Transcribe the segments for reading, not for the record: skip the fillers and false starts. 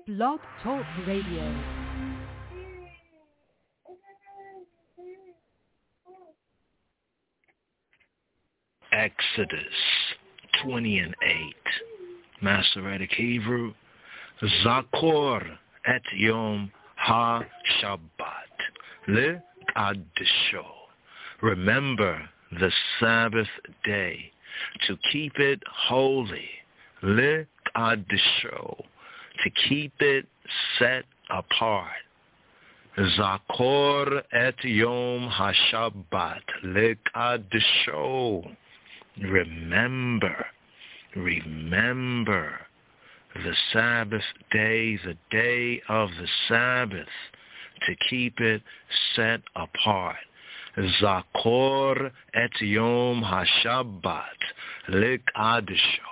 Blog Talk Radio. Exodus 20:8. Masoretic Hebrew. Zakor et Yom HaShabbat le'Qadisho. Remember the Sabbath day to keep it holy. Le'Qadisho, to keep it set apart. Zakor et Yom HaShabbat le'Qadisho. Remember the Sabbath day, the day of the Sabbath, to keep it set apart. Zakor et Yom HaShabbat le'Qadisho.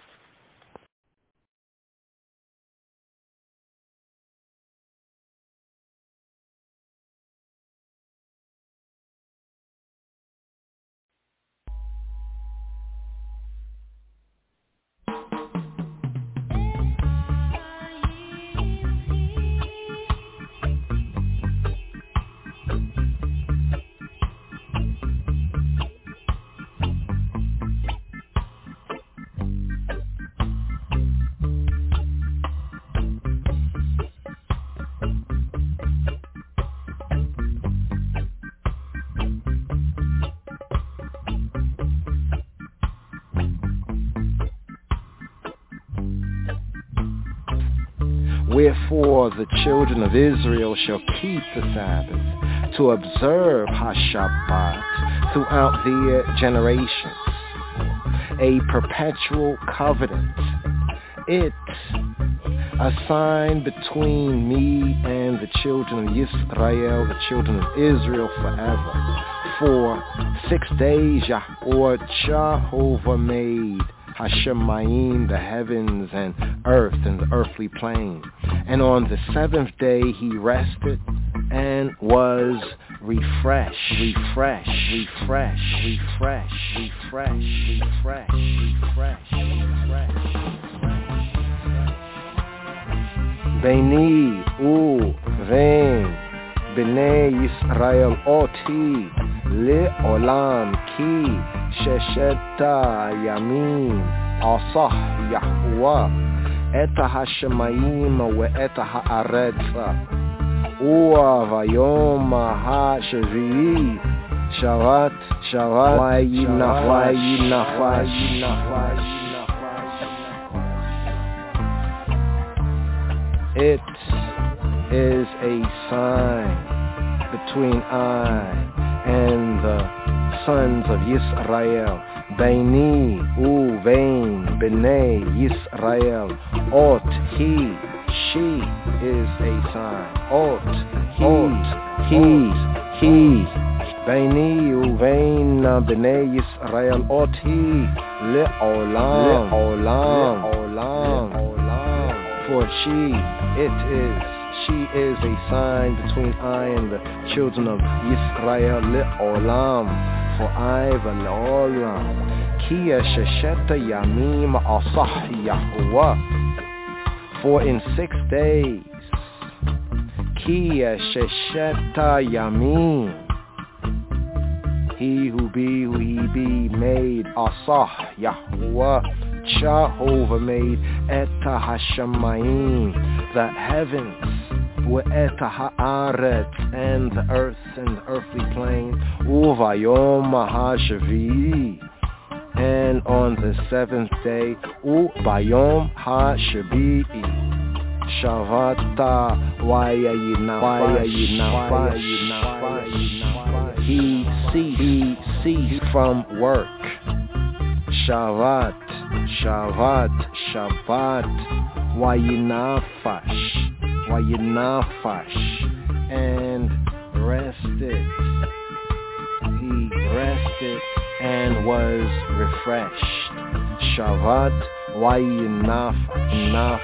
Wherefore the children of Israel shall keep the Sabbath, to observe HaShabbat throughout their generations, a perpetual covenant. It a sign between me and the children of Israel, the children of Israel forever. For 6 days Yahweh Jehovah made Hashemayim, the heavens, and the earthly plane. And on the seventh day he rested and was refreshed. Beni uven bnei Yisrael oti le'olam ki shesheta yamin asah Yahweh eta hashemayim ve'eta haaretz vayom hashvi'i shavat vayinafash. It is a sign between I and the sons of Yisrael. Beini uvein bnei Yisrael. Ot he, she is a sign. Ot he. Beini uvein bnei Yisrael. Ot he le'olam. For she is a sign between I and the children of Yisrael le'olam, for I le'olam. Ki shesheta yamim asah Yahweh, for in 6 days. Ki shesheta yamim, he be made asah Yahweh. Jehovah made eta hashemayim, the heavens, ve'eta haaretz, and the earth and the earthly plane, uvayom hashvi'i, and on the seventh day, ubayom hashvi'i, shavata vayinafash, he ceased from work. Shabbat, vayinafash, and rested. He rested and was refreshed. Shabbat, vayinafash.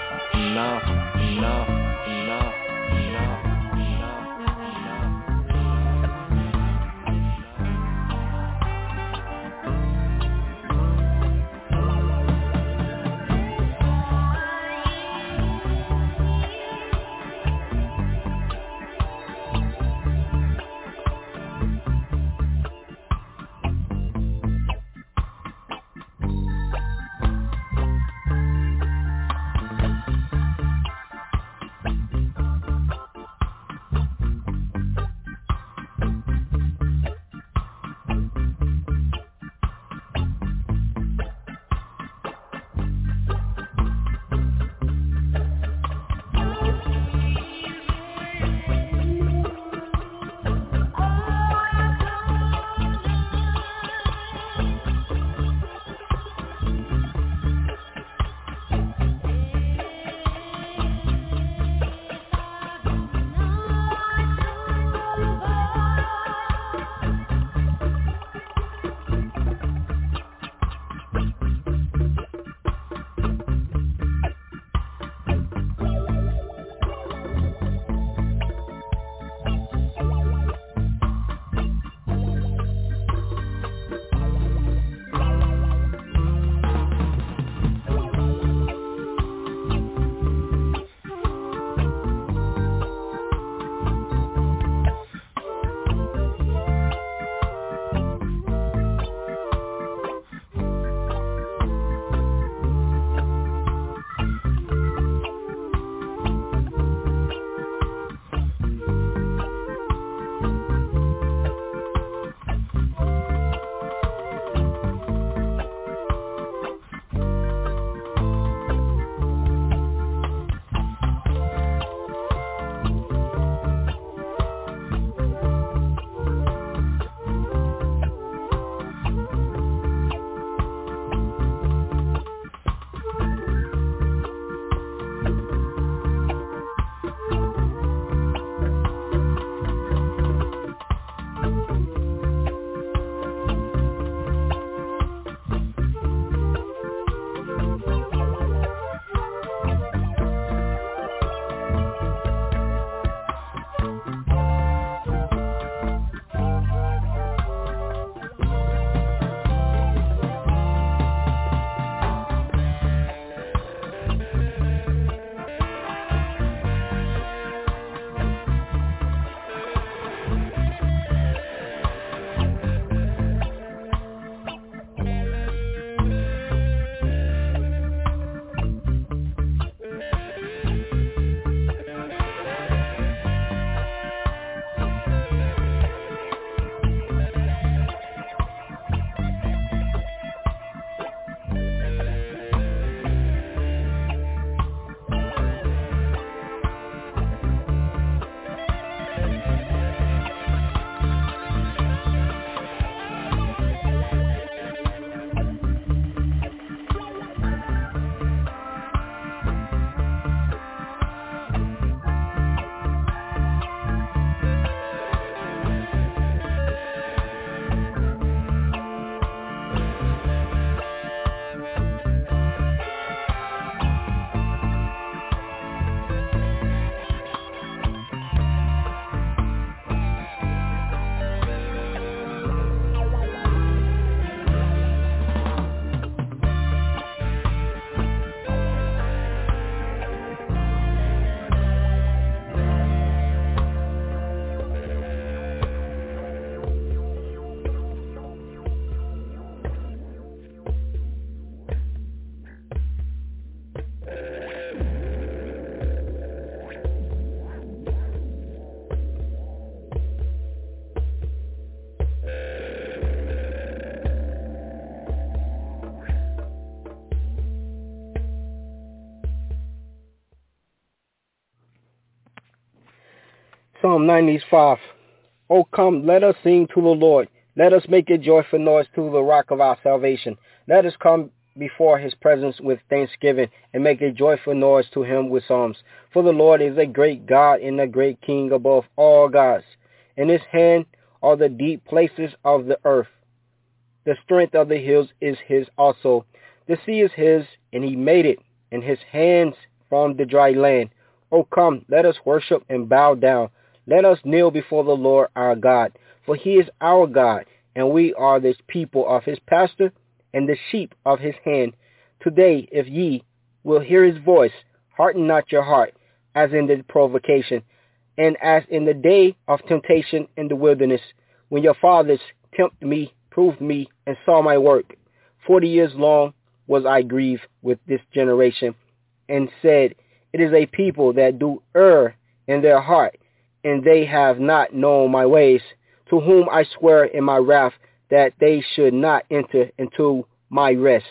Psalm 95. O come, let us sing to the Lord. Let us make a joyful noise to the rock of our salvation. Let us come before his presence with thanksgiving and make a joyful noise to him with psalms. For the Lord is a great God and a great King above all gods. In his hand are the deep places of the earth. The strength of the hills is his also. The sea is his, and he made it, and his hands formed the dry land. O come, let us worship and bow down. Let us kneel before the Lord our God, for he is our God, and we are the people of his pasture and the sheep of his hand. Today, if ye will hear his voice, harden not your heart, as in the provocation, and as in the day of temptation in the wilderness, when your fathers tempted me, proved me, and saw my work. 40 years long was I grieved with this generation, and said, it is a people that do err in their heart, and they have not known my ways, to whom I swear in my wrath that they should not enter into my rest.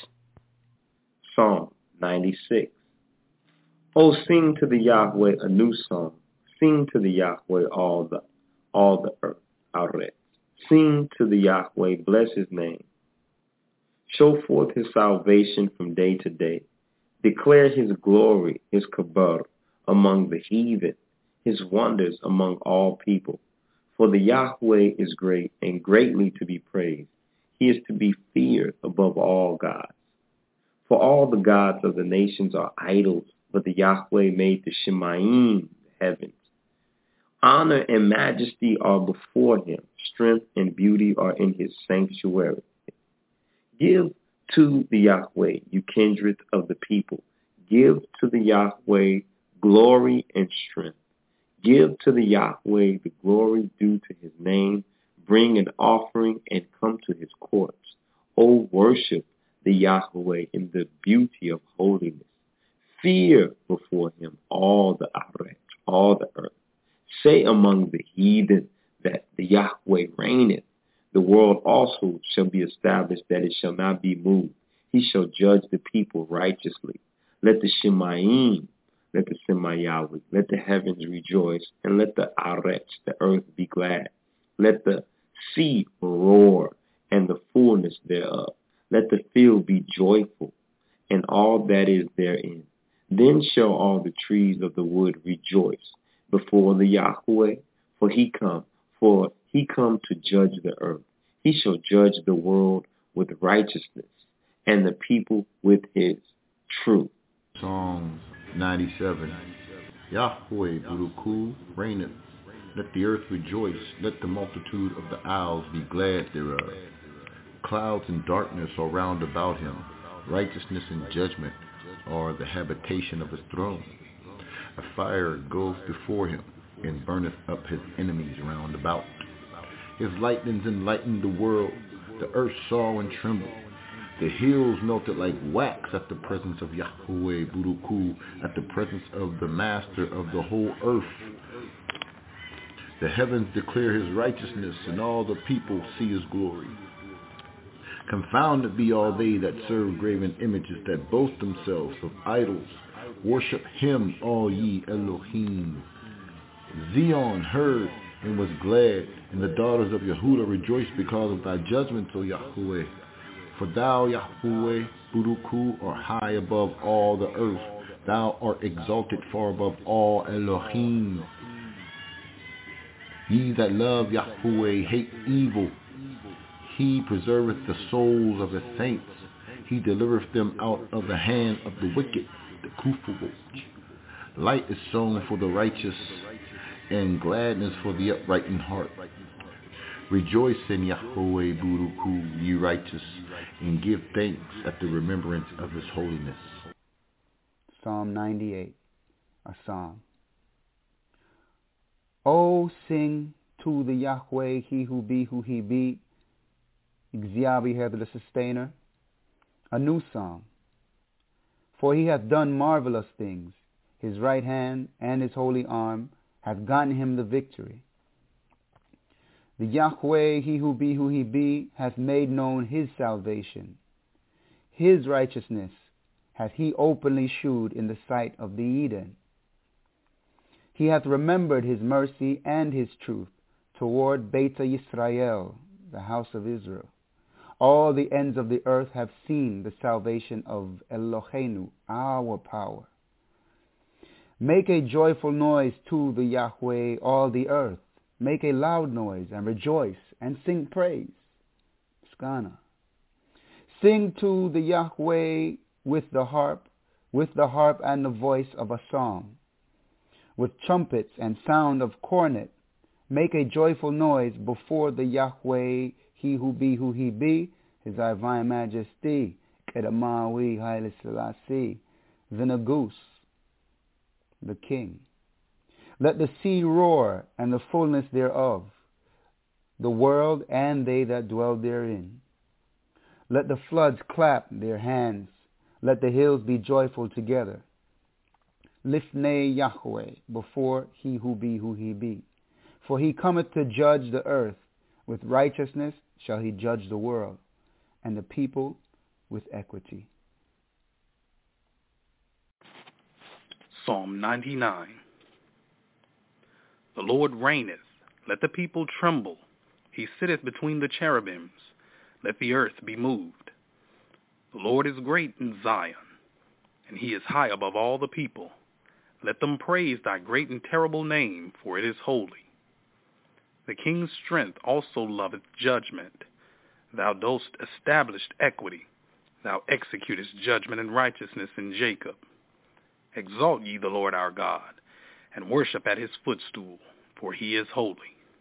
Psalm 96. Oh, sing to the Yahweh a new song. Sing to the Yahweh all the earth, Aret. Sing to the Yahweh, bless his name. Show forth his salvation from day to day. Declare his glory, his kabod, among the heathen, his wonders among all people. For the Yahweh is great and greatly to be praised. He is to be feared above all gods. For all the gods of the nations are idols, but the Yahweh made the Shemayim, the heavens. Honor and majesty are before him. Strength and beauty are in his sanctuary. Give to the Yahweh, you kindred of the people. Give to the Yahweh glory and strength. Give to the Yahweh the glory due to his name. Bring an offering and come to his courts. O worship the Yahweh in the beauty of holiness. Fear before him all the Aret, all the earth. Say among the heathen that the Yahweh reigneth. The world also shall be established, that it shall not be moved. He shall judge the people righteously. Let the Shemayim, let the Semayawi, let the heavens rejoice, and let the Aretz, the earth, be glad. Let the sea roar, and the fullness thereof. Let the field be joyful, and all that is therein. Then shall all the trees of the wood rejoice before the Yahweh, for he come to judge the earth. He shall judge the world with righteousness, and the people with his truth. Psalm 97. Yahweh Buruku reigneth. Let the earth rejoice. Let the multitude of the isles be glad thereof. Clouds and darkness are round about him. Righteousness and judgment are the habitation of his throne. A fire goes before him, and burneth up his enemies round about. His lightnings enlightened the world. The earth saw and trembled. The hills melted like wax at the presence of Yahweh Buruku, at the presence of the master of the whole earth. The heavens declare his righteousness, and all the people see his glory. Confounded be all they that serve graven images, that boast themselves of idols. Worship him, all ye Elohim. Zion heard and was glad, and the daughters of Yehudah rejoiced because of thy judgments, O Yahweh. For thou, Yahweh, Buruku, art high above all the earth. Thou art exalted far above all Elohim. Ye that love Yahweh hate evil. He preserveth the souls of his saints. He delivereth them out of the hand of the wicked, the Kufuboch. Light is sown for the righteous, and gladness for the upright in heart. Rejoice in Yahweh Buruku, ye righteous, and give thanks at the remembrance of his holiness. Psalm 98, a psalm. Oh, sing to the Yahweh, he who he be, Exyabi the sustainer, a new song. For he hath done marvelous things. His right hand and his holy arm hath gotten him the victory. The Yahweh, he who he be, hath made known his salvation. His righteousness hath he openly shewed in the sight of the Eden. He hath remembered his mercy and his truth toward Beta Yisrael, the house of Israel. All the ends of the earth have seen the salvation of Eloheinu, our power. Make a joyful noise to the Yahweh, all the earth. Make a loud noise and rejoice and sing praise. Skana. Sing to the Yahweh with the harp and the voice of a song, with trumpets and sound of cornet. Make a joyful noise before the Yahweh, he who be, his divine majesty, Kedamawi Haile Selassie, the Nagus, the king. Let the sea roar and the fullness thereof, the world and they that dwell therein. Let the floods clap their hands. Let the hills be joyful together. Lifnei Yahweh, before he who be. For he cometh to judge the earth. With righteousness shall he judge the world, and the people with equity. Psalm 99. The Lord reigneth. Let the people tremble. He sitteth between the cherubims. Let the earth be moved. The Lord is great in Zion, and he is high above all the people. Let them praise thy great and terrible name, for it is holy. The king's strength also loveth judgment. Thou dost establish equity. Thou executest judgment and righteousness in Jacob. Exalt ye the Lord our God, and worship at his footstool, for he is holy.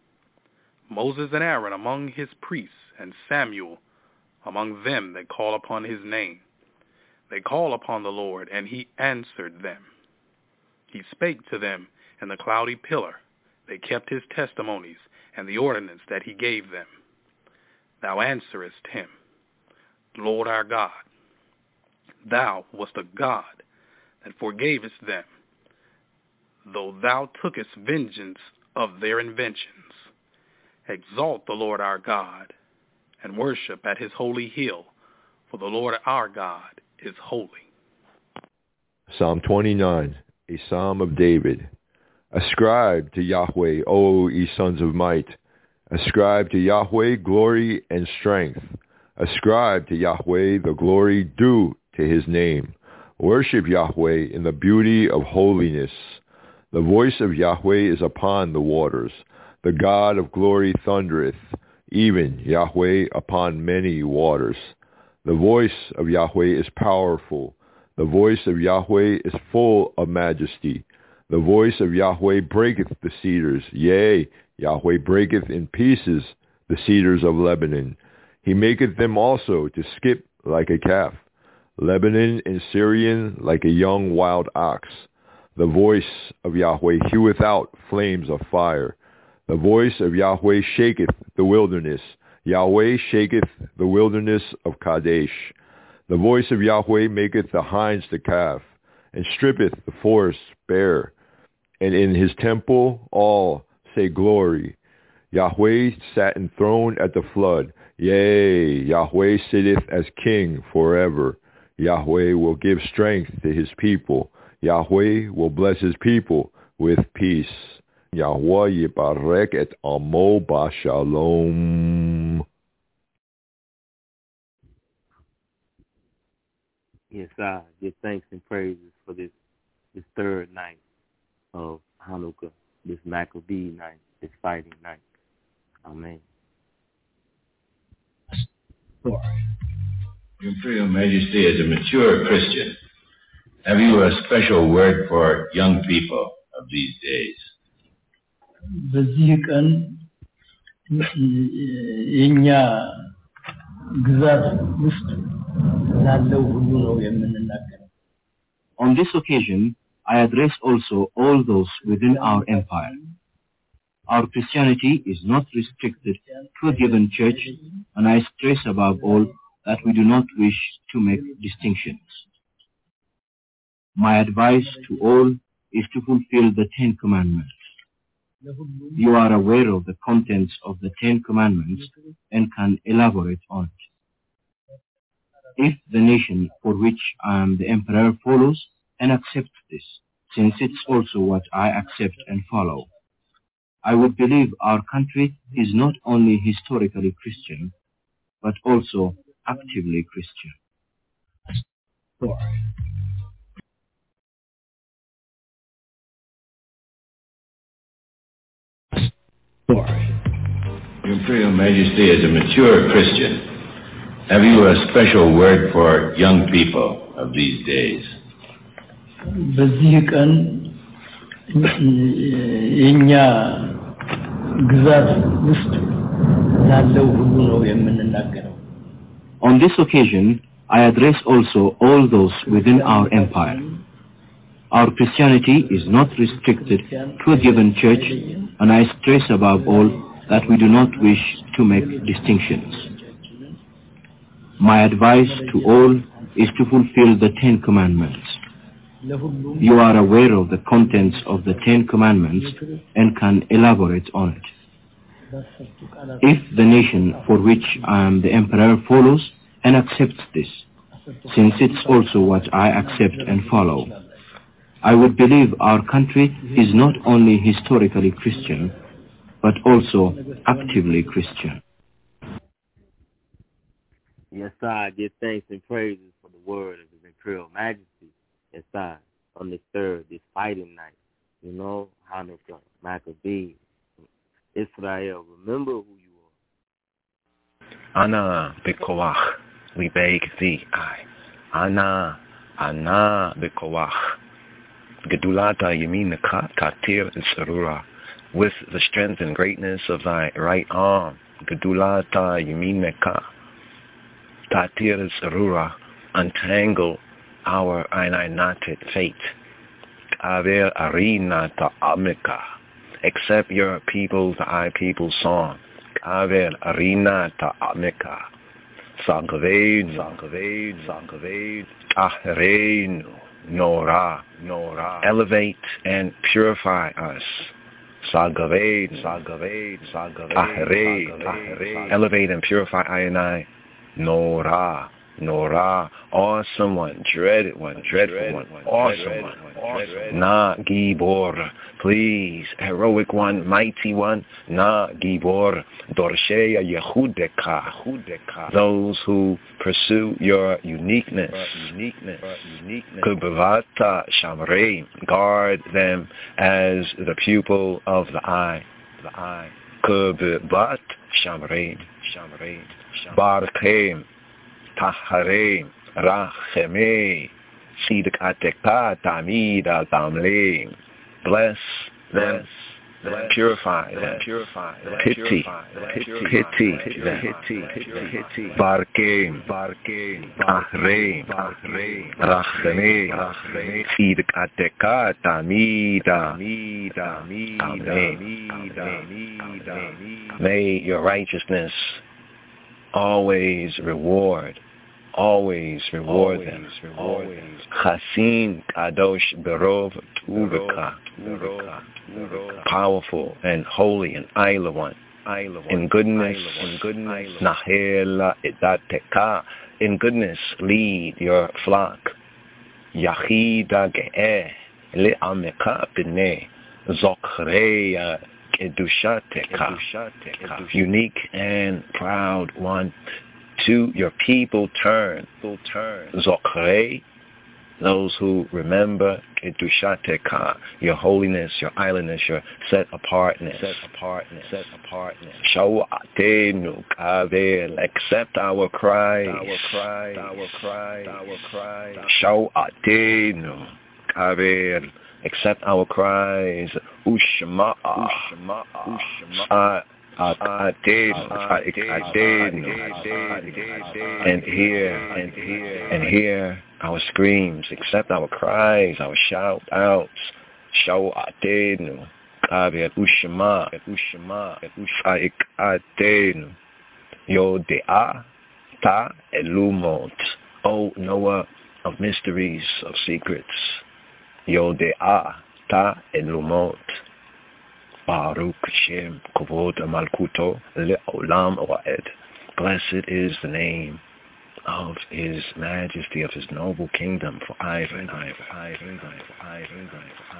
Moses and Aaron among his priests, and Samuel among them that call upon his name. They call upon the Lord, and he answered them. He spake to them in the cloudy pillar. They kept his testimonies and the ordinance that he gave them. Thou answerest him, Lord our God. Thou wast a God that forgavest them, though thou tookest vengeance of their inventions. Exalt the Lord our God, and worship at his holy hill, for the Lord our God is holy. Psalm 29, a psalm of David. Ascribe to Yahweh, O ye sons of might. Ascribe to Yahweh glory and strength. Ascribe to Yahweh the glory due to his name. Worship Yahweh in the beauty of holiness. The voice of Yahweh is upon the waters. The God of glory thundereth, even Yahweh upon many waters. The voice of Yahweh is powerful. The voice of Yahweh is full of majesty. The voice of Yahweh breaketh the cedars. Yea, Yahweh breaketh in pieces the cedars of Lebanon. He maketh them also to skip like a calf. Lebanon and Syrian like a young wild ox. The voice of Yahweh heweth out flames of fire. The voice of Yahweh shaketh the wilderness. Yahweh shaketh the wilderness of Kadesh. The voice of Yahweh maketh the hinds to calf, and strippeth the forest bare. And in his temple all say glory. Yahweh sat enthroned at the flood. Yea, Yahweh sitteth as king forever. Yahweh will give strength to his people. Yahweh will bless his people with peace. Yahweh yibarek et amo b'shalom. Yes, I give thanks and praises for this third night of Hanukkah, this Maccabee night, this fighting night. Amen. Your Imperial Majesty, as a mature Christian, have you a special word for young people of these days? በዚህ ቀን የኛ ግዛት ውስጥ ላለው ሁሉ ነው የምንናገረው። On this occasion, I address also all those within our empire. Our Christianity is not restricted to a given church, and I stress above all that we do not wish to make distinctions. My advice to all is to fulfill the 10 Commandments. You are aware of the contents of the 10 Commandments and can elaborate on it. If the nation for which I am the emperor follows and accepts this, since it's also what I accept and follow. I would believe our country is not only historically Christian, but also actively Christian. Your Imperial Majesty, as a mature Christian, have you a special word for young people of these days? በዚህ ቀን የኛ ግዛት ውስጥ ላለው ሁሉ ነው የምንናገረው። On this occasion, I address also all those within our empire. Our Christianity is not restricted to a given church, and I stress above all that we do not wish to make distinctions. My advice to all is to fulfill the 10 Commandments. You are aware of the contents of the 10 Commandments and can elaborate on it. If the nation for which I am the emperor follows and accepts this, since it's also what I accept and follow, I would believe our country is not only historically Christian, but also actively Christian. Yes, sir. I give thanks and praises for the word of His Imperial Majesty. Yes, sir. On this third, this fighting night, you know, Hanukkah, Maccabee, Israel, remember who you are. Ana B'Koach, we beg thee, Ana B'Koach. Gedulata Yaminaka Tatir Sarura, with the strength and greatness of thy right arm. Gedulata Yaminaka Tatir Sarura, untangle our knotted fate. Aver Arina Ta'amika, accept your people's song. Aver Arina Ta'amika, Sangaved, Ahreinu, Nora, elevate and purify us. Sangaved, Ahre, elevate and purify I and I. Nora, awesome one, dreaded one, dreadful one, awesome one. Na Gibor, please, heroic one, mighty one. Na Gibor, Dorsheya Yehudeka, those who pursue your uniqueness. Kubavata Shamrei, guard them as the pupil of the eye. Kubavat Shamrei, Barchem, Taharei, Rachemei, Sidik Ateka, Tamida, Tamle. Bless them, purify them, pity them. Barkeim, Ahrei, Rachemei, Sidik Ateka, Tamida, Tamle. May your righteousness always reward them. Chasin Kadosh Berov Tuvika, powerful and holy and Isla one. In goodness, Nahela Idateka, in goodness lead your flock. Yachida Ge'eh Le'ameka B'nei Zochreya Kedushateka, unique and proud one. To your people turn. Zokhrei, those who remember Kedushateka, your holiness, your islandness, your set apartness. Shawatenu kavel, accept our cries. Shawatenu kavel, accept our cries. Ushma. And hear our screams, accept our cries, our shout outs. Shawatenu, Kaviat Ushma, Ushaikatenu, Yodea, Ta Elumot, O knower of mysteries, of secrets. Yodea, Ta Elumot. Baruch Shem Kovod Malkuto Le'olam Oed. Blessed is the name of His Majesty, of His noble kingdom, for ever and ever.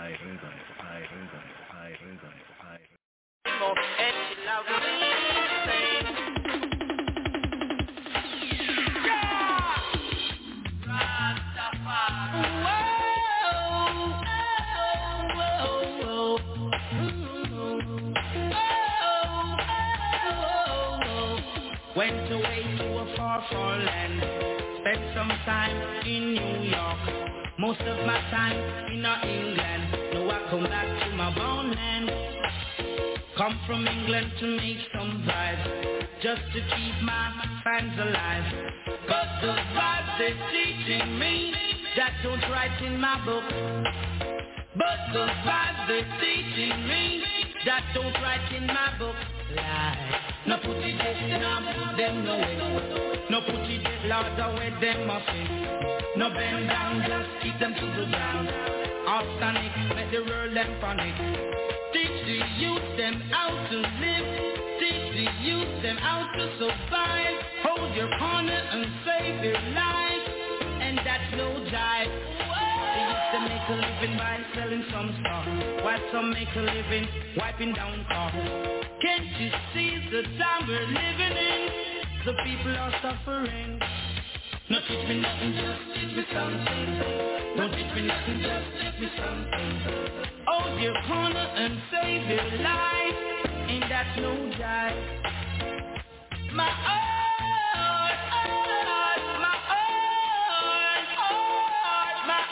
Went away to a far, far land. Spent some time in New York. Most of my time in England. Now I come back to my born land. Come from England to make some vibes, just to keep my fans alive. Cause the vibes they're teaching me, that don't write in my book. But the vibes they're teaching me, that don't write in my book. Lie. No put it down, put them no way. No put it loud away them up in. No bend down, just keep them to the ground. All sonic, make the world them panic. Teach the youth them how to live. Teach the youth them how to survive. Hold your corner and save your life. And that's no jive. They used to make a living by selling some stuff, while some make a living wiping down cars. Can't you see the time we're living in? The people are suffering. No teach me nothing, just teach me something. Don't teach me nothing, just teach me something. Hold your corner and save your life. Ain't that no jive? My heart, my heart, my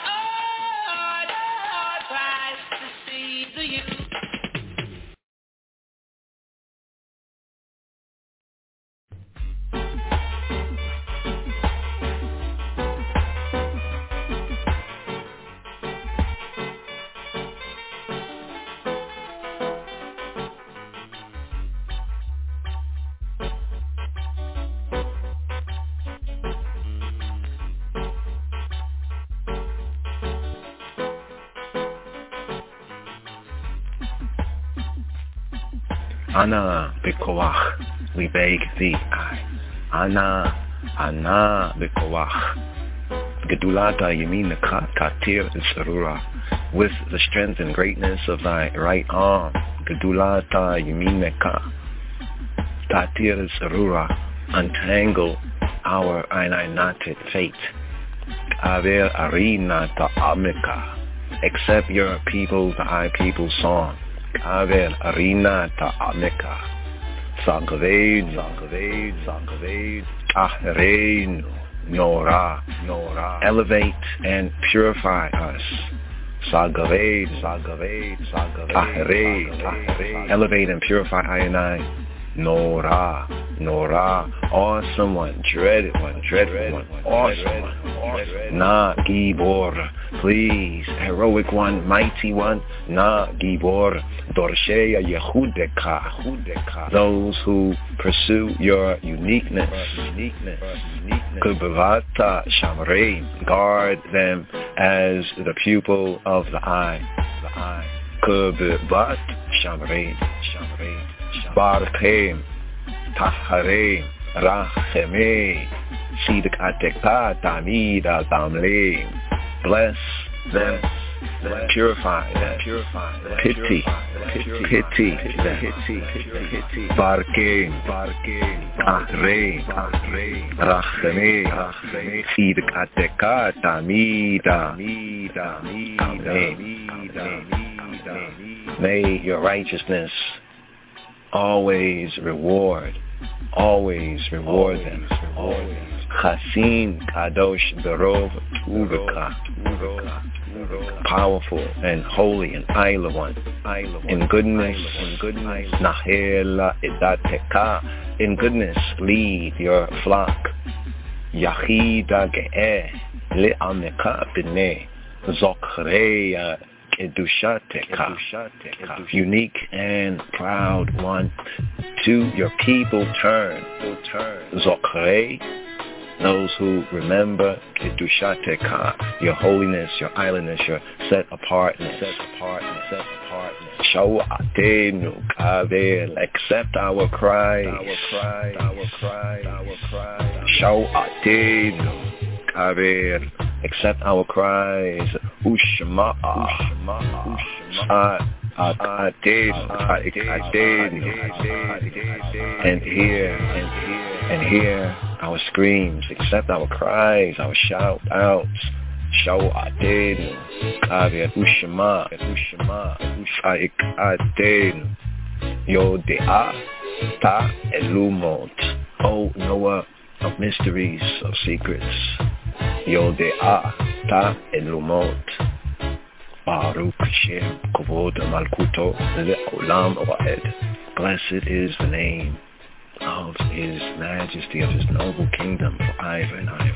heart cries to see the youth. Ana Bekoach, we beg thee, Ana Bekoach. Gedulata Yaminaka Tatir Sarura, with the strength and greatness of thy right arm. Gedulata Yaminaka Tatir Sarura, untangle our knotted fate. Aver Arina Ta'amika, accept your people, thy people's song. Aver Arina Ta'amika, Sagaved, Ahreinu, Nora, elevate and purify us. Sagaved, Ahrein, elevate and purify I and I. Nora, awesome one, dreaded one, dreadful one, awesome one. Na Gibor, please, heroic one, mighty one. Na Gibor, Dorsheya Yehudeka, those who pursue your uniqueness. Kubavata Shamrein, guard them as the pupil of the eye. Kubavat Shamrein. Barchem, Taharein, Rachemei, Sidik Ateka, Tamida, Tamlein. Bless them, purify them, pity them. Barchem, Ahrein, Rachemei, Sidik Ateka, Tamida, Tamlein. May your righteousness always reward them. Chasin Kadosh Berov Uveka, powerful and holy and Isla one. In goodness, Nahela Idateka, in goodness lead your flock. Yachida Ge'eh Le'ameka B'nei Zochreya Kedushateka, unique and proud one. To your people turn. Zokrei, those who remember Kedushateka, your holiness, your islandness, your set apartness. Shawatenu Kavel, accept our cries. Shawatenu Kavel, accept our cries. Ushma, I did, and hear our screams, accept our cries, our shout outs. Show I did, Ushma, I did. Yo de'a ta elumot, O knower of mysteries, of secrets. Yo de'a ta elumot, Baruch Shem Kavod Malkuto Le'olam Va'ed. Blessed is the name of His Majesty, of His noble kingdom, forever and ever.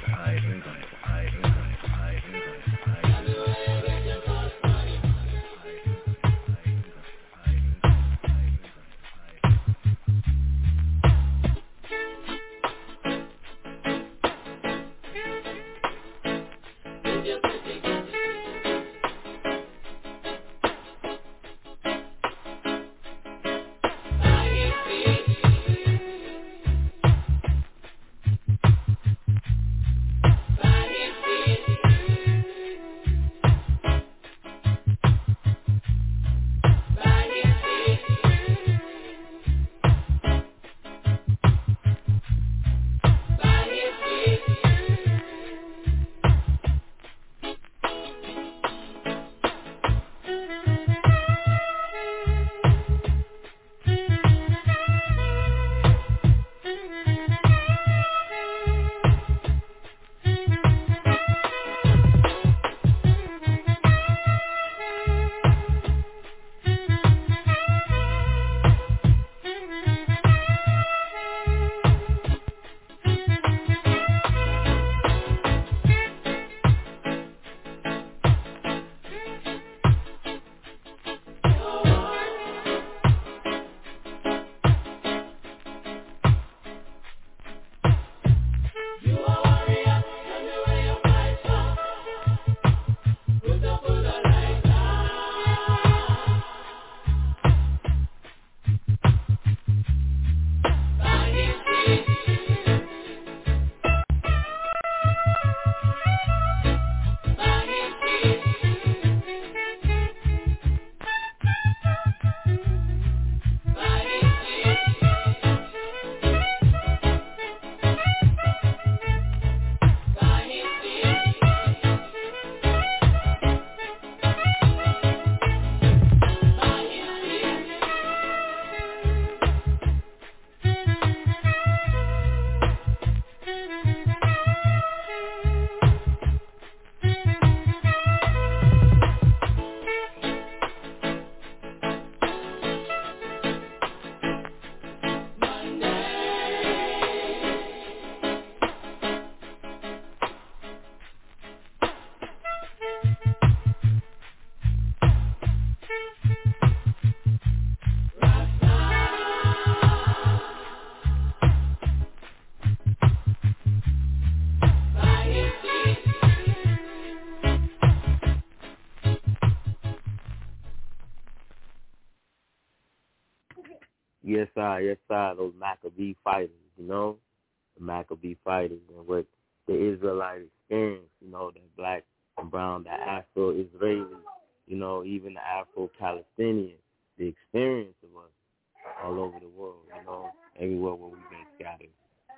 Yes, sir, those Maccabee fighters, the Maccabee fighters, and what the Israelite experience, that black and brown, the Afro-Israeli, even the Afro-Palestinian, the experience of us all over the world, everywhere where we've been scattered.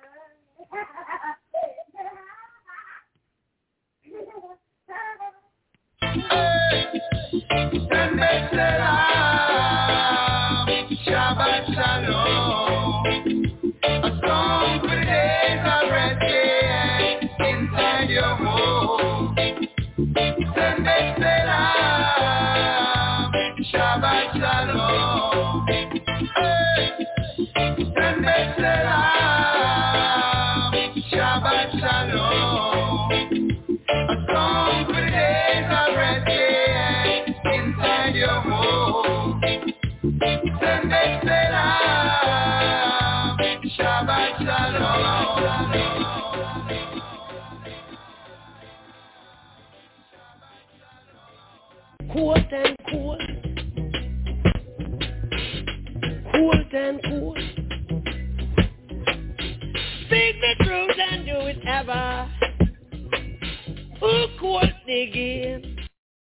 Shabbat Shalom, a song for the days of rest inside your home. Sunday Salam, Shabbat Shalom, Sunday Salam, Shabbat Shalom, a song for the days of rest inside your home. Sunday Salam, Shabbat Shalom. Cold and cold, cold and cold. Speak the truth and do it ever. Who cold the game?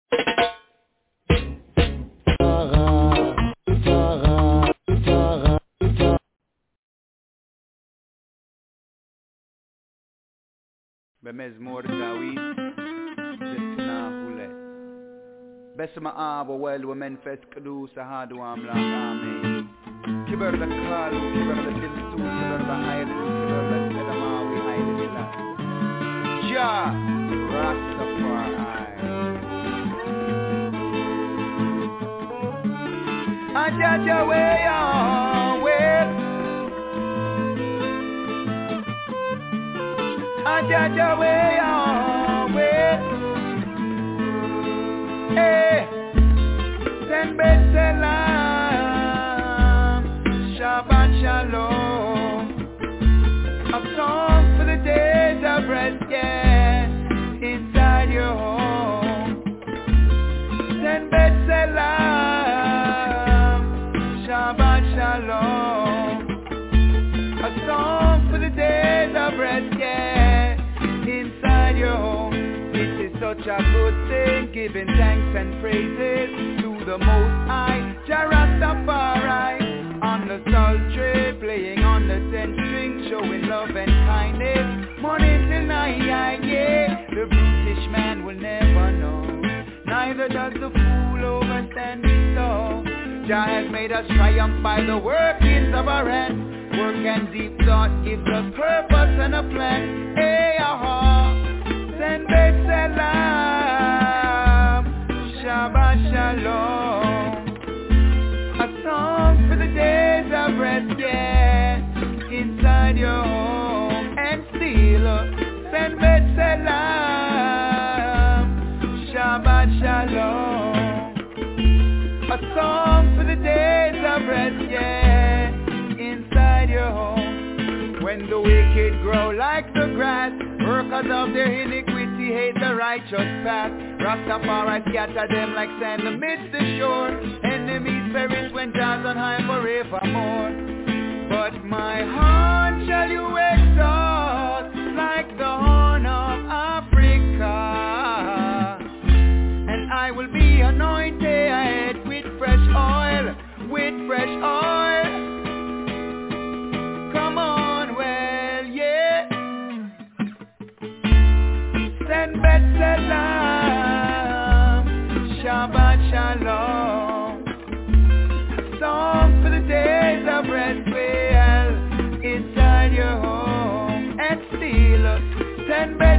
במזמור דוד זה תנא הולט בשם האב והוולד ומנפס קדוס ahadu amlach amen kiber dakalu kiber dakinsu kiber dahaylu kiber dakadamawi haylila ja Rastafari ajaja way Ajaja way hey Ten Bet Selam Shabbat Shalom a song for the days of rest yeah inside your home Ten Bet Selam Shabbat Shalom a song for the days of rest yeah inside your home. It is such a good thing, giving thanks and praises to the Most High, Jah Rastafari, on the sultry, playing on the 10-string, showing love and kindness, morning till night, yeah, the brutish man will never know, neither does the fool overstand his soul. Jah has made us triumph by the workings of our hands. Work and deep thought gives us purpose and a plan. Hey, Ten Bet Selam, Shabbat Shalom. A song for the days of rest, yeah, inside your home. And still, Ten Bet Selam, Shabbat Shalom. A song for the days of rest, yeah, inside your home. When the wicked grow like the grass, workers of their iniquity hate the righteous path. Rastafari scatter them like sand amidst the shore. Enemies perish when Jah's on high forevermore. But my horn shall you exalt like the horn of Africa, and I will be anointed with fresh oil, with fresh oil. Come on, well, yeah. Ten Bet Selam, Shabbat Shalom. A song for the days of rest, well, inside your home. And still, Ten Bet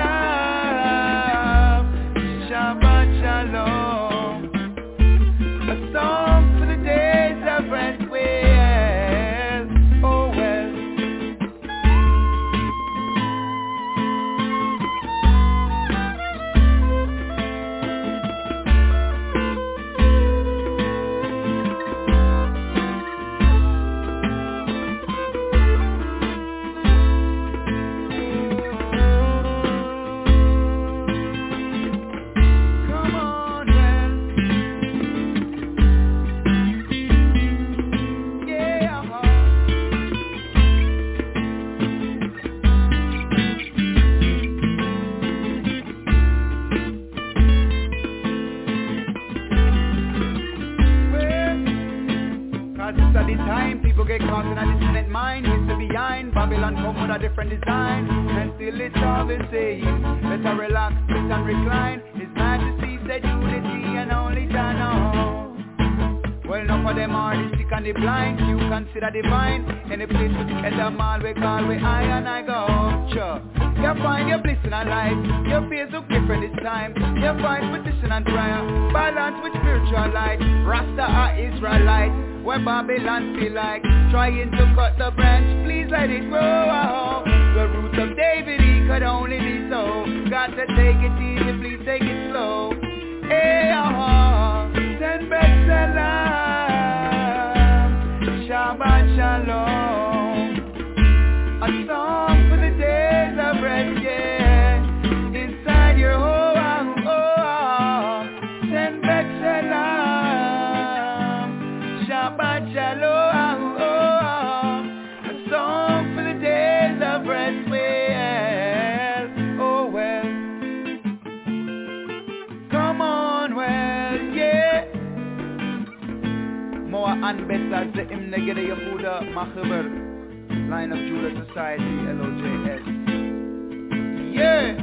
Selam, Shabbat Shalom. A song for the days of rest, well, oh well. Get caught in a dissonant mind, used to be behind. Babylon come with a different design, and still it's all the same. Better relax, sit and recline. His Majesty said unity and only Jah know. Well, enough of them are the sick and the blind. You consider divine. Any place with the head of all we call we I and I go. Sure. You find your bliss in a life. Your face look different this time. You find petition and prayer, balance with spiritual light. Rasta are Israelite, where Babylon feel like trying to cut the branch. Please let it grow. The roots of David, he could only be so. Got to take it easy, please take it slow. Hey, Ten Bet Selam, Shabbat Shalom. A song for the days of rest, yeah, inside your home. Ten Bet Selam, Shabbat Shalom. A song for the days of rest, well, oh well. Come on. man better the him negede Yehuda Machaber, Line of Judah Society, LOJS. Yeah.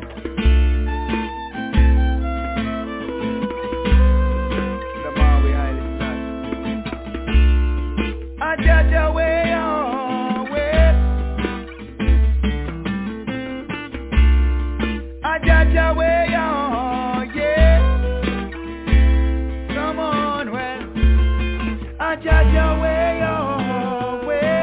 The Maui Island Class. Ajaja way away. Ajaja way yeah. Come on, well. Ajaja way away.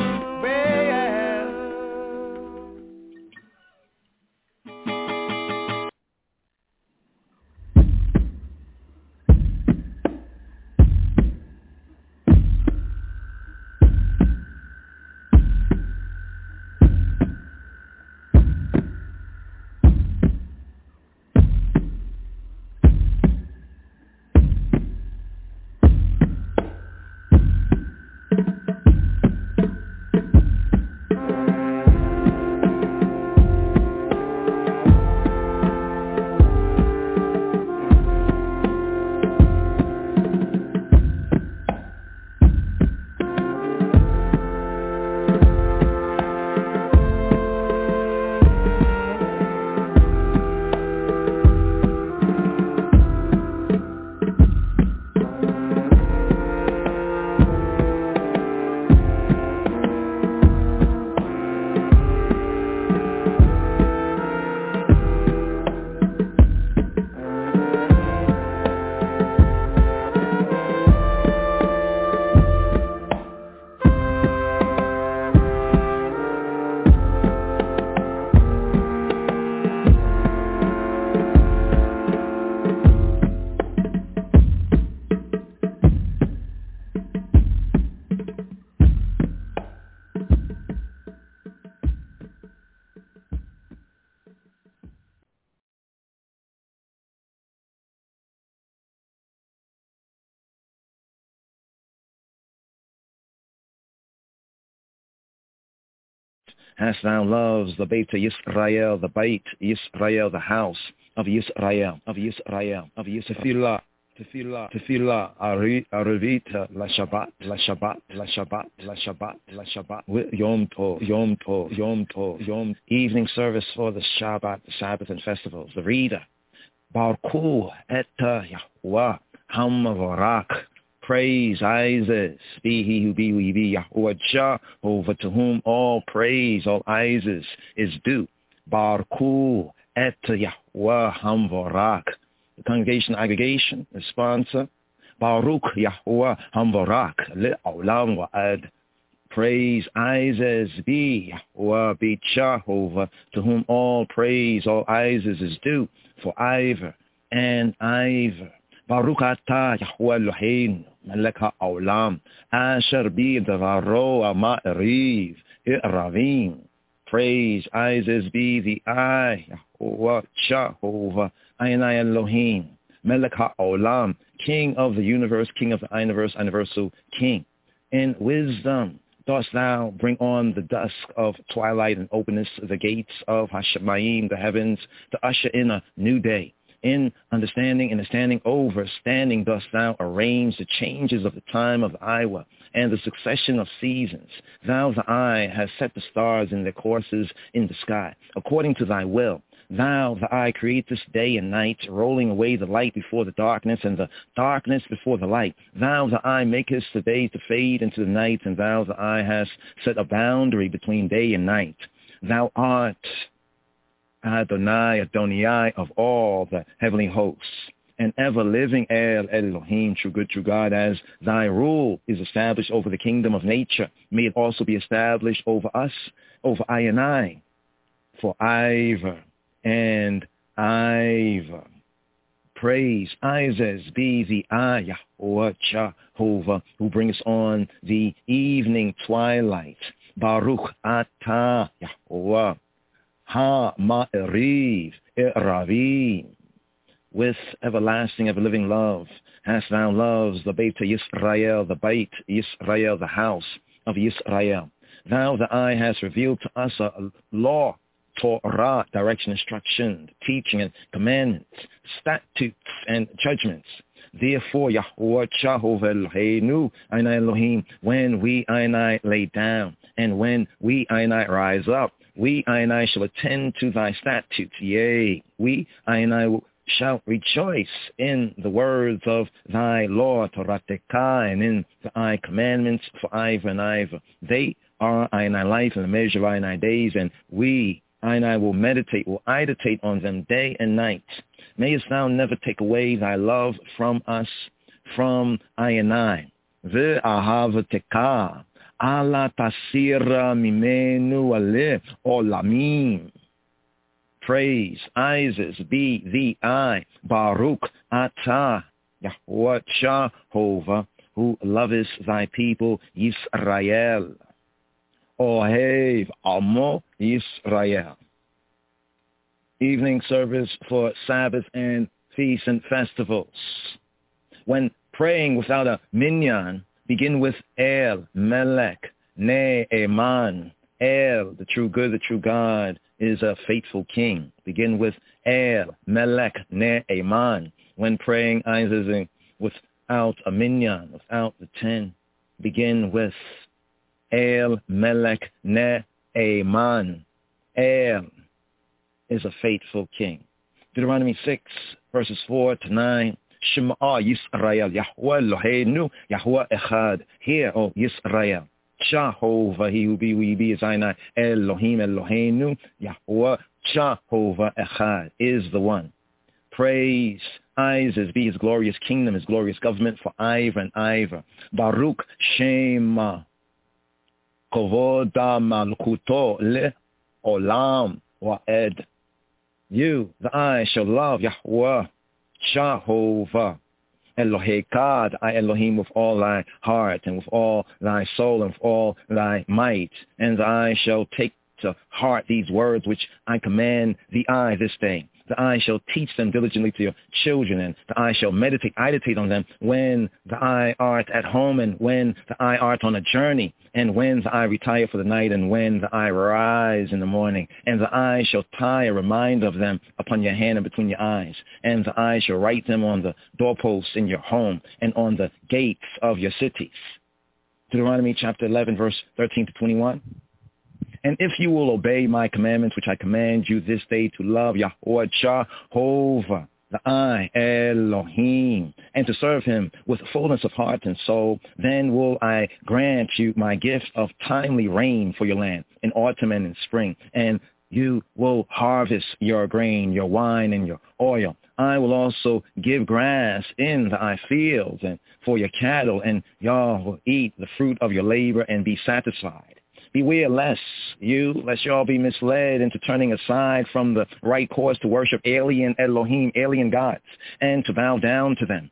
Hast thou loves the Beit Yisrael, the Beit Yisrael, the house of Yisrael, of Yisrael, of Yisrael. Tefillah, Arivita, La Shabbat, La Shabbat, La Shabbat, La Shabbat, La Shabbat, Yom Tov, Yom Tov, Yom Tov, Yom. Evening service for the Shabbat, the Sabbath and festivals. The reader, Barku et Yahweh, Hamavarak. Praises be he who be, Yahweh Jehovah, to whom all praise, all aises is due. Barku et Yahweh Hamvarak. The congregation aggregation, the sponsor. Baruch Yahweh Hamvarak le'olam wa'ad. Praise aises be Yahweh be Jehovah, to whom all praise, all aises is due, for ever and ever. Baruch atah Yahweh Eloheinu melech ha'olam asher bi davaro ma'ariv ravim. Praise aises be the I, Yahweh Jehovah, Einai Elohim, melech ha'olam, King of the universe, King of the universe, universal King. In wisdom dost thou bring on the dusk of twilight and openness the gates of Hashemayim, the heavens, to usher in a new day. In understanding and standing over, standing dost thou arrange the changes of the time of the Iowa and the succession of seasons. Thou, the eye, hast set the stars in their courses in the sky, according to thy will. Thou, the eye, create this day and night, rolling away the light before the darkness and the darkness before the light. Thou, the eye, makest the day to fade into the night, and thou, the eye, hast set a boundary between day and night. Thou art Adonai, Adonai of all the heavenly hosts, and ever-living El Elohim, true good, true God, as thy rule is established over the kingdom of nature, may it also be established over us, over I and I, for ever and ever. Praise, Isaac, be the Yahweh Jehovah, who brings on the evening twilight. Baruch atah Yahweh Ha-ma'eriv Ravim. With everlasting, ever-living love hast thou loves the Beit Yisrael, the Beit Yisrael, the house of Yisrael. Thou, the eye, hast revealed to us a law, Torah, direction, instruction, teaching and commandments, statutes and judgments. Therefore, Yahweh Jehovah Eloheinu, Einai Elohim, when we Einai lay down, and when we Einai rise up, we Einai shall attend to thy statutes. Yea, we Einai shall rejoice in the words of thy law, Torateka, and in thy commandments for ever and ever. They are Einai life and the measure of Einai days, and we Einai will meditate on them day and night. Mayest thou never take away thy love from us, from Einai. Ve'ahavateka, ala tasira mimenu ale olamim. Praise, Isis, be thee I, Baruch atah, Yahweh Jehovah, who lovest thy people, Yisrael. Ohev Amo Yisrael. Evening service for Sabbath and feasts and festivals. When praying without a minyan, begin with El Melech Ne'eman. El, the true good, the true God, is a faithful king. Begin with El Melech Ne'eman. When praying Isaac without a minyan, without the 10, begin with El Melech Ne'eman. El is a faithful king. Deuteronomy 6, verses 4 to 9. Shema Yisrael, Yahweh Eloheinu, Yahweh Echad. Hear, O Yisrael. Jehovah, he who be is Einai. Elohim, Eloheinu, Yahweh, Jehovah Echad is the one. Praise Isis, be his glorious kingdom, his glorious government for ever and ever. Baruch Shema. Kovoda Malkuto Le Olam Wa'ed. You, the I, shall love Yahweh, Jehovah, Elohekad, I Elohim, with all thy heart and with all thy soul and with all thy might. And I shall take to heart these words which I command thee I this day. The I shall teach them diligently to your children, and the I shall meditate on them when the I art at home, and when the I art on a journey, and when the I retire for the night, and when the I rise in the morning. And the I shall tie a reminder of them upon your hand and between your eyes. And the I shall write them on the doorposts in your home and on the gates of your cities. Deuteronomy chapter 11, verse 13 to 21. And if you will obey my commandments, which I command you this day, to love Yahweh Jehovah, the I, Elohim, and to serve him with fullness of heart and soul, then will I grant you my gift of timely rain for your land in autumn and in spring. And you will harvest your grain, your wine, and your oil. I will also give grass in thy fields and for your cattle, and y'all will eat the fruit of your labor and be satisfied. Beware lest y'all be misled into turning aside from the right course to worship alien Elohim, alien gods, and to bow down to them.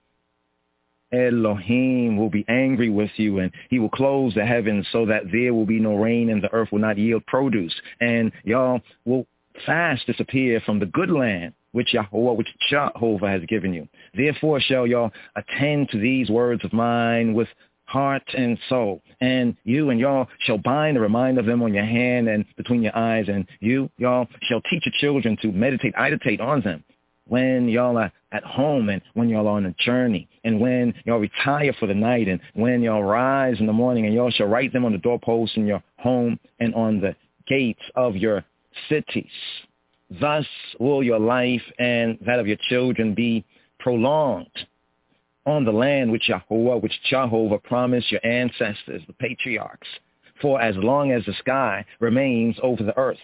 Elohim will be angry with you, and he will close the heavens so that there will be no rain, and the earth will not yield produce. And y'all will fast disappear from the good land which Jehovah has given you. Therefore shall y'all attend to these words of mine with heart and soul, and you and y'all shall bind a reminder of them on your hand and between your eyes, and y'all shall teach your children to meditate on them when y'all are at home, and when y'all are on a journey, and when y'all retire for the night, and when y'all rise in the morning, and y'all shall write them on the doorposts in your home and on the gates of your cities. Thus will your life and that of your children be prolonged on the land which Jehovah promised your ancestors, the patriarchs, for as long as the sky remains over the earth.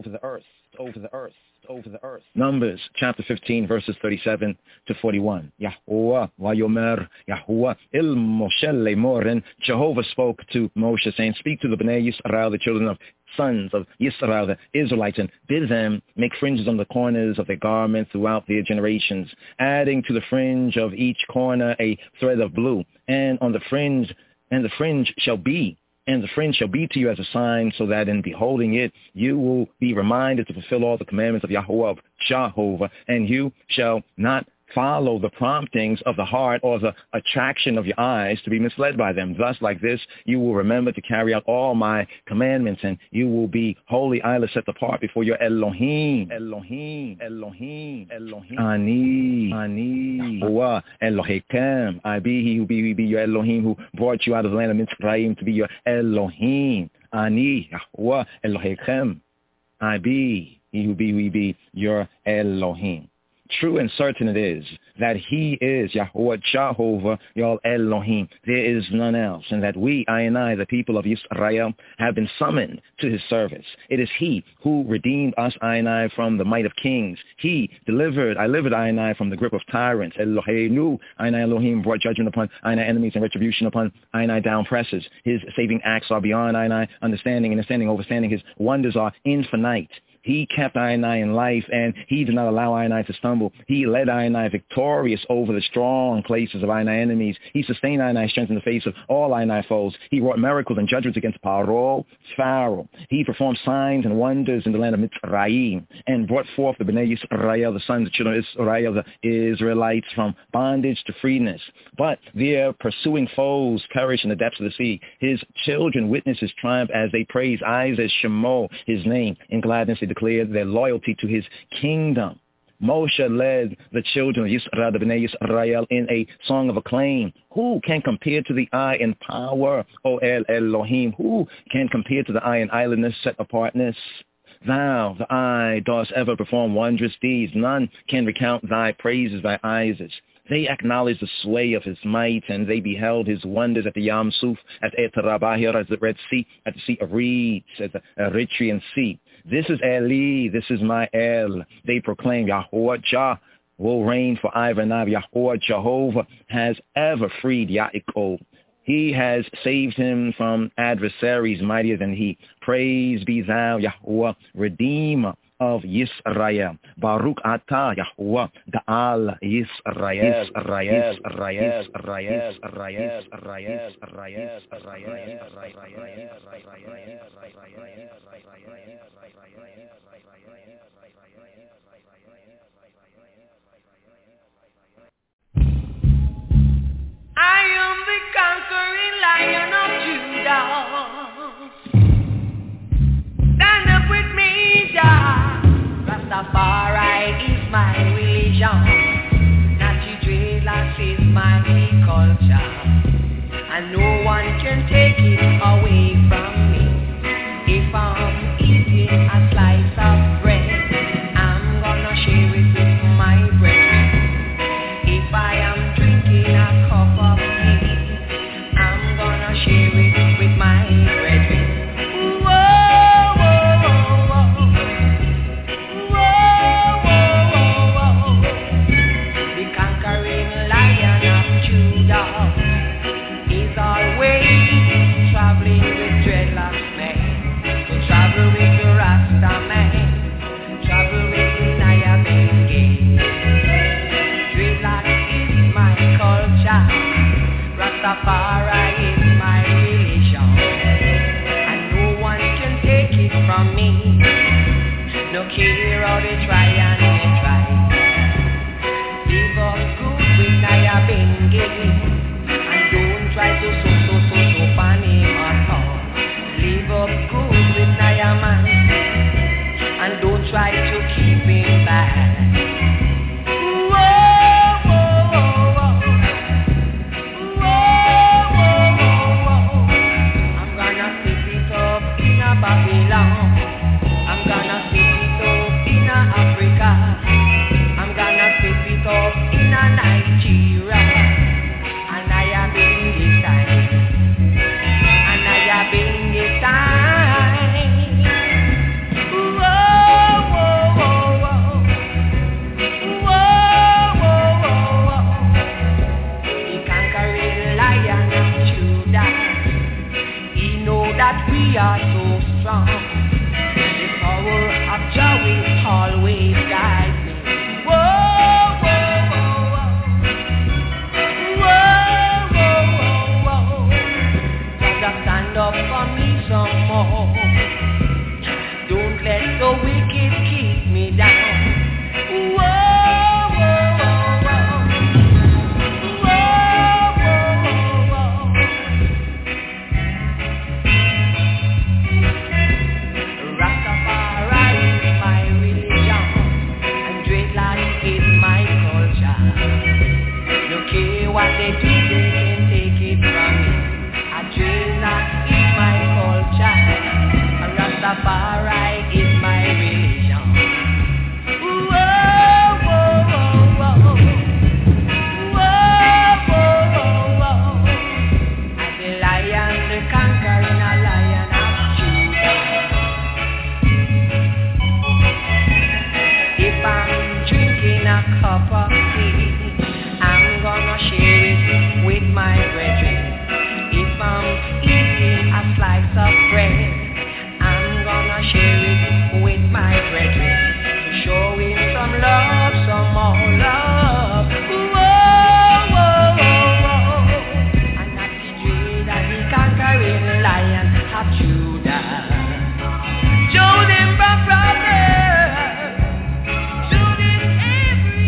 Numbers chapter 15, verses 37 to 41. Yahuwah Vayomer Yahuwah Il Moshe Lemorin. Jehovah spoke to Moshe, saying, speak to the Bnei Yisrael, the children of sons of Yisrael, the Israelites, and bid them make fringes on the corners of their garments throughout their generations, adding to the fringe of each corner a thread of blue, and the fringe shall be to you as a sign, so that in beholding it you will be reminded to fulfill all the commandments of Yahweh, of Jehovah, and you shall not follow the promptings of the heart or the attraction of your eyes to be misled by them. Thus, like this, you will remember to carry out all my commandments, and you will be holy, eyeless, set apart before your Elohim. Ani, Yahuwah, Elohim. I be he who be your Elohim, who brought you out of the land of Mitzrayim to be your Elohim. Ani, Yahuwah, Elohim. I be he who be your Elohim. True and certain it is that he is Yahuwah Jehovah, your Elohim. There is none else. And that we, I and I, the people of Israel, have been summoned to his service. It is he who redeemed us, I and I, from the might of kings. He delivered I and I, from the grip of tyrants. Eloheinu, I and I, Elohim, brought judgment upon I and I enemies and retribution upon I and I down presses. His saving acts are beyond I and I understanding, and understanding overstanding. His wonders are infinite. He kept I and I in life, and he did not allow I and I to stumble. He led I and I victorious over the strong places of I and I enemies. He sustained I and I strength in the face of all I and I foes. He wrought miracles and judgments against Pharaoh. He performed signs and wonders in the land of Mitzrayim, and brought forth the Bnei Yisrael, the sons of children of Israel, the Israelites, from bondage to freeness. But their pursuing foes perished in the depths of the sea. His children witnessed his triumph as they praised Isaac Shemo, his name. In gladness they declared their loyalty to his kingdom. Moshe led the children of Yisrael, the Bnei Yisrael, in a song of acclaim. Who can compare to the eye in power, O El Elohim? Who can compare to the eye in islandness, set apartness? Thou, the eye, dost ever perform wondrous deeds. None can recount thy praises, thy eyes. They acknowledged the sway of his might, and they beheld his wonders at the Yam Suf, at Et Rabahir, at the Red Sea, at the Sea of Reeds, at the Eritrean Sea. This is Eli, this is my El. They proclaim Yahuwah Jah will reign for ever and ever. Yahuwah Jehovah has ever freed Yaakov. He has saved him from adversaries mightier than he. Praise be thou, Yahuwah, Redeemer of Yisrael. Baruch atah Yahuwah, Ga'al Yisrael, Yisrael, Yisrael, Yisrael, Yisrael, I am the conquering Lion of Judah. Stand up with me, Jah. Rastafari is my religion. Natty dreadlocks is my culture. And no one can take it away from me. If I'm eating a slice of bread, I'm gonna share it with my brethren. If I am drinking a cup of tea, I'm gonna share it with my brethren. Whoa, whoa, whoa, whoa, whoa, whoa. The conquering Lion of Judah is always traveling with dreadlocks man, to travel with the Rasta man, travel with the Naya Bengi. Culture, Rastafari is my religion, and no one can take it from me. No care how they try and they try. Live up good with Naya Bengi, and don't try to so on him at all. Live up good with Naya man, and don't try to keep him back. Babylon. I'm gonna set it up in Africa. I'm gonna set it up in Nigeria. And I have been this time. And I have been this time. Whoa, whoa, whoa, whoa. Whoa, whoa, whoa, whoa. The conquering Lion of Judah. He know that we are so strong. The power of Jah will always guide me. Whoa, whoa, whoa, whoa. cup of tea. I'm gonna share it with my brethren. If I'm eating a slice of bread, I'm gonna share it with my brethren to show him some love, some more love. Whoa, whoa, whoa. And that's the dream that the conquering lion of Judah. Show them from brothers, show them every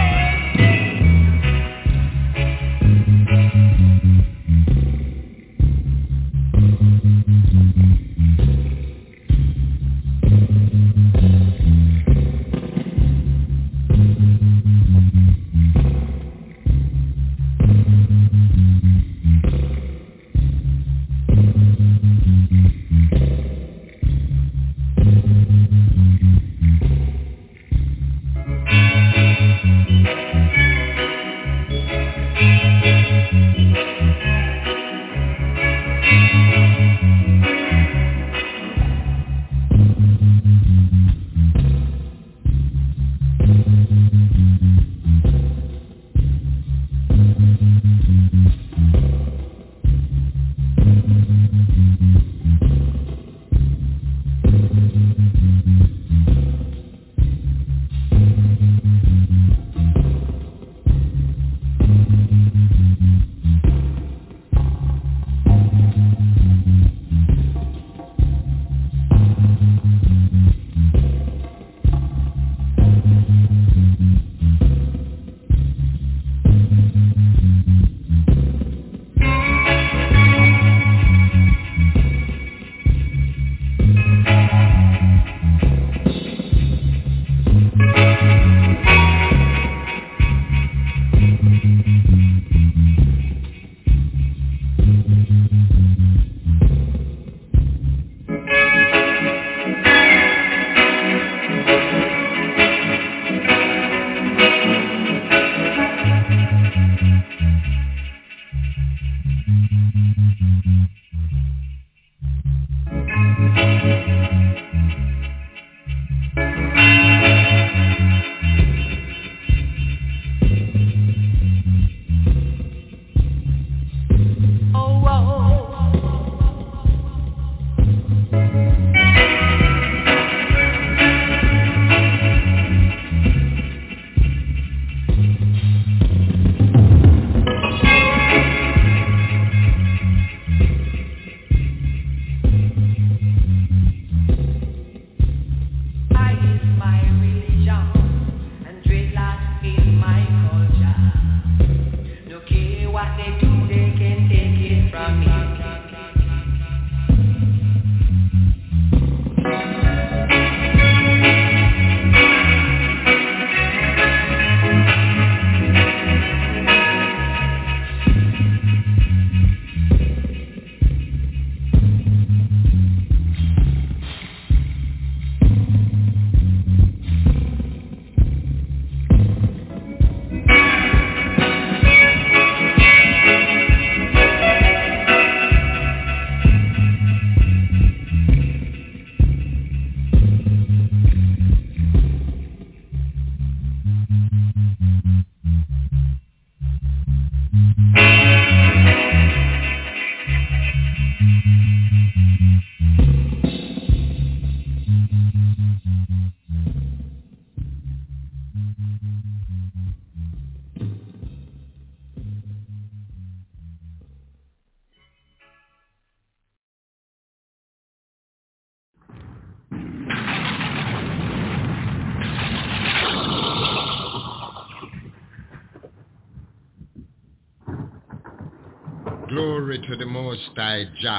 Glory to the Most High Jah,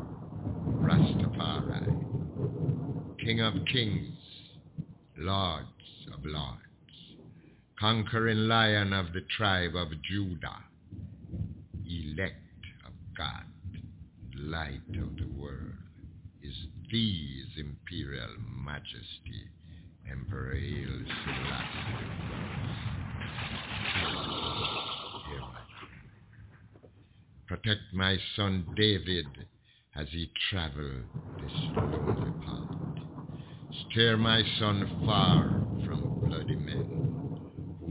Rastafari, King of Kings, Lords of Lords, conquering Lion of the tribe of Judah, elect of God, light of the world, is His Imperial Majesty, Emperor Haile Selassie I. Protect my son David as he travel this lonely path. Steer my son far from bloody men who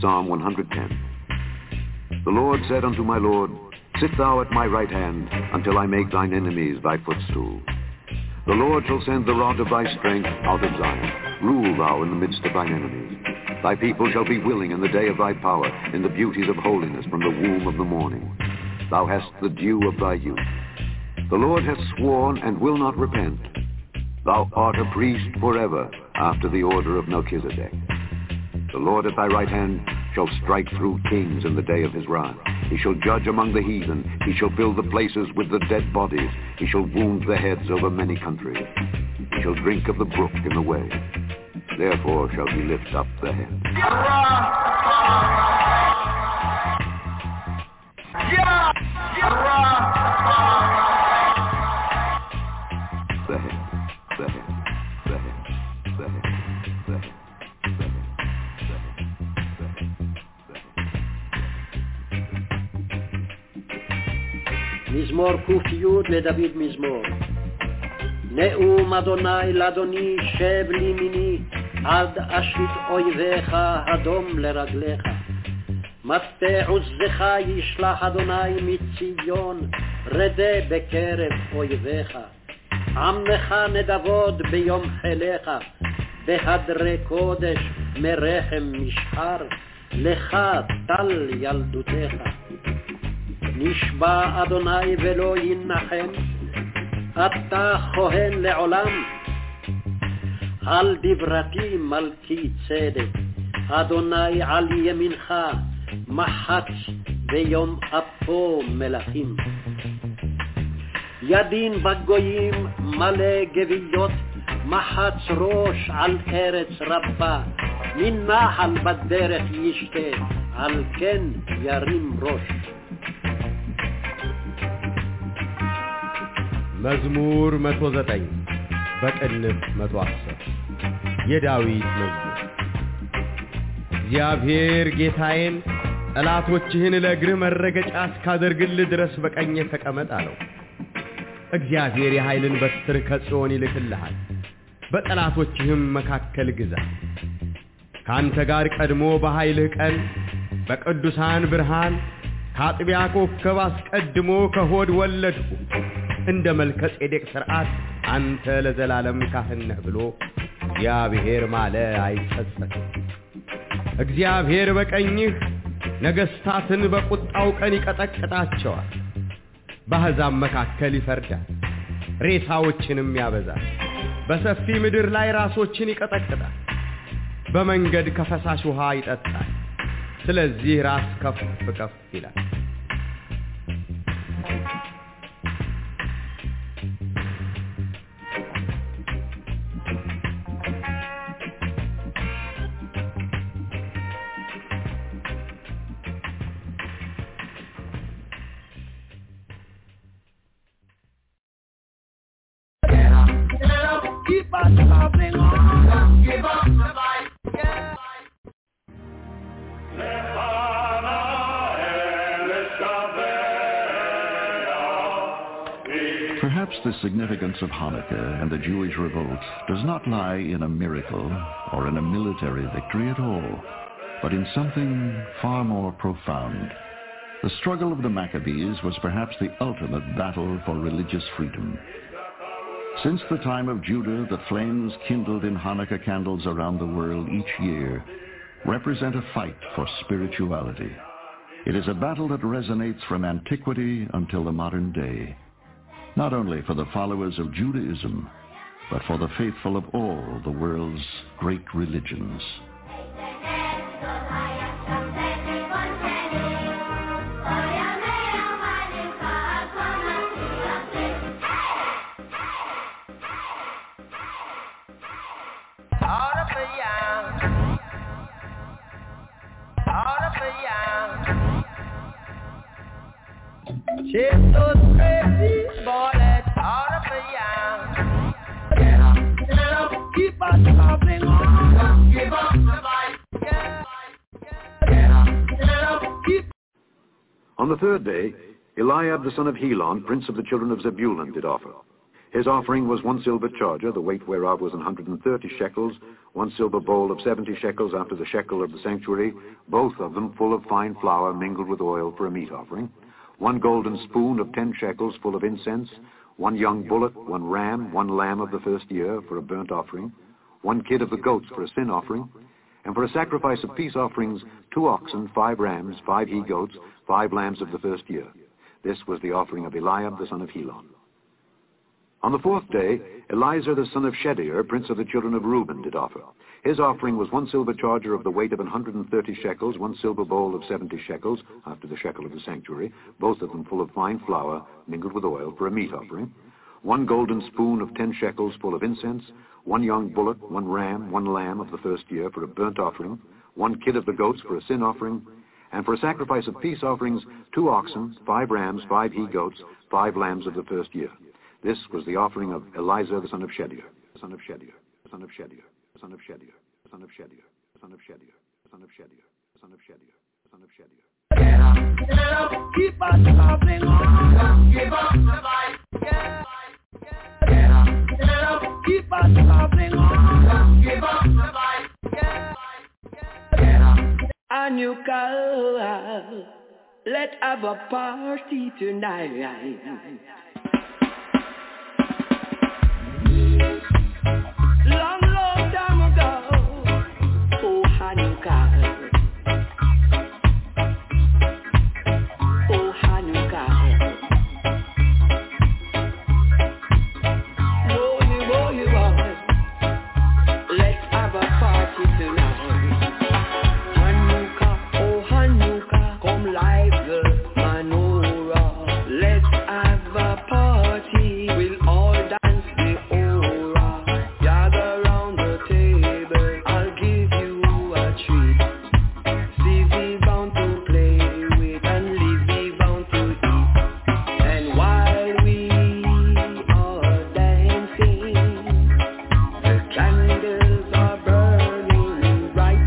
Psalm 110. The Lord said unto my Lord, sit thou at my right hand, until I make thine enemies thy footstool. The Lord shall send the rod of thy strength out of Zion. Rule thou in the midst of thine enemies. Thy people shall be willing in the day of thy power, in the beauties of holiness from the womb of the morning. Thou hast the dew of thy youth. The Lord hath sworn and will not repent. Thou art a priest forever, after the order of Melchizedek. The Lord at thy right hand shall strike through kings in the day of his wrath. He shall judge among the heathen. He shall fill the places with the dead bodies. He shall wound the heads over many countries. He shall drink of the brook in the way. Therefore shall he lift up the head. The head, the head, the head, the head, the head. מזמור ק"י לדוד מזמור. נאום אדוני לאדוני שב לימיני, עד אשית אויביך אדום לרגליך. מטה עוזך ישלח אדוני מציון, רדה בקרב אויביך. עמך נדבות ביום חילך, בהדרי קודש מרחם משחר, לך טל ילדותך. נשבע אדוני ולא ינחם, אתה כהן לעולם. על דברתי מלכי צדק, אדוני על ימינך, מחץ ביום אפו מלכים. ידין בגויים מלא גוויות, מחץ ראש על ארץ רבה. מנחל בדרך ישתה, על כן ירים ראש. መዝሙር 109 በቅንፍ 110 የዳዊት መዝሙር። እግዚአብሔር ጌታዬን ጠላቶችህን ለእግርህ መረገጫ እስካደርግልህ ድረስ በቀኜ ተቀመጥ አለው። እግዚአብሔር የኃይልን በትር ከጽዮን ይልክልሃል፣ በጠላቶችህም መካከል ግዛ። ካንተ ጋር ቀድሞ በኃይልህ ቀን በቅዱሳን ብርሃን ከአጥቢያ ኮከብ አስቀድሞ ከሆድ ወለድሁ። እንደ መልከ ጼዴቅ ሥርዓት አንተ ለዘላለም ካህን ነህ ብሎ እግዚአብሔር ማለ አይጸጸትም። እግዚአብሔር በቀኝህ ነገሥታትን በቁጣው ቀን ይቀጠቅጣቸዋል። በአሕዛብ መካከል ይፈርዳል፣ ሬሳዎችንም ያበዛል። በሰፊ ምድር ላይ ራሶችን ይቀጠቅጣል፣ በመንገድ ከፈሳሽ ውሃ ይጠጣል። ስለዚህ ራስ ከፍ ከፍ ይላል። Keep on traveling on, give up the fight, yeah. Perhaps the significance of Hanukkah and the Jewish revolt does not lie in a miracle or in a military victory at all, but in something far more profound. The struggle of the Maccabees was perhaps the ultimate battle for religious freedom. Since the time of Judah, the flames kindled in Hanukkah candles around the world each year represent a fight for spirituality. It is a battle that resonates from antiquity until the modern day, not only for the followers of Judaism, but for the faithful of all the world's great religions. Keep on traveling on, give up the fight, yeah. On the third day, Eliab the son of Helon, prince of the children of Zebulun, did offer. His offering was 1 silver charger, the weight whereof was 130 shekels, 1 silver bowl of 70 shekels after the shekel of the sanctuary, both of them full of fine flour mingled with oil for a meat offering, 1 golden spoon of 10 shekels full of incense, 1 young bullock, 1 ram, 1 lamb of the first year for a burnt offering, 1 kid of the goats for a sin offering, and for a sacrifice of peace offerings, 2 oxen, 5 rams, 5 he-goats, 5 lambs of the first year. This was the offering of Eliab the son of Helon. On the 4th day, Eliezer the son of Shedeur, prince of the children of Reuben, did offer. His offering was 1 silver charger of the weight of 130 shekels, 1 silver bowl of 70 shekels, after the shekel of the sanctuary, both of them full of fine flour, mingled with oil, for a meat offering, 1 golden spoon of 10 shekels full of incense, 1 young bullock, 1 ram, 1 lamb of the first year for a burnt offering, 1 kid of the goats for a sin offering, and for a sacrifice of peace offerings, 2 oxen, 5 rams, 5 he-goats, 5 lambs of the first year. This was the offering of Eliezer the son of Shedeur, the son of Shedeur, the son of Shedeur, the son of Shedeur, the son of Shedeur, the son of Shedeur, the son of Shedeur, the son of Shedeur, the son of Shedeur. Get up, keep on stopping on. Give up the fight. Get up, keep on stopping on. Give up the fight. Get up. And you call, let's have a party tonight. Long, long time ago, oh Hanukkah, oh Hanukkah, oh you are, let's have a party tonight. Hanukkah, oh Hanukkah, come live the menorah, let's have a party, we'll all dance the aura, gather round the table, I'll give you a treat. See we bound to play with and leave we bound to eat. And while we are dancing, the candles are burning bright.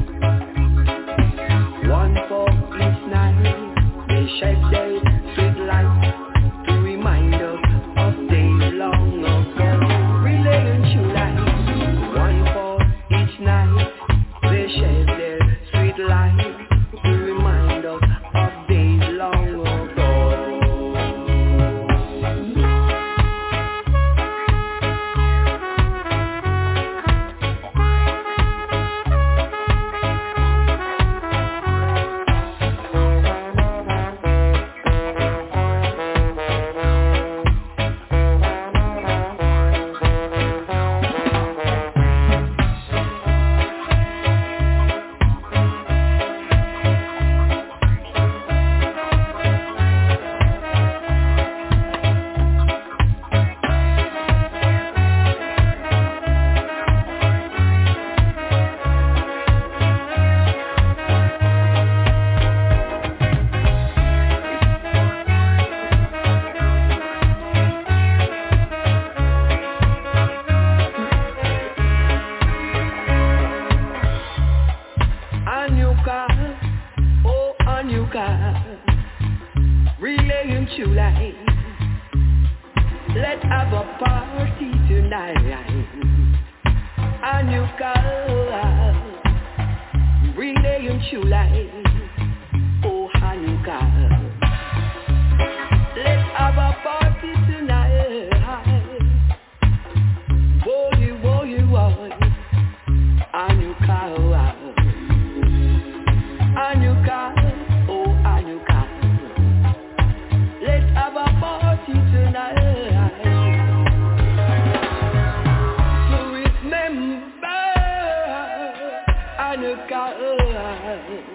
1 for each night, they shed their sweet light to remind us of days long ago. Relay and true light. 1 for each night, they shed their sweet light to remind us of days long ago. Hanukkah, oh Hanukkah, relay and true light. Let's have a party tonight. Hanukkah, relay and true light. Oh Hanukkah, let's have a party tonight. Whoa, you, Hanukkah. Hanukkah, oh Hanukkah, let's have a party tonight. So remember Hanukkah.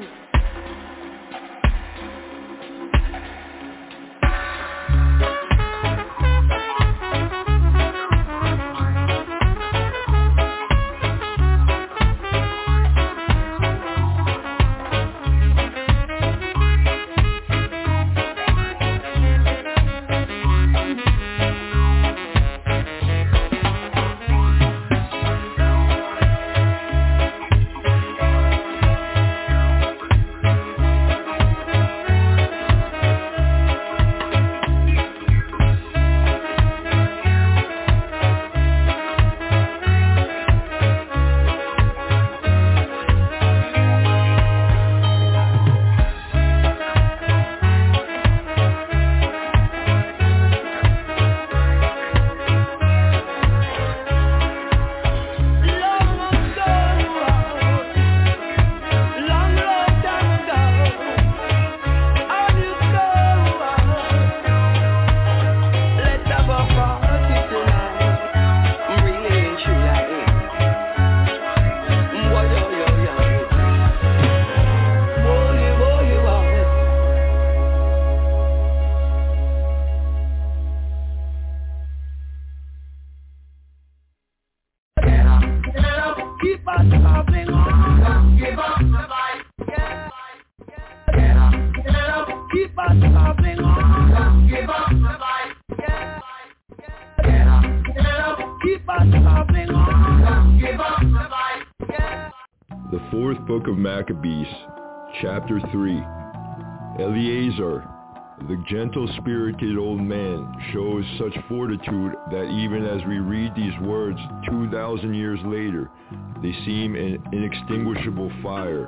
fourth book of Maccabees, chapter 3. Eleazar, the gentle-spirited old man, shows such fortitude that even as we read these words 2,000 years later, they seem an inextinguishable fire.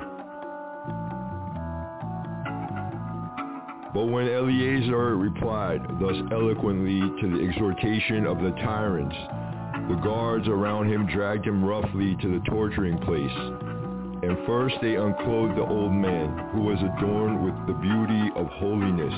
But when Eleazar replied thus eloquently to the exhortation of the tyrants, the guards around him dragged him roughly to the torturing place. And first they unclothed the old man, who was adorned with the beauty of holiness.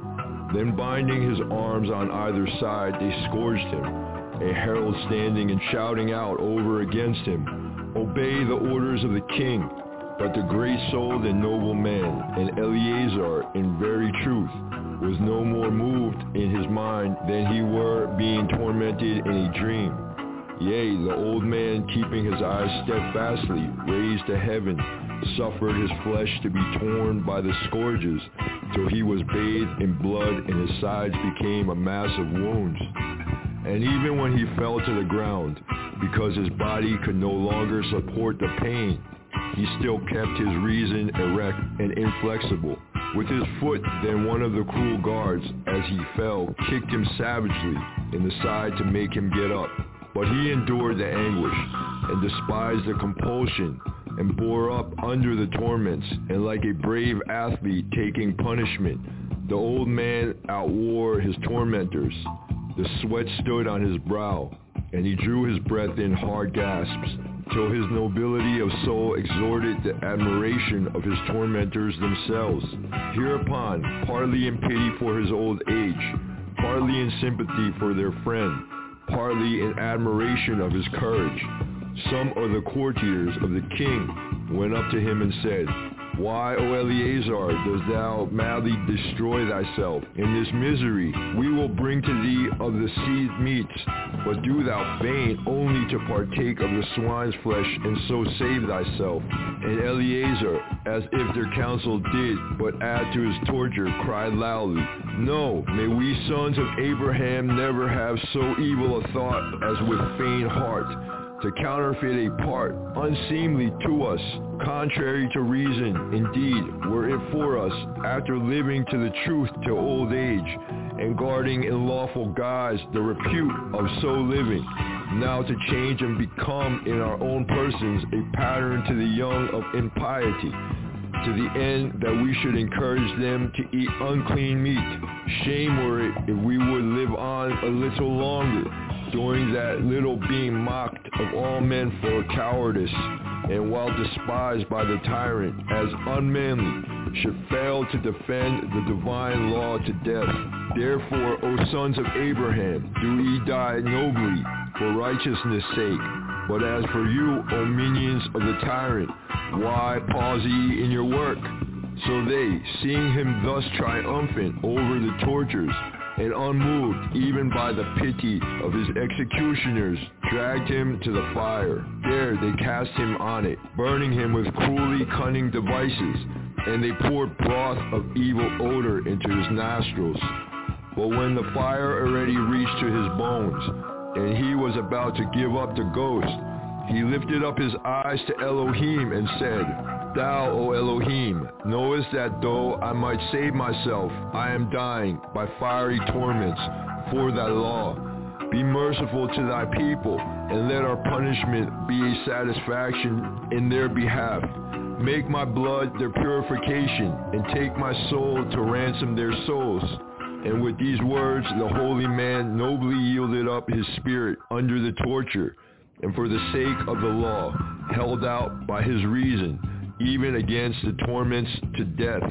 Then binding his arms on either side, they scourged him, a herald standing and shouting out over against him, "Obey the orders of the king." But the great-souled and noble man, and Eleazar, in very truth, was no more moved in his mind than he were being tormented in a dream. Yea, the old man, keeping his eyes steadfastly raised to heaven, suffered his flesh to be torn by the scourges, till he was bathed in blood and his sides became a mass of wounds. And even when he fell to the ground, because his body could no longer support the pain, he still kept his reason erect and inflexible. With his foot, then one of the cruel guards, as he fell, kicked him savagely in the side to make him get up. But he endured the anguish and despised the compulsion and bore up under the torments, and like a brave athlete taking punishment, the old man outwore his tormentors. The sweat stood on his brow, and he drew his breath in hard gasps, till his nobility of soul extorted the admiration of his tormentors themselves. Hereupon, partly in pity for his old age, partly in sympathy for their friend, partly in admiration of his courage, some of the courtiers of the king went up to him and said, "Why, O Eleazar, dost thou madly destroy thyself? In this misery we will bring to thee of the seethed meats, but do thou feign only to partake of the swine's flesh, and so save thyself." And Eleazar, as if their counsel did but add to his torture, cried loudly, "No, may we sons of Abraham never have so evil a thought as with feigned heart, to counterfeit a part unseemly to us, contrary to reason. Indeed, were it for us, after living to the truth to old age, and guarding in lawful guise the repute of so living, now to change and become in our own persons a pattern to the young of impiety, to the end that we should encourage them to eat unclean meat. Shame were it if we would live on a little longer, during that little being mocked of all men for cowardice, and while despised by the tyrant as unmanly, should fail to defend the divine law to death. Therefore, O sons of Abraham, do ye die nobly for righteousness' sake. But as for you, O minions of the tyrant, why pause ye in your work? So they, seeing him thus triumphant over the tortures, and unmoved even by the pity of his executioners, dragged him to the fire. There they cast him on it, burning him with cruelly cunning devices, and they poured broth of evil odor into his nostrils. But when the fire already reached to his bones, and he was about to give up the ghost, he lifted up his eyes to Elohim and said, "Thou, O Elohim, knowest that though I might save myself, I am dying by fiery torments for thy law. Be merciful to thy people, and let our punishment be a satisfaction in their behalf. Make my blood their purification, and take my soul to ransom their souls." And with these words, the holy man nobly yielded up his spirit under the torture, and for the sake of the law, held out by his reason, even against the torments to death.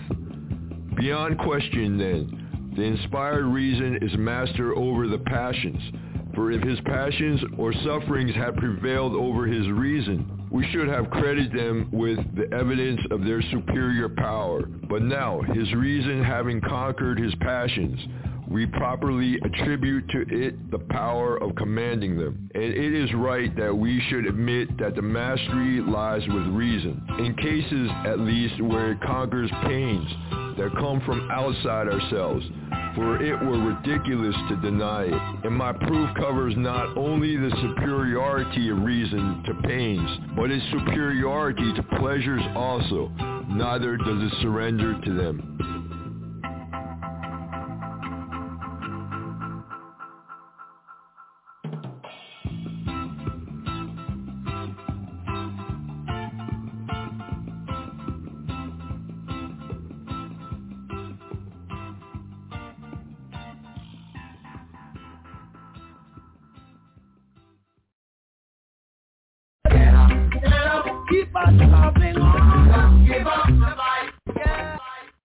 Beyond question, then, the inspired reason is master over the passions. For if his passions or sufferings had prevailed over his reason, we should have credited them with the evidence of their superior power. But now, his reason having conquered his passions, we properly attribute to it the power of commanding them. And it is right that we should admit that the mastery lies with reason, in cases at least where it conquers pains that come from outside ourselves. for it were ridiculous to deny it. And my proof covers not only the superiority of reason to pains, but its superiority to pleasures also. Neither does it surrender to them. Keep on loving on. Give up the fight. Yeah.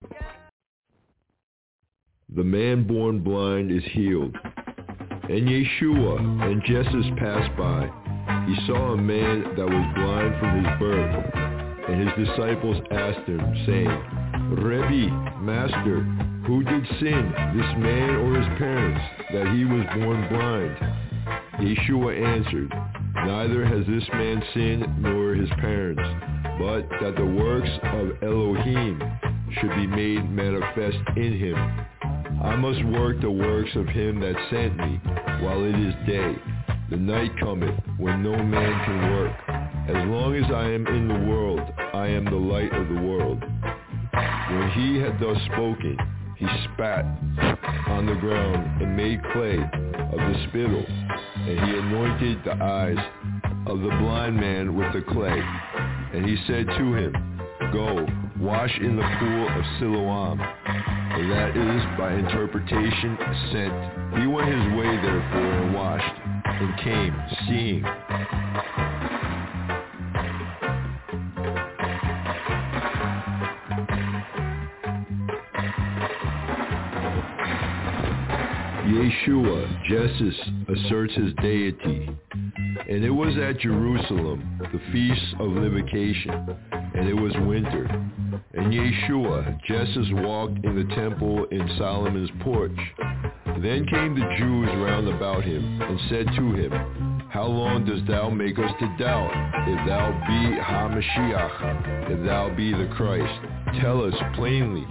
The man born blind is healed. And Yeshua and Jesus passed by. He saw a man that was blind from his birth. And his disciples asked him, saying, Rebbe, Master, who did sin, this man or his parents, that he was born blind? Yeshua answered, Neither has this man sinned nor his parents, but that the works of Elohim should be made manifest in him. I must work the works of him that sent me while it is day. The night cometh when no man can work. As long as I am in the world, I am the light of the world. When he had thus spoken, he spat on the ground and made clay of the spittle, and he anointed the eyes of the blind man with the clay. And he said to him, Go, wash in the pool of Siloam. And that is, by interpretation, sent. He went his way therefore and washed, and came, seeing. Yeshua, Jesus, asserts his deity. And it was at Jerusalem, the feast of Livocation, and it was winter. And Yeshua, Jesus, walked in the temple in Solomon's porch. Then came the Jews round about him, and said to him, How long dost thou make us to doubt? If thou be HaMashiach, if thou be the Christ, tell us plainly.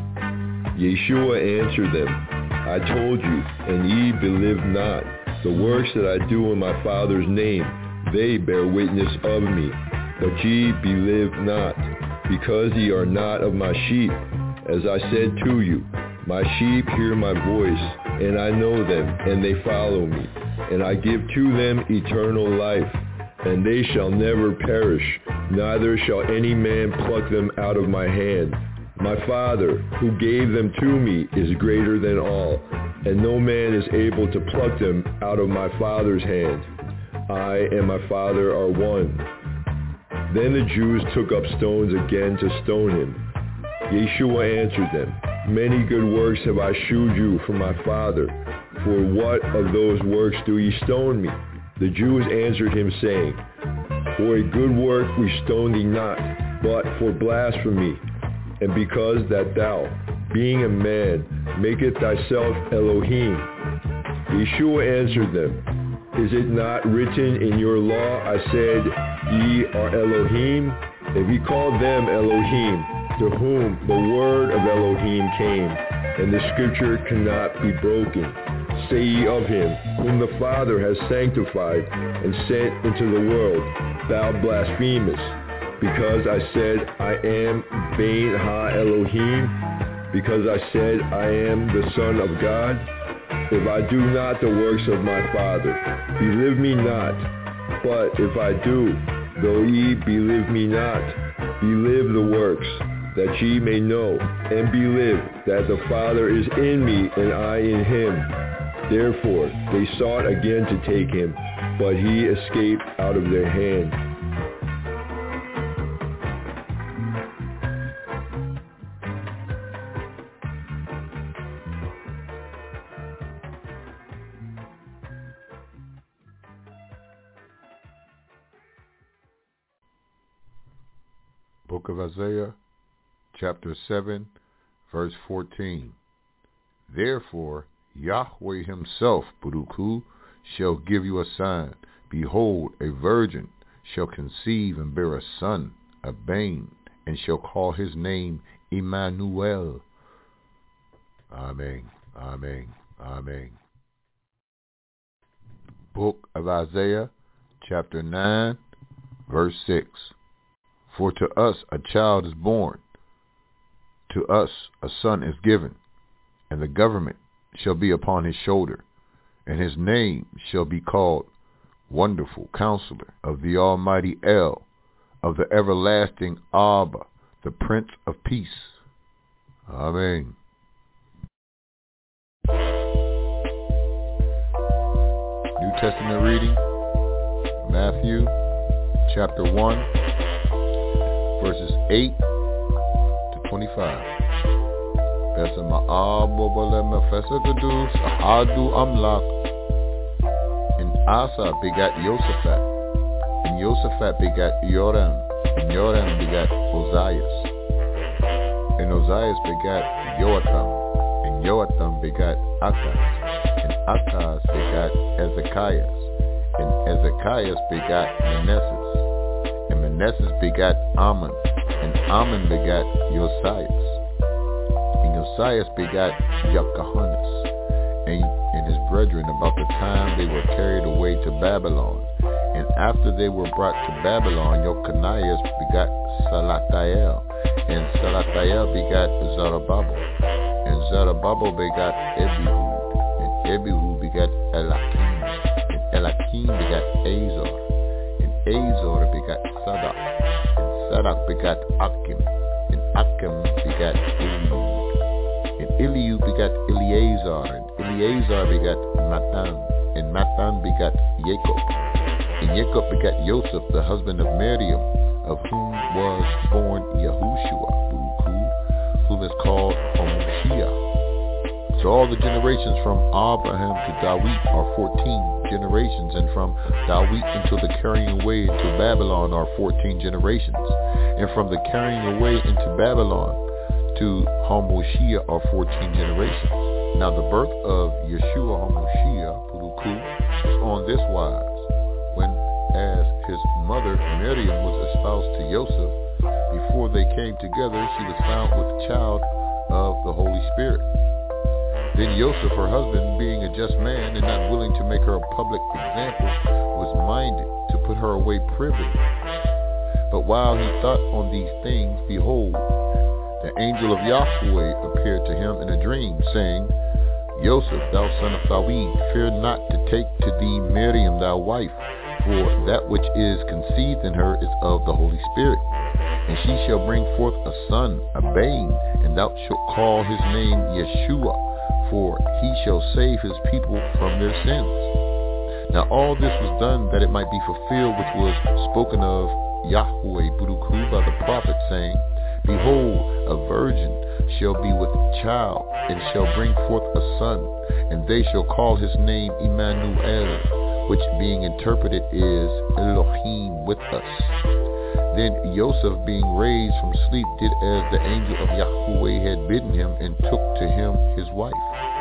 Yeshua answered them, I told you, and ye believe not. The works that I do in my Father's name, they bear witness of me. But ye believe not, because ye are not of my sheep. As I said to you, my sheep hear my voice, and I know them, and they follow me. And I give to them eternal life, and they shall never perish, neither shall any man pluck them out of my hand. My Father, who gave them to me, is greater than all, and no man is able to pluck them out of my Father's hand. I and my Father are one. Then the Jews took up stones again to stone him. Yeshua answered them, Many good works have I shewed you from my Father. For what of those works do ye stone me? The Jews answered him, saying, For a good work we stone thee not, but for blasphemy, and because that thou, being a man, maketh thyself Elohim. Yeshua answered them, Is it not written in your law, I said, Ye are Elohim? If he called them Elohim, to whom the word of Elohim came, and the scripture cannot be broken, say ye of him, whom the Father has sanctified and sent into the world, thou blasphemest. Because I said, I am Bein Ha-Elohim, because I said, I am the Son of God. If I do not the works of my Father, believe me not. But if I do, though ye believe me not, believe the works, that ye may know, and believe that the Father is in me, and I in him. Therefore they sought again to take him, but he escaped out of their hand. Book of Isaiah, chapter 7, verse 14. Therefore, Yahweh himself, Baruchu, shall give you a sign. Behold, a virgin shall conceive and bear a son, a bane, and shall call his name Emmanuel. Amen. Amen. Amen. Book of Isaiah, chapter 9, verse 6. For to us a child is born, to us a son is given, and the government shall be upon his shoulder, and his name shall be called Wonderful Counselor, of the Almighty El, of the everlasting Abba, the Prince of Peace. Amen. New Testament reading, Matthew chapter 1, verses 8 to 25. Besa ma'abo bale mefesa gedus ahadu amlak. And Asa begat Josaphat, and Josaphat begat Joram, and Joram begat Ozias, and Ozias begat Joatham, and Joatham begat Achaz, and Achaz begat Ezekias, and Ezekias begat Manasseh, and Manasseh begat Ammon, and Ammon begat Josias, and Josias begat Jehoahaz, and his brethren about the time they were carried away to Babylon. And after they were brought to Babylon, Jeconiah begat Salathiel, and Salathiel begat Zerubbabel, and Zerubbabel begat Ebihud, and Ebihud begat Elakim, and Elakim begat Azor, and Azor begat Sadak, and Sadak begat Akim, and Akim begat Eliud, and Eliud begat Eleazar, and Eleazar begat Matan, and Matan begat Jacob, and Jacob begat Joseph, the husband of Miriam, of whom was born Yahushua, who is called Homoshia. So all the generations from Abraham to David are 14 generations, and from David until the carrying away into Babylon are 14 generations, and from the carrying away into Babylon to Homoshia are 14 generations. Now the birth of Yeshua Homoshia, Puruku, was on this wise. When, as his mother Miriam was espoused to Joseph, before they came together, she was found with child of the Holy Spirit. Then Joseph, her husband, being a just man and not willing to make her a public example, was minded to put her away privily. But while he thought on these things, behold, the angel of Yahweh appeared to him in a dream, saying, Joseph, thou son of David, fear not to take to thee Miriam thy wife, for that which is conceived in her is of the Holy Spirit. And she shall bring forth a son, a babe, and thou shalt call his name Yeshua, for he shall save his people from their sins. Now all this was done that it might be fulfilled which was spoken of Yahweh Buruku by the prophet, saying, Behold, a virgin shall be with child, and shall bring forth a son, and they shall call his name Emmanuel, which being interpreted is Elohim with us. Then Joseph, being raised from sleep, did as the angel of Yahweh had bidden him, and took to him his wife,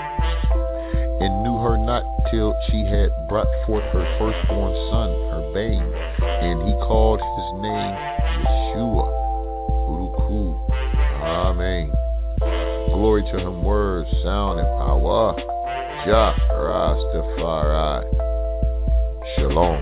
and knew her not till she had brought forth her firstborn son, her babe, and he called his name Yeshua. Uruku. Amen. Glory to him, words, sound, and power. Jah Rastafari. Shalom.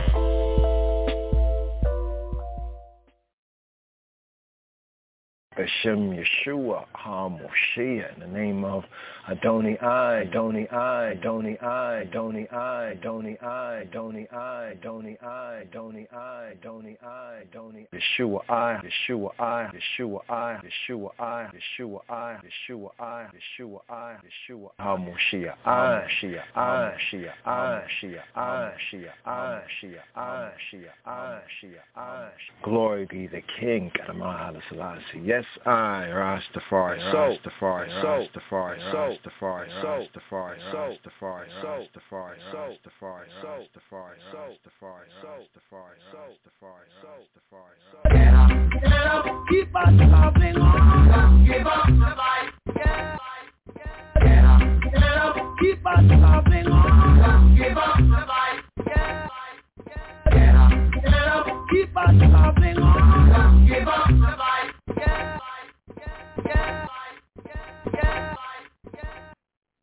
Hashem Yeshua HaMoshiach, in the name of Adonai, Adonai, Adonai, Adonai, Adonai, Adonai, Adonai, Adonai, Adonai, Adonai, Yeshua I, Yeshua I, Yeshua I, Yeshua I, Yeshua I, Yeshua I, Yeshua I, Yeshua HaMoshiach, I, Shia, I, Shia, I, Shia, I, Shia, I, Shia, I, Shia, I, Shia, I. Glory be the King, Kadamah Haile Selassie. Yes, I, Rastafari, Rastafari, Rastafari, Rastafari, Rastafari, Rastafari, Rastafari, Rastafari, Rastafari, Rastafari, Rastafari, Rastafari, Rastafari. Get up, keep on moving on. Give up the fight. Get up, keep on moving on. Give up the fight. Get up, keep on moving on. Give up the fight.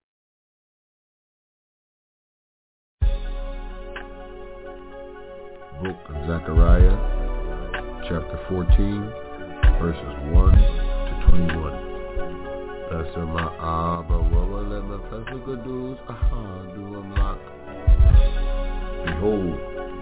chapter 14, verses 1 to 21. Asama Abba Wawalema Fesukadus Ahadu Amlak. Behold,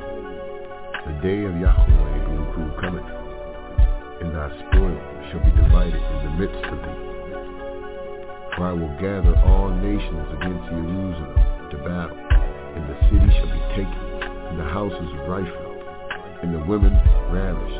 the day of Yahweh Uruku cometh, and thy spoil shall be divided in the midst of thee. For I will gather all nations against Jerusalem to battle, and the city shall be taken, and the houses rifled, and the women ravished.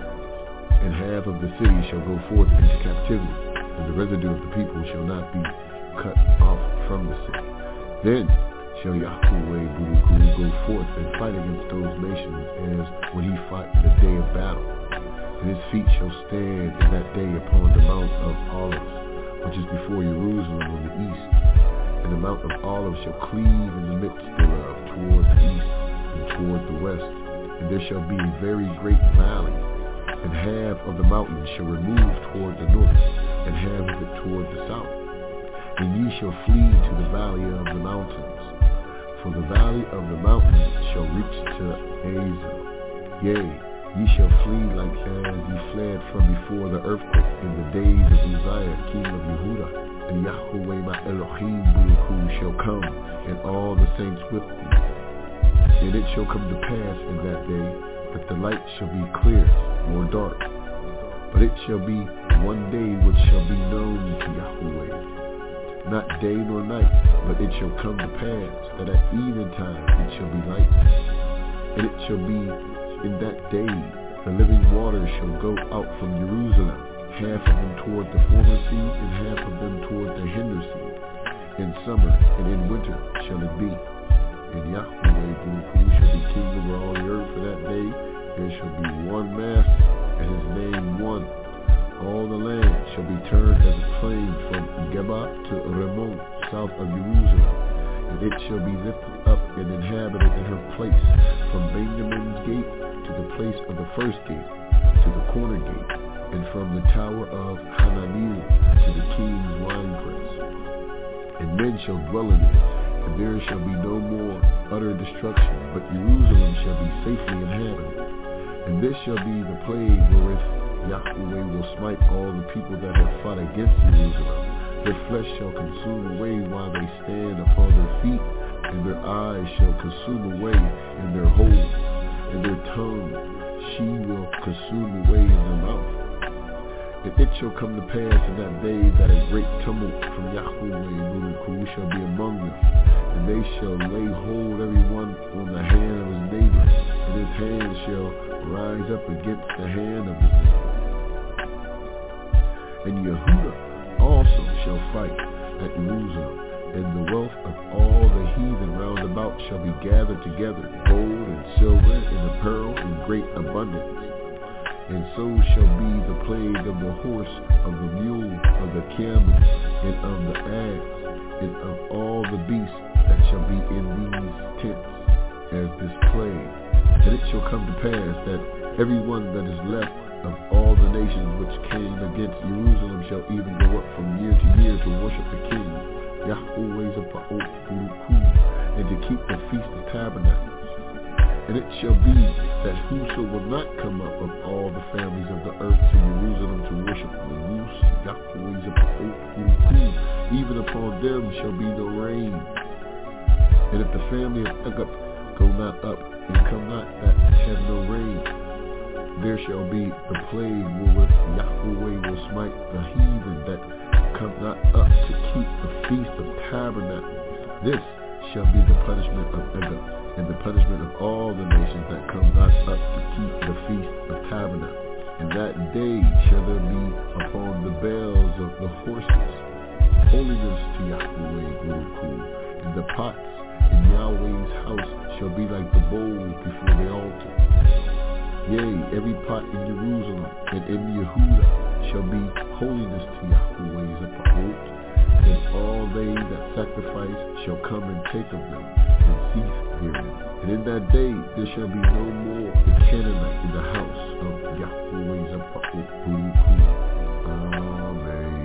And half of the city shall go forth into captivity, and the residue of the people shall not be cut off from the city. Then shall Yahweh Buruku go forth and fight against those nations as when he fought in the day of battle. And his feet shall stand in that day upon the Mount of Olives, which is before Jerusalem on the east. And the Mount of Olives shall cleave in the midst thereof toward the east and toward the west. And there shall be a very great valley, and half of the mountain shall remove toward the north, and half of it toward the south. And ye shall flee to the valley of the mountains, for the valley of the mountains shall reach to Azel. Yea, ye shall flee like as ye fled from before the earthquake in the days of Uzziah, king of Yehudah. And Yahweh my Elohim Buruku shall come, and all the saints with me. And it shall come to pass in that day that the light shall be clear nor dark, but it shall be one day which shall be known to Yahweh, not day nor night, but it shall come to pass that at eventide it shall be light. And it shall be in that day the living waters shall go out from Jerusalem, half of them toward the former sea, and half of them toward the hinder sea. In summer and in winter shall it be. And Yahweh Buruku shall be king over all the earth for that day. There shall be one master, and his name one. All the land shall be turned as a plain from Geba to Ramon, south of Jerusalem. And it shall be lifted up and inhabited in her place, from Benjamin's gate to the place of the first gate, to the corner gate, and from the tower of Hananiah to the king's winepress. And men shall dwell in it, and there shall be no more utter destruction, but Jerusalem shall be safely inhabited. And this shall be the plague wherewith Yahweh will smite all the people that have fought against Jerusalem. Their flesh shall consume away while they stand upon their feet, and their eyes shall consume away in their holes, and their tongue she will consume away in their mouth. And it shall come to pass in that day that a great tumult from Yahweh Buruku shall be among them, and they shall lay hold every one on the hand of his neighbor, and his hand shall rise up against the hand of his neighbor. And Yehudah also shall fight at Jerusalem, and the wealth of all the heathen round about shall be gathered together, gold and silver and apparel in great abundance. And so shall be the plague of the horse, of the mule, of the camel, and of the ass, and of all the beasts that shall be in these tents, as this plague. And it shall come to pass that every one that is left of all the nations which came against Jerusalem shall even go up from year to year to worship the King, Yahweh Zebaoth Buruku, and to keep the Feast of Tabernacles. And it shall be that whoso will not come up of all the families of the earth to Jerusalem to worship the Luz, Yahweh Zebaoth Buruku, even upon them shall be no rain. And if the family of Egypt go not up, and come not that have no rain, there shall be the plague wherewith Yahweh will smite the heathen that come not up to keep the Feast of Tabernacles. This shall be the punishment of Egypt, and the punishment of all the nations that come not up to keep the Feast of Tabernacles. And that day shall there be upon the bells of the horses holiness to Yahweh Buruku, and the pots in Yahweh's house shall be like the bowls before the altar. Yea, every pot in Jerusalem and in Yehudah shall be holiness to Yahweh Zebaoth, and all they that sacrifice shall come and take of them, and cease therein. And in that day there shall be no more the Canaanite in the house of Yahweh Zebaoth Buruku. Amen.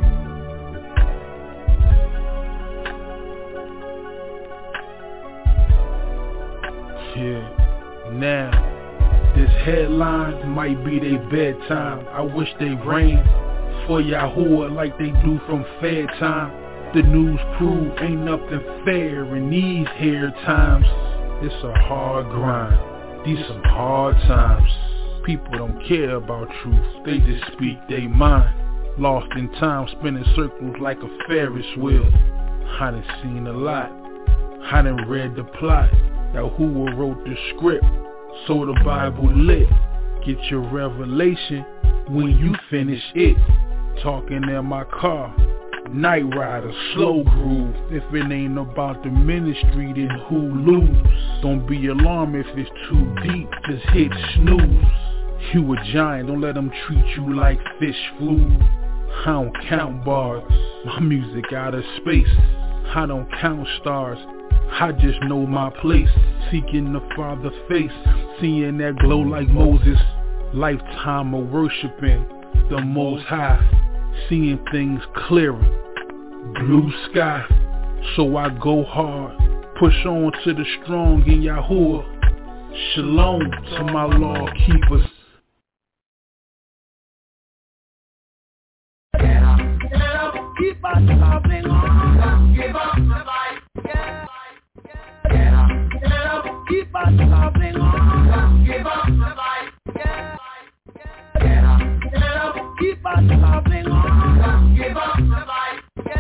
Yeah, now this headline line might be their bedtime. I wish they ran for Yahuwah like they do from Fed time. The news crew ain't nothing fair in these hair times. It's a hard grind, these some hard times. People don't care about truth, they just speak they mind. Lost in time, spinning circles like a Ferris wheel. I done seen a lot, I done read the plot. Yahuwah wrote the script, so the Bible lit. Get your revelation when you finish it. Talking in my car, night rider, slow groove. If it ain't about the ministry, then who lose? Don't be alarmed if it's too deep, just hit snooze. You a giant, don't let them treat you like fish food. I don't count bars, my music out of space. I don't count stars, I just know my place. Seeking the Father's face, seeing that glow like Moses. Lifetime of worshiping the Most High, seeing things clearer, blue sky. So I go hard, push on to the strong in Yahuwah. Shalom to my law keepers. Keep on stopping on. Don't give up the fight. Get up. Keep on stopping on. Don't give up the fight. Get up. Keep on stopping on. Don't give up the fight.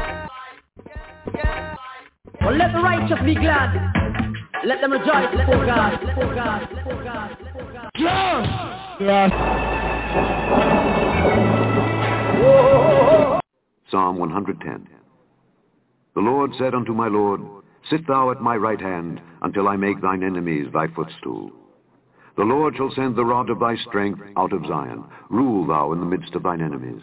Well, let the righteous be glad. Let them rejoice before God. Yes. Psalm 110. The Lord said unto my Lord, Sit thou at my right hand, until I make thine enemies thy footstool. The Lord shall send the rod of thy strength out of Zion. Rule thou in the midst of thine enemies.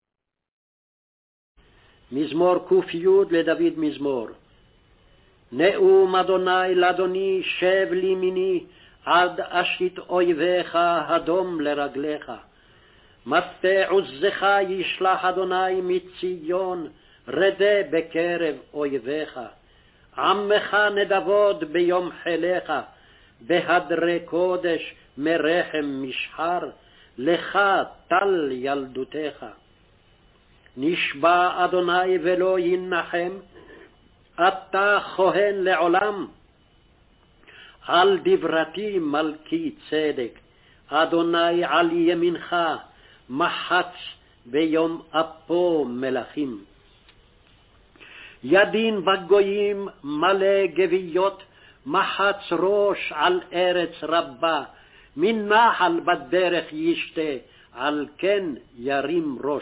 מזמור ק"י לדוד מזמור. נאום אדוני לאדוני שב לימיני, עד אשית אויביך הדום לרגליך. מטה עוזך ישלח אדוני מציון, רדה בקרב אויביך. עמך נדבות ביום חיליך, בהדרי קודש מרחם משחר, לך טל ילדותך. נשבע אדוני ולא ינחם, אתה כהן לעולם. על דברתי מלכי צדק, אדוני על ימינך, מחץ ביום אפו מלכים. ידין בגויים מלא גוויות, מחץ ראש על ארץ רבה, מן נחל בדרך ישתה, על כן ירים ראש.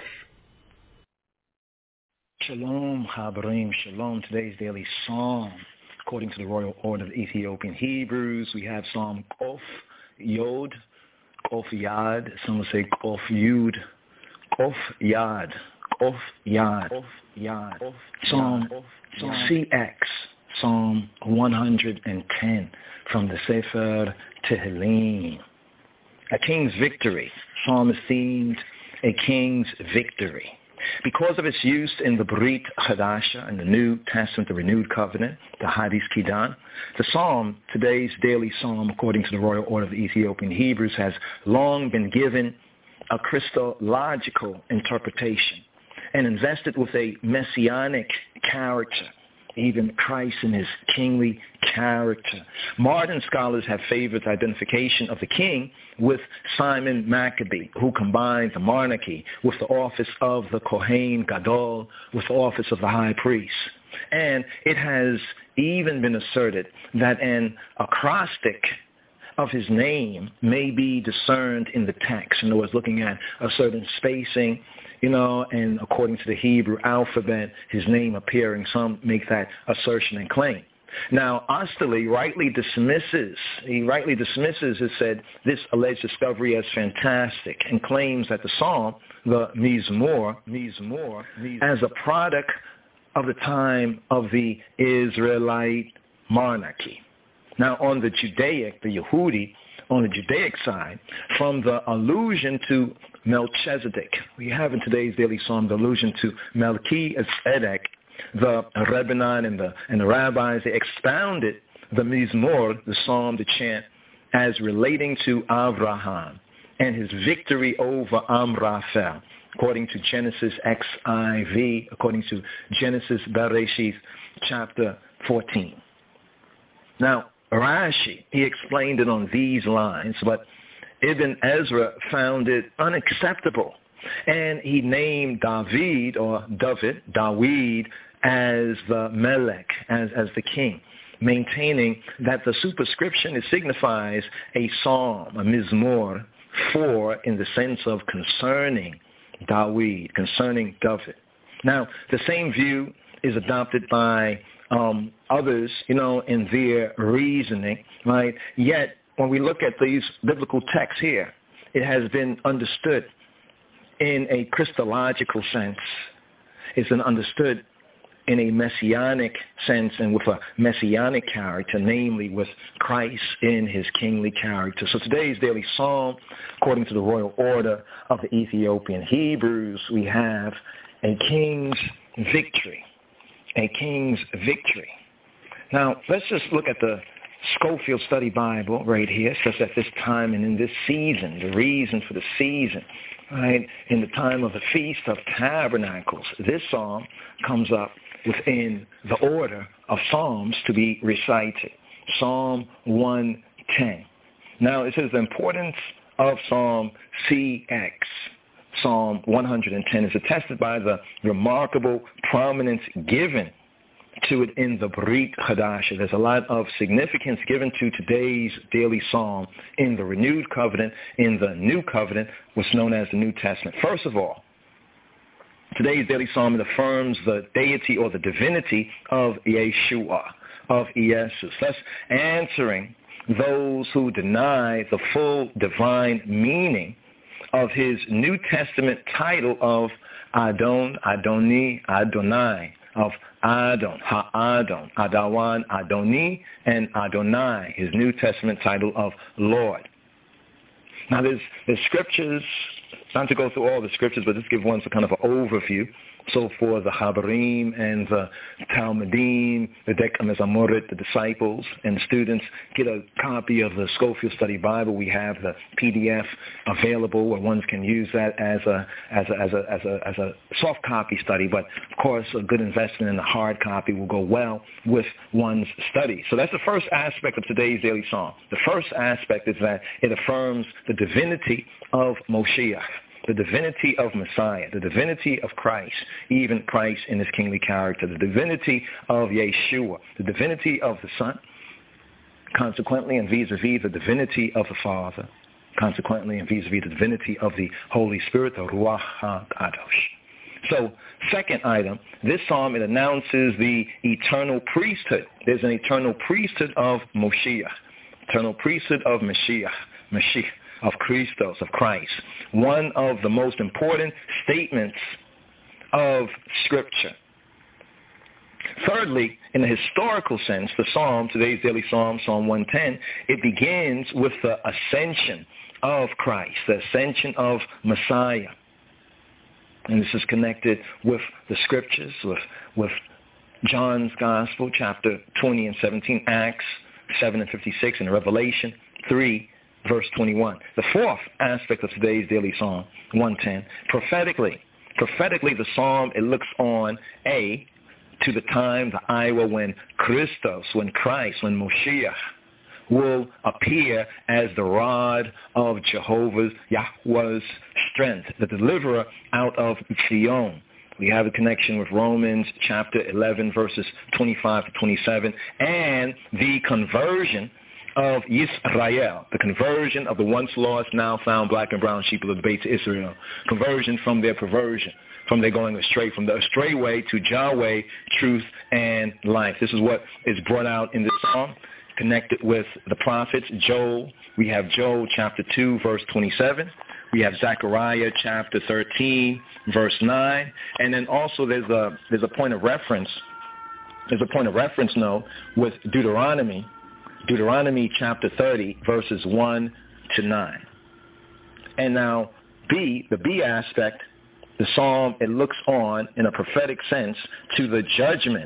Shalom, Chabarim, Shalom. Today's daily psalm, according to the Royal Order of Ethiopian Hebrews, we have Psalm Kof Yod, Kof Yad. Some will say Kof Yud, Kof Yad, Kof Yad, Kof Yad. Psalm CX, Psalm 110 from the Sefer Tehillim. A king's victory. Psalm is themed a king's victory. Because of its use in the Brit Hadasha and the New Testament, the Renewed Covenant, the Hadith Kidan, the psalm, today's daily psalm, according to the Royal Order of the Ethiopian Hebrews, has long been given a Christological interpretation and invested with a messianic character, even Christ in his kingly character. Modern scholars have favored the identification of the king with Simon Maccabee, who combined the monarchy with the office of the Kohen Gadol, with the office of the high priest. And it has even been asserted that an acrostic of his name may be discerned in the text. In other words, looking at a certain spacing, and according to the Hebrew alphabet, his name appearing. Some make that assertion and claim. Now, Ostali rightly dismisses, it said, this alleged discovery as fantastic and claims that the psalm, the Mizmor, as a product of the time of the Israelite monarchy. Now, on the Judaic, the Yehudi, on the Judaic side, from the allusion to Melchizedek, we have in today's daily psalm the allusion to Melchizedek, the Rabbanan and the rabbis, they expounded the Mizmor, the psalm, the chant, as relating to Avraham. and his victory over Amraphel, according to Genesis XIV, according to Genesis Bereshith, chapter 14. Now, Rashi, he explained it on these lines, but Ibn Ezra found it unacceptable, and he named David as the Melech, as the king, maintaining that the superscription signifies a psalm, a mizmor, for in the sense of concerning David, concerning David. Now, the same view is adopted by others, in their reasoning, right? Yet, when we look at these biblical texts here, it has been understood in a Christological sense. It's been understood in a messianic sense and with a messianic character, namely with Christ in his kingly character. So today's daily psalm, according to the royal order of the Ethiopian Hebrews, we have a king's victory. A king's victory. Now, let's just look at the Scofield Study Bible right here. It says at this time and in this season, the reason for the season, right, in the time of the Feast of Tabernacles, this psalm comes up within the order of psalms to be recited. Psalm 110. Now, it says the importance of Psalm CX. Psalm 110 is attested by the remarkable prominence given to it in the Brit Hadasha. There's a lot of significance given to today's daily psalm in the renewed covenant, in the new covenant, what's known as the New Testament. First of all, today's daily psalm affirms the deity or the divinity of Yeshua, of Iesus, thus answering those who deny the full divine meaning of his New Testament title of Adon, Adoni, Adonai, of Adon, Ha-Adon, Adawan, Adoni, and Adonai, his New Testament title of Lord. Now there's scriptures, not to go through all the scriptures, but just give one kind of an overview. So for the Habarim and the Talmudim, the Deka Mezamorit, the disciples and the students get a copy of the Scofield Study Bible. We have the PDF available where ones can use that as a soft copy study. But of course, a good investment in the hard copy will go well with one's study. So that's the first aspect of today's daily psalm. The first aspect is that it affirms the divinity of Moshiach, the divinity of Messiah, the divinity of Christ, even Christ in his kingly character, the divinity of Yeshua, the divinity of the Son, consequently and vis-a-vis the divinity of the Father, consequently and vis-a-vis the divinity of the Holy Spirit, the Ruach HaKadosh. So, second item, this psalm, it announces the eternal priesthood. There's an eternal priesthood of Moshiach, eternal priesthood of Mashiach, of Christos, of Christ. One of the most important statements of Scripture. Thirdly, in a historical sense, the psalm, today's daily psalm, Psalm 110, it begins with the ascension of Christ, the ascension of Messiah. And this is connected with the Scriptures, with John's Gospel, chapter 20 and 17, Acts 7 and 56, and Revelation 3, verse 21. The fourth aspect of today's daily psalm, 110, prophetically, the psalm, it looks on, to the time, the Iowa, when Christos, when Christ, when Moshiach will appear as the rod of Jehovah's, Yahweh's strength, the deliverer out of Zion. We have a connection with Romans chapter 11, verses 25 to 27, and the conversion of Yisrael, the conversion of the once lost, now found black and brown sheep of the Beit Israel, conversion from their perversion, from their going astray, from the astray way to Yahweh, truth and life. This is what is brought out in this psalm, connected with the prophets. Joel, we have Joel chapter 2, verse 27. We have Zechariah chapter 13, verse 9. And then also there's a point of reference. There's a point of reference note with Deuteronomy chapter 30, verses 1 to 9. And now the B aspect, the psalm, it looks on in a prophetic sense to the judgment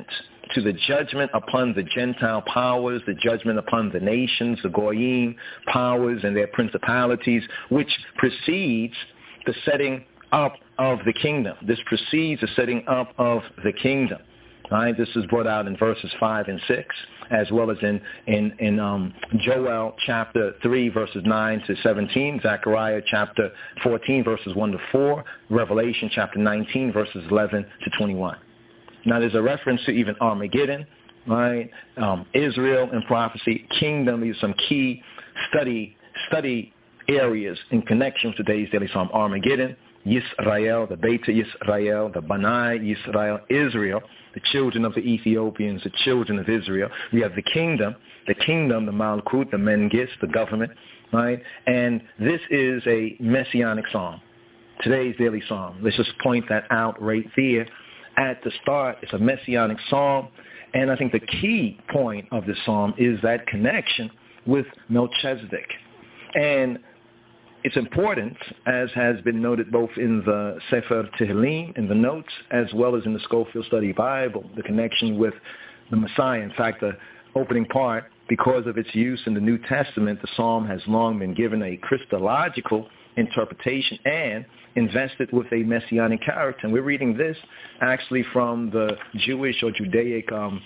to the judgment upon the Gentile powers, the judgment upon the nations, the Goyim powers and their principalities, which precedes the setting up of the kingdom. This precedes the setting up of the kingdom. Right? This is brought out in verses 5 and 6, as well as in Joel chapter 3, verses 9 to 17, Zechariah chapter 14, verses 1 to 4, Revelation chapter 19, verses 11 to 21. Now, there's a reference to even Armageddon, right? Israel and prophecy, kingdom. These are some key study areas in connection with today's daily psalm. Armageddon, Yisrael, the Beta Yisrael, the Banai Yisrael, Israel, the children of the Ethiopians, the children of Israel. We have the kingdom, the Malkut, the Mengis, the government, right? And this is a messianic psalm, today's daily psalm. Let's just point that out right there at the start. It's a messianic psalm, and I think the key point of this psalm is that connection with Melchizedek. And it's important, as has been noted both in the Sefer Tehillim, in the notes, as well as in the Scofield Study Bible, the connection with the Messiah. In fact, the opening part, because of its use in the New Testament, the psalm has long been given a Christological interpretation and invested with a messianic character. And we're reading this actually from the Jewish or Judaic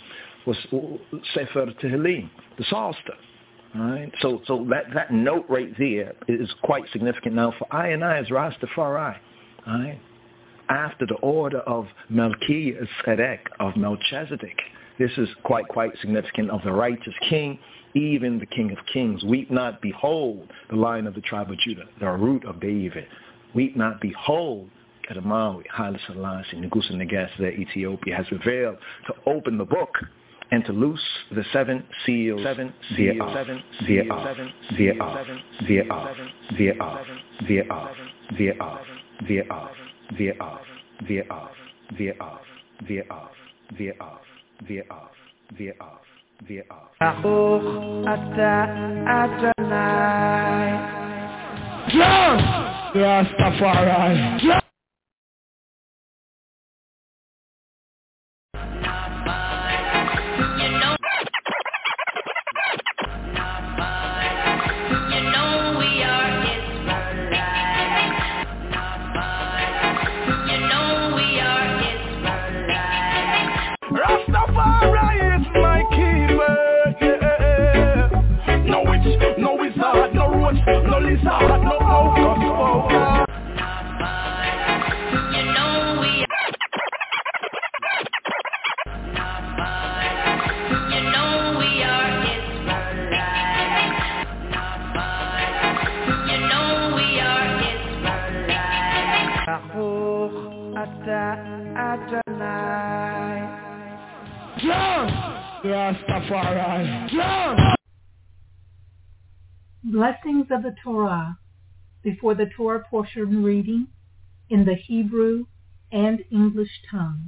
Sefer Tehillim, the Psalter. All right, so that note right there is quite significant. Now, for I and I as Rastafari, all right, after the order of Melchizedek, of Melchizedek, this is quite significant, of the righteous king, even the King of Kings. Weep not, behold, the Lion of the tribe of Judah, the root of David. Weep not, behold, Kadamawi, Haile Selassie, Negusa Nagase, Ethiopia, has prevailed to open the book and to loose the seven seals thereof. Rastafari. Rastafari is my keyword, yeah. No witch, no wizard, no roach, no lizard, no hocus pocus. Blessings of the Torah before the Torah portion reading in the Hebrew and English tongue.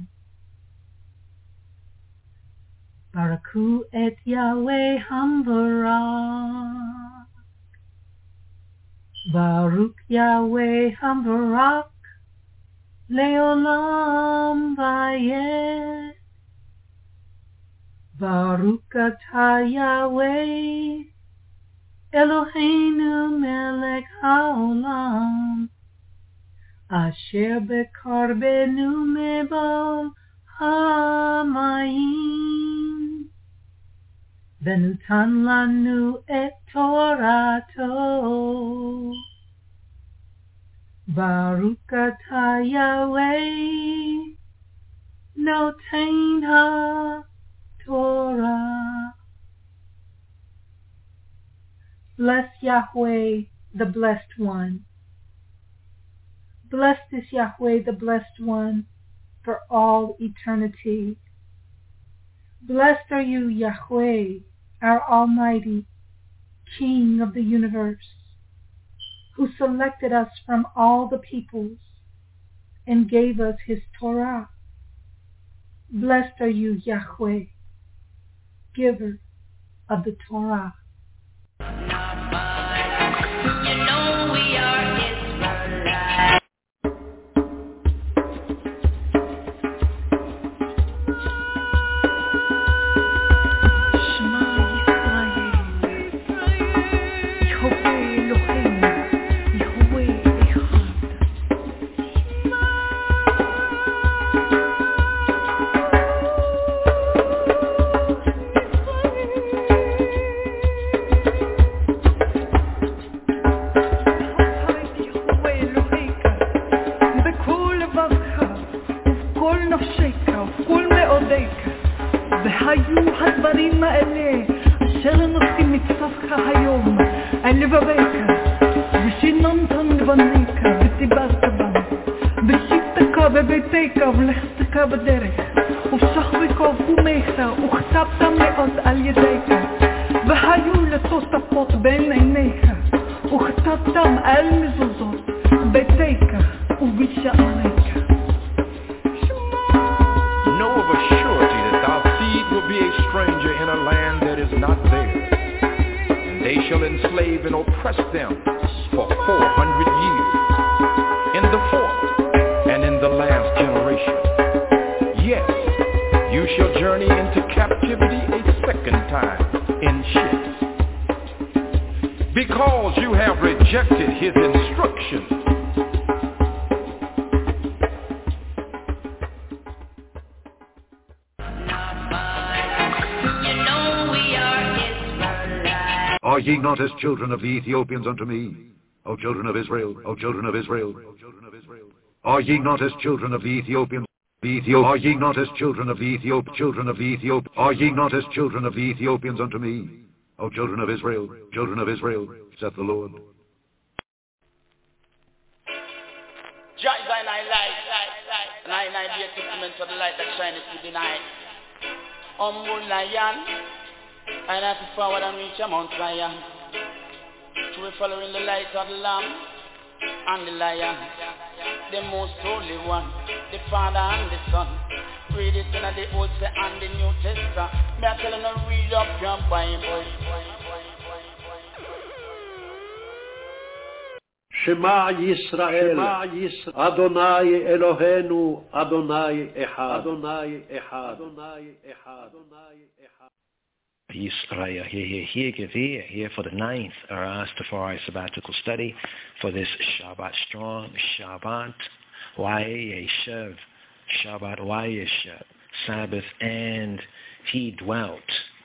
Baraku et Yahweh Hambarak. Baruch Yahweh Hambarak. Leolam Vayet. Baruch atah Yahweh Eloheinu melech haolam asher bekarbenu mebol hamayim venutan lanu et Torato. Baruch atah Yahweh noten ha Torah. Bless Yahweh, the Blessed One. Blessed is Yahweh, the Blessed One, for all eternity. Blessed are you, Yahweh, our Almighty, King of the universe, who selected us from all the peoples and gave us his Torah. Blessed are you, Yahweh, giver of the Torah. נפשך וכל מאודיך, והיו הדברים האלה אשר נושאים מצווך היום על לבביך, ושיננתם לבניך ודיברת בם, בשבתך בביתך ולכתך בדרך, ושכבך וקומך וכתבת מאוד על ידיך, והיו לתוספות בין עיניך, וכתבתם על מזוזות ביתך ובשעריך. Know of a surety that thy seed will be a stranger in a land that is not theirs, and they shall enslave and oppress them for 400 years, in the fourth and in the last generation. Yes, you shall journey into captivity a second time in ships, because you have rejected his instructions. Are ye not as children of the Ethiopians unto me, O children of Israel, O children of Israel? Are ye not as children of the Ethiopians? Are ye not as children of the children of the Ethiopians? Are ye not as children of the Ethiopians unto me, O children of Israel, saith the Lord? Jah is thy light, and I be a testament of the light that shineth within I. Humble lion, and I have to forward and reach a Mount Zion. To be following the light of the Lamb and the Lion, the most holy one, the Father and the Son. Read it in the Old and the New Testament. Me I tell you to read up your Bible. Shema Yisrael, Adonai Eloheinu, Adonai Echad. Yisrael, here for the 9th Rastafari sabbatical study for this Shabbat strong, Shabbat Wayeshev, Shabbat Wayeshev, Sabbath and he dwelt.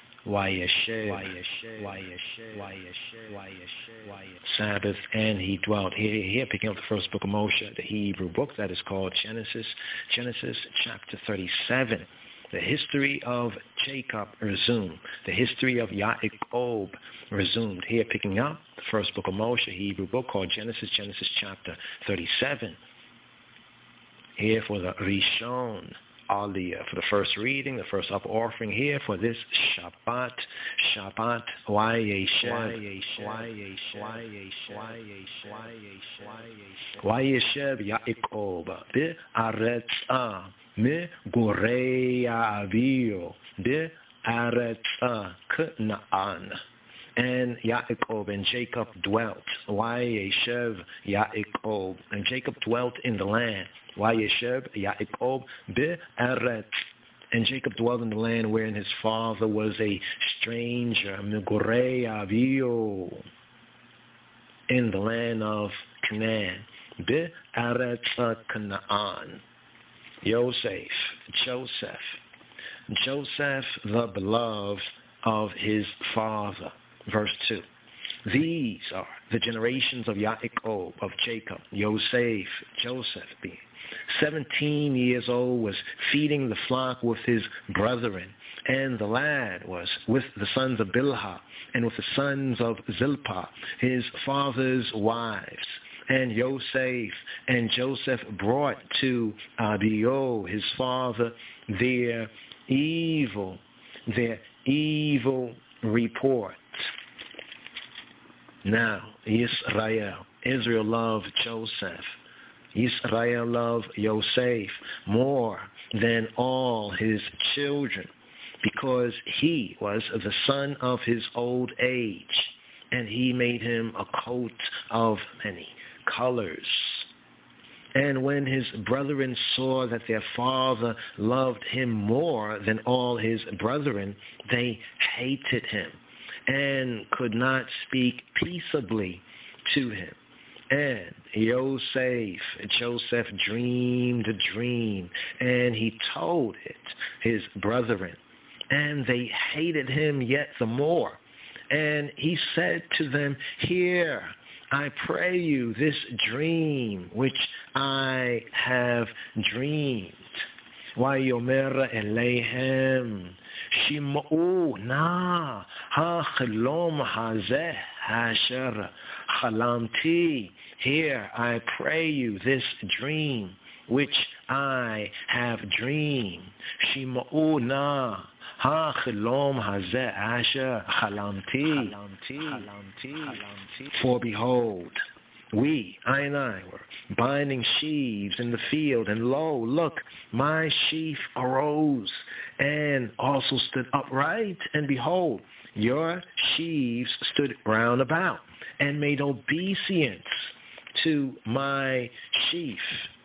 Sabbath and he dwelt. Here picking up the first book of Moshe, the Hebrew book that is called Genesis chapter 37. The history of Jacob resumed. The history of Yaakov resumed. Here picking up the first book of Moshe, Hebrew book called Genesis chapter 37. Here for the Rishon Aliyah, for the first reading, the first up offering here for this Shabbat Wayeshev Yaakov be'aretza me-gorei avio be'aretza Canaan. And Yaakov and Jacob dwelt. Wayeshev Yaakov, and Jacob dwelt in the land. Wayeshev Yaakov be'aretz, and Jacob dwelt in the land wherein his father was a stranger. Me-gorei avio, in the land of Canaan. Be'aretz Canaan. Joseph, the beloved of his father. Verse 2. These are the generations of Yaakov, of Jacob, Joseph being 17 years old, was feeding the flock with his brethren, and the lad was with the sons of Bilhah and with the sons of Zilpah, his father's wives. And Joseph brought to Abio, his father, their evil report. Now, Israel loved Joseph. Israel loved Yosef more than all his children, because he was the son of his old age, and he made him a coat of many colors. And when his brethren saw that their father loved him more than all his brethren, they hated him and could not speak peaceably to him. And Joseph dreamed a dream, and he told it his brethren, and they hated him yet the more. And he said to them, "Hear, I pray you, this dream which I have dreamed." ויאמר אליהם, שמעו נא החלום הזה אשר חלמתי. Here I pray you this dream which I have dreamed. שמעו נא החלום הזה אשר חלמתי. For behold, we, I and I, were binding sheaves in the field, and lo, look, my sheaf arose, and also stood upright, and behold, your sheaves stood round about, and made obeisance to my sheaf.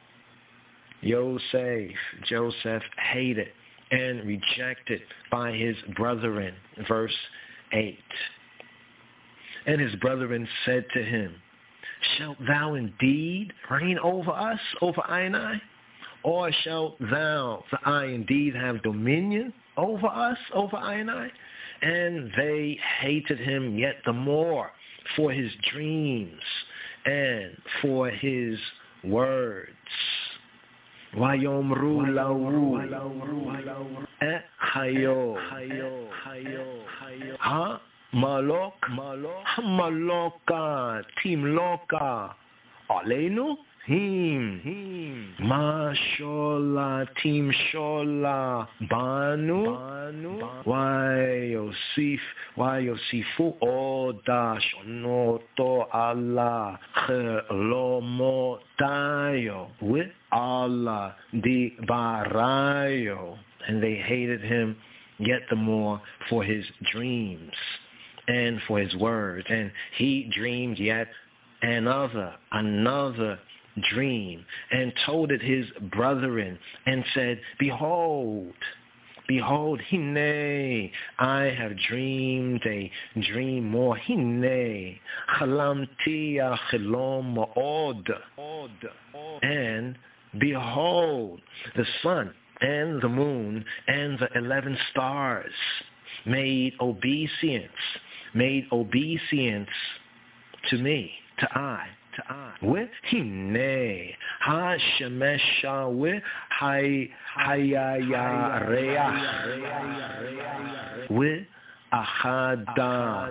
Joseph hated and rejected by his brethren. Verse 8. And his brethren said to him, shalt thou indeed reign over us, over I and I? Or shalt thou, the I indeed, have dominion over us, over I and I? And they hated him yet the more for his dreams and for his words. Vayomru lahu hayo ha maloka timloka alenu him mashola timshola banu Yosifu oda shonoto Allah chelomotayo with Allah di barayo. And they hated him yet the more for his dreams and for his words. And he dreamed yet another dream, and told it his brethren, and said, Behold, hine, I have dreamed a dream more. Hine, chalamti chelom ma'od. And behold, the sun and the moon and the 11 stars made obeisance to me, to I. With hine ha shemesha with hayaya with ahada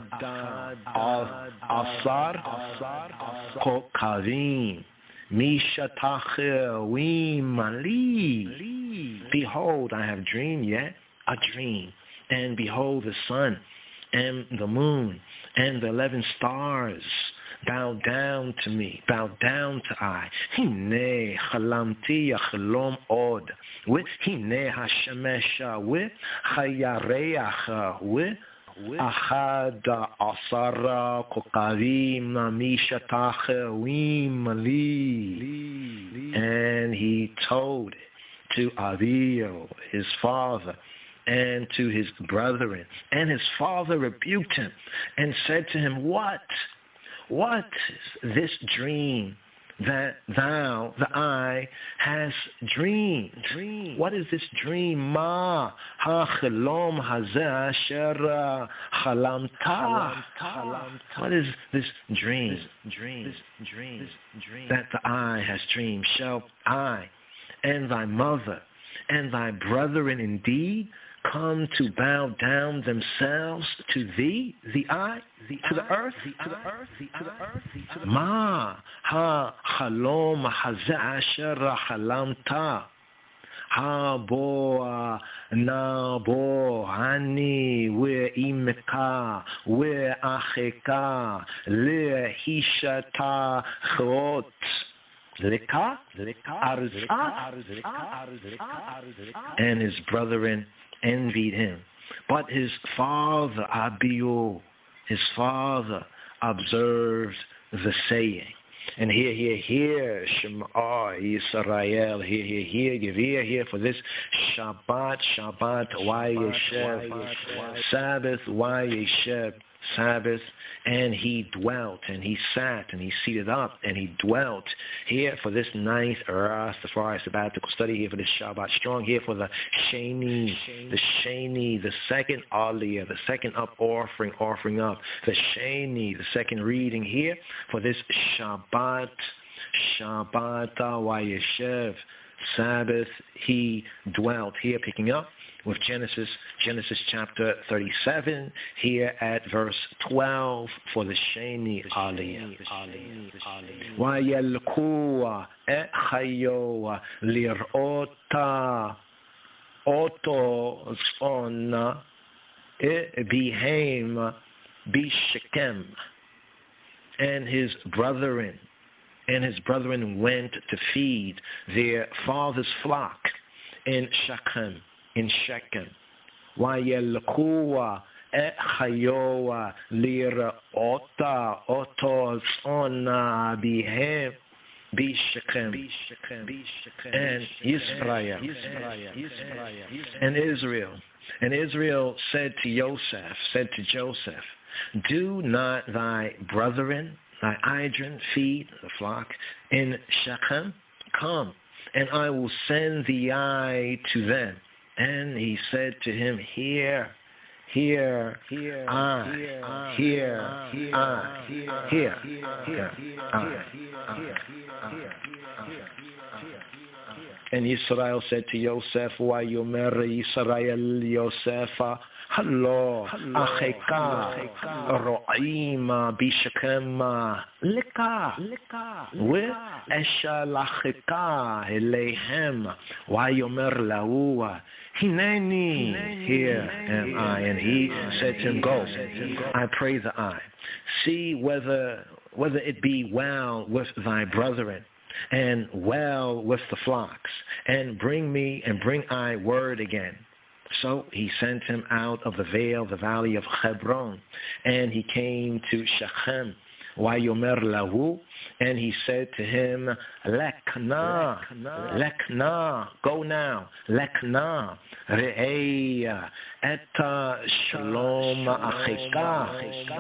asar kokavim mishatachewim ali. Behold, I have dreamed yet a dream, and behold, the sun and the moon and the 11 stars bow down to me, bow down to I. Hine chalamti yachlom od. With hine hashemesha with hayareach with ahada asara kokavim namishatachewim li. And he told it to Avio, his father, and to his brethren. And his father rebuked him and said to him, What is this dream that thou, the I, has dreamed? What is this dream? Ma ha-chelom hazeh asher chalamta. What is this dream that the I has dreamed? Shall I and thy mother and thy brethren indeed come to bow down themselves to thee, to the earth? Ma ha chalom hazeh asher chalamta. Ha bo na bo hani we imeka we acheka le hishata chot. And his brethren envied him. But his father, Abiu, his father observed the saying. And hear, Shema Yisrael, hear, give ear for this Shabbat, why Yeshev, Sabbath, why Yeshev, Sabbath, and he dwelt, and he sat, and he seated up, and he dwelt here for this ninth Rastafari sabbatical study, here for this Shabbat strong, here for the Sheni, the second Aliyah, the second offering up, the Sheni, the second reading here for this Shabbat Shabbat Vayeshev, Sabbath he dwelt. Here picking up with Genesis chapter 37, here at verse 12 for the Sheni Aliyah. Vayelkua et chayo lir'ota oto zon bihem bishkem. And his brethren went to feed their father's flock in Shechem. Vayelkua et chayo lir'ota oto zon bihem Bishechem and Israel and Israel said to Joseph, do not thy brethren, thy Idren, feed the flock in Shechem? Come, and I will send thee I to them. And he said to him, Here I. And Yisrael said to Yosef, Vayomer Yisrael Yosefa, Hallo, Acheka, Ro'ima, Bishakema, Lika, Esha Lacheka, Elehem, Vayomer Laua, Hineni, here am I. And he said to him, Go, I pray the I. See whether it be well with thy brethren, and well with the flocks, and bring I word again. So he sent him out of the valley of Hebron, and he came to Shechem. Vayomer lahu, and he said to him, Lekna, go now, Lekna, Re'eya, Eta Shalom Acheka,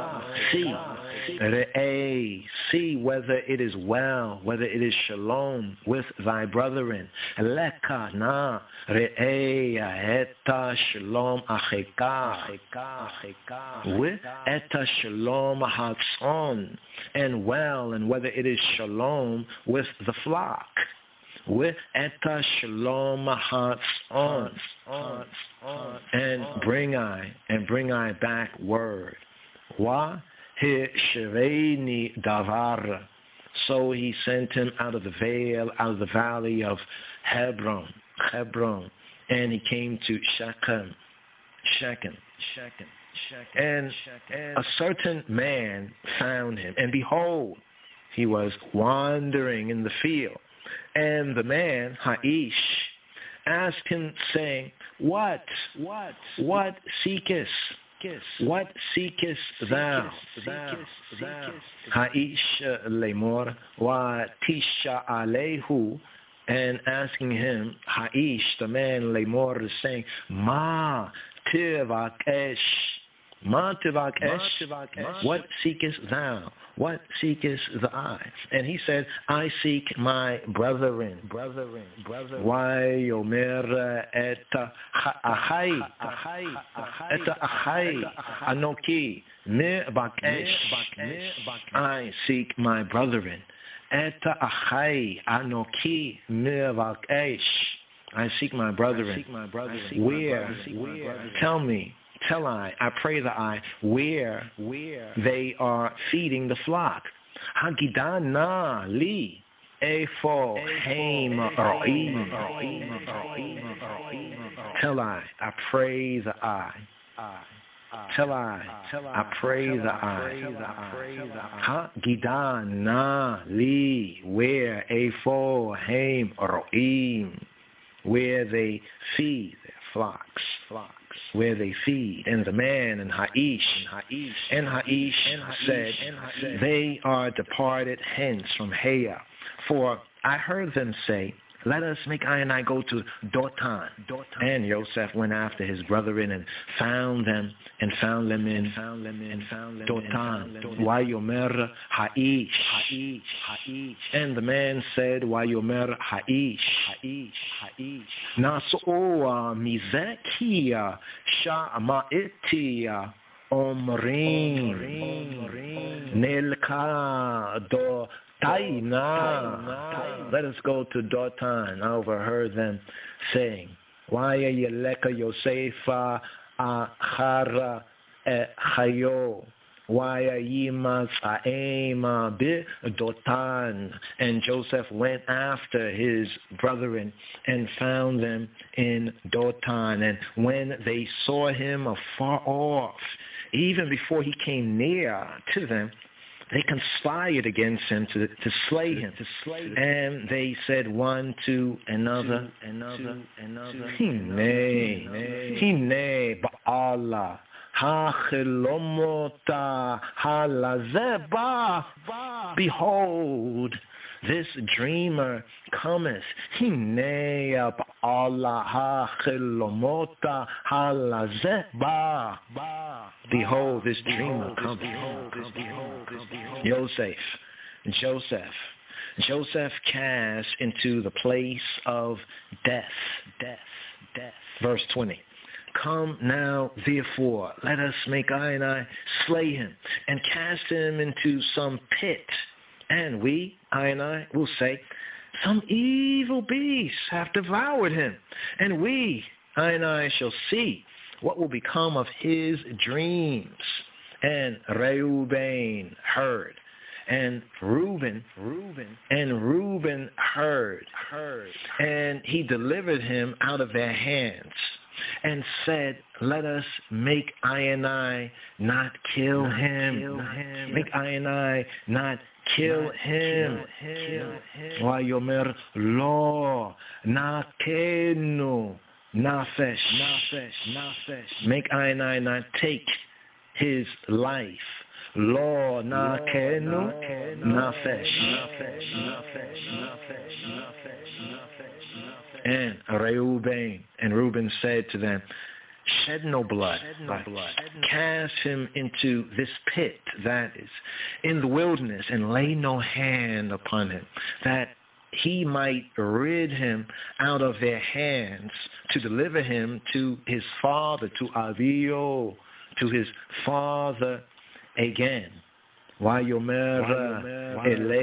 see whether it is well, whether it is Shalom with thy brethren. Lekna, Re'eya, Eta Shalom Acheka, with Eta Shalom Hatzon, and well, and whether it is shalom with the flock, with eta shalom hatzon, and bring I back word. Wa hishreini davar. So he sent him out of the valley of Hebron, and he came to Shechem. And a certain man found him, and behold, he was wandering in the field. And the man, Haish, asked him, saying, What seekest? What seekest thou? Haish lemor wa tisha alehu. And asking him, Haish, the man lemor, is saying, Ma tivakesh. What seekest thou? What seekest thou? And he said, I seek my brethren. Why Yomer et Achai Anoki me bakesh. I seek my brethren. Et Achai Anoki me bakesh. I seek my brethren. Where? Tell me. I pray that I, where they are feeding the flock. Hagidana li efo heim ro'im. Tell I pray that I. Tell I pray that I. Hagidana li where efo heim ro'im. Where they feed their flocks. Where they feed. And the man and Haish said, they are departed hence from Heya. For I heard them say, let us make I and I go to Dotan. And Yosef went after his brethren and found them in Dotan. Vayomer Haish. And the man said, Vayomer Haish. Nasoa mizekia sha'ma'etia omrim nelka do Taina. Let us go to Dotan. I overheard them saying, Waya Yeleka Yosefa Achara Chayo. Waya Yimas Aema Bi Dotan. And Joseph went after his brethren and found them in Dotan. And when they saw him afar off, even before he came near to them, they conspired against him to slay him. And they said one to another, Hine Ba'ala Ha-chilomota halazeba. Behold, this dreamer cometh. Hinea ba'ala ha-chilomota halazeba. Behold, this dreamer cometh. Joseph cast into the place of death. Verse 20. Come now, therefore, let us make I slay him, and cast him into some pit. And we, I will say, some evil beasts have devoured him. And we, I shall see what will become of his dreams. And Reuben heard. And Reuben heard. And he delivered him out of their hands. And said, let us make I not kill him. Make I not kill him. Wayomer lo nakenu nafesh. Make I not take his life. Lo nakenu nafesh. And Reuben said to them, shed no blood, but cast him into this pit that is in the wilderness, and lay no hand upon him, that he might rid him out of their hands, to deliver him to his father, to Avio, to his father again. Wayomer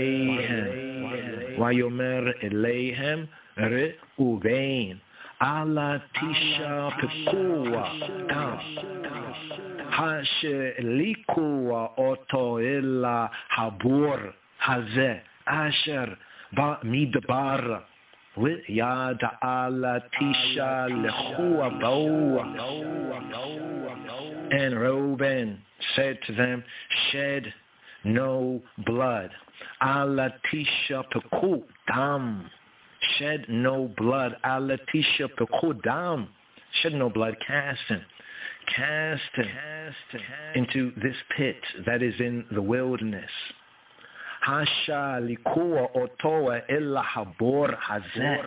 Eleihem Reuben ala tisha pekua hashe likua oto ela habur haze asher ba midbar with yada ala tisha lechua baua. And Reuben said to them, shed no blood. Alatisha peku dam. Shed no blood. Alatisha peku dam. Shed no blood. Cast him into this pit that is in the wilderness. Hasha likua otoa illa habor hazor.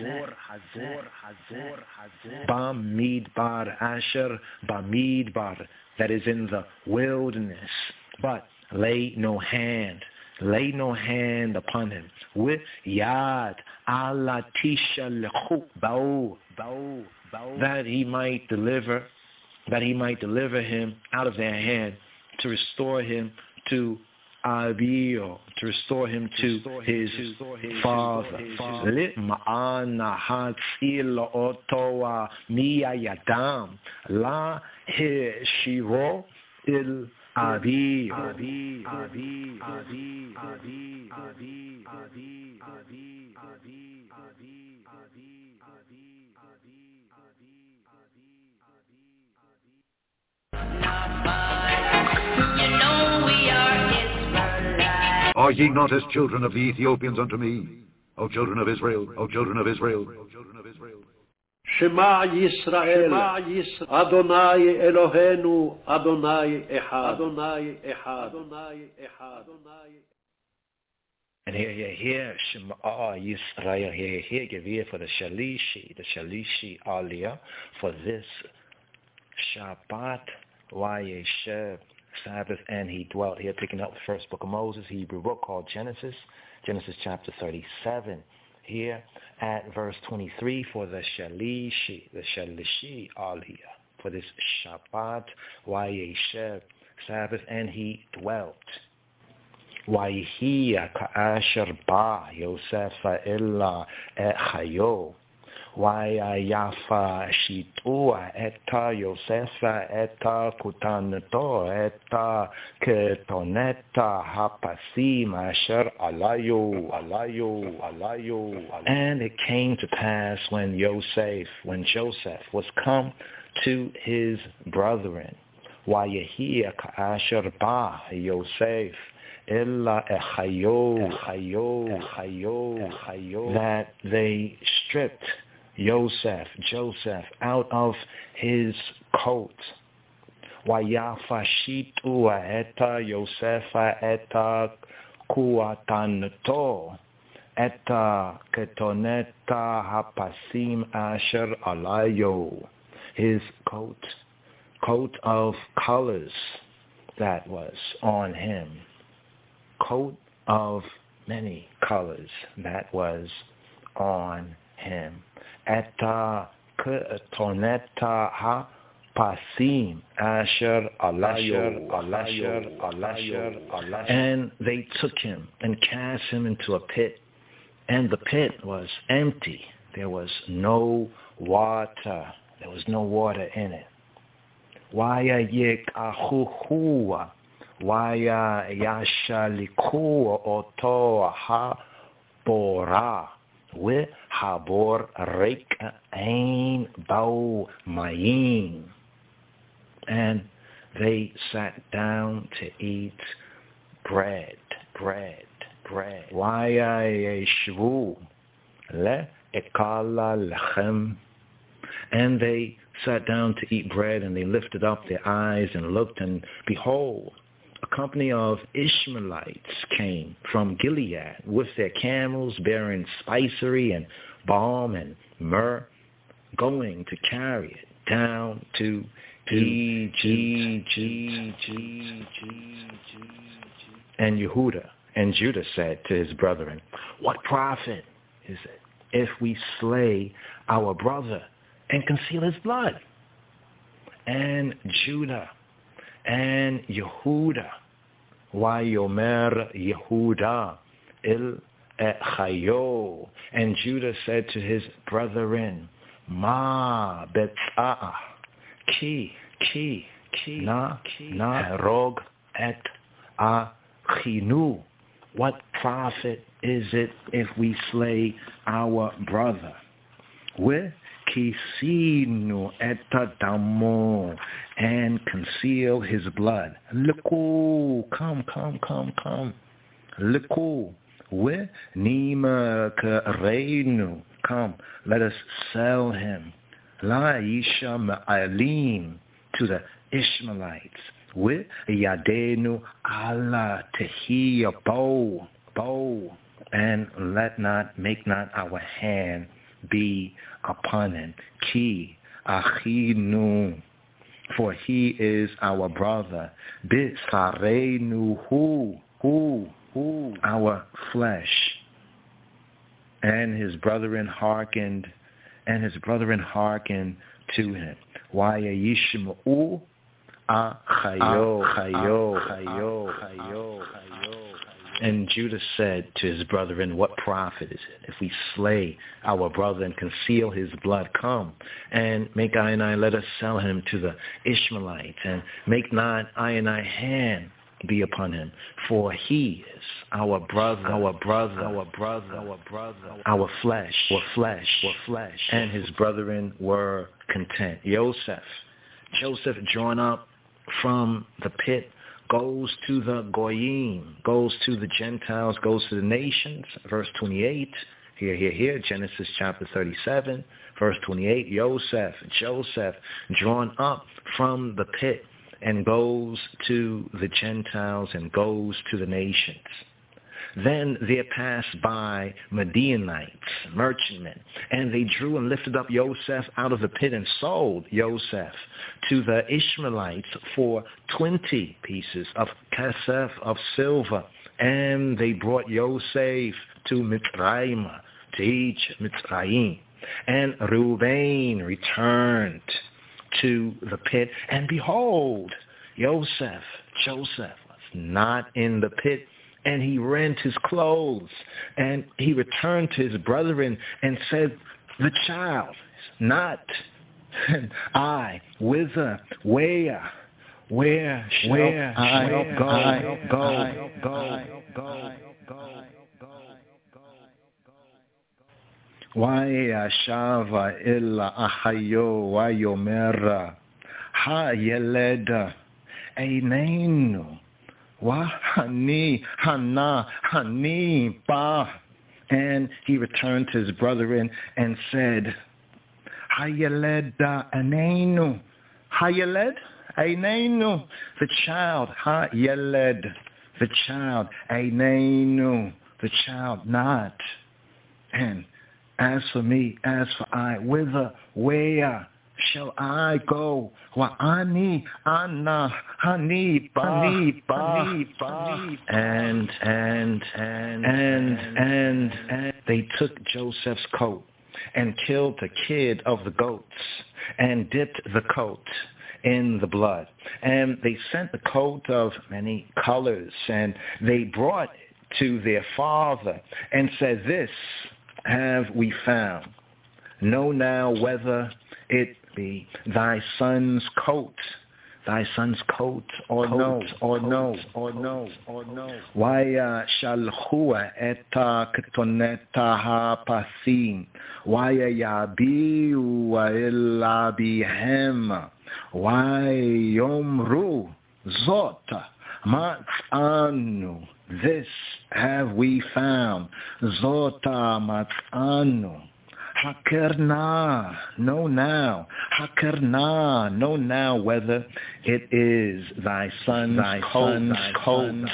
Bamidbar asher bamidbar, that is in the wilderness. But lay no hand upon him. With yad alatisha lechu bau, that he might deliver him out of their hand, to restore him to Abio, to restore him to his father. Litma'ana hatzil otoa miya yadam la heshiro il Abi. Are ye not as children of the Ethiopians unto me, O children of Israel, O children of Israel? Shema Yisrael, Adonai Elohenu, Adonai Echad. And here, Shema Yisrael, here, give ear for the Shalishi Aliyah, for this Shabbat, Wayeshev, Sabbath, and he dwelt here, picking up the first book of Moses, Hebrew book called Genesis chapter 37, here at verse 23, for the Shalishi Aliyah, for this Shabbat, Wayeshev, Sabbath, and he dwelt. ויהיה כאשר בא יוסף אל חיו, ויפה שיתו את יוסף את כותנתו, את כתונת הפסים אשר עליו. And it came to pass when Joseph was come to his brethren, ויהיה כאשר בא יוסף Ella echayo, that they stripped Joseph out of his coat. Wayafashitu eta Yosefa eta kuatanto eta ketoneta hapasim asher alayo. His coat of colors that was on him. Coat of many colors that was on him. Eta ketoneta ha pasim asher alayo. And they took him and cast him into a pit, and the pit was empty. There was no water. There was no water in it. Waya yek ahuhua. Waya yashaliku oto ha bora. We habor reik ein bau mayin. And they sat down to eat bread. Waya yeshvu le ekala lechem. And they sat down to eat bread, and they lifted up their eyes and looked, and behold, a company of Ishmaelites came from Gilead with their camels bearing spicery and balm and myrrh, going to carry it down to Egypt. And Yehuda and Judah said to his brethren, what profit is it if we slay our brother and conceal his blood? And Judah and Yehuda, Wayomer Yehuda il Chayo, and Judah said to his brethren, Ma bet'ah ki na herog et achinu. What profit is it if we slay our brother? With kisinu etadamo, and conceal his blood. Liku, come. Liku, we nima kareinu, come, let us sell him. La isha ma'alim, to the Ishmaelites. We yadenu ala tehiya bow, and make not our hand be upon him. Ki achinu, for he is our brother. Bisarenu, who our flesh. And his brethren hearkened to him. Waya yishma'u achayo. And Judah said to his brethren, what profit is it if we slay our brother and conceal his blood? Come and make I and I, let us sell him to the Ishmaelites, and make not I and I hand be upon him, for he is our brother, our flesh. And his brethren were content. Joseph drawn up from the pit, goes to the Goyim, goes to the Gentiles, goes to the nations. Verse 28, here, Genesis chapter 37, verse 28, Joseph drawn up from the pit and goes to the Gentiles and goes to the nations. Then there passed by Midianites, merchantmen, and they drew and lifted up Joseph out of the pit and sold Joseph to the Ishmaelites for 20 pieces of kesef of silver. And they brought Joseph to Mitzrayim, to Egypt, Mitzrayim. And Reuben returned to the pit, and behold, Joseph was not in the pit and he rent his clothes, and he returned to his brethren and said, the child is not, and I, whither, where shall I go? Shava illa ahayo wayomera ha yeleda einenu wa hani hana hani ba. And he returned to his brethren and said, Hayeleda einenu, Hayeled einenu, the child, Hayeled, the child, einenu, the child not. And as for me, as for I, whither, where shall I go? Wa ani, ana, hani, ba. And they took Joseph's coat and killed the kid of the goats and dipped the coat in the blood. And they sent the coat of many colors, and they brought it to their father and said, this have we found. Know now whether it be thy son's coat or no. Waya shalhua eta ketoneta hapasim. Waya yabiu illa bihem. Wayomru zot matzanu. This have we found. Zota matzanu. Hakerna, know now. Hakerna, know now whether it is thy son's coat.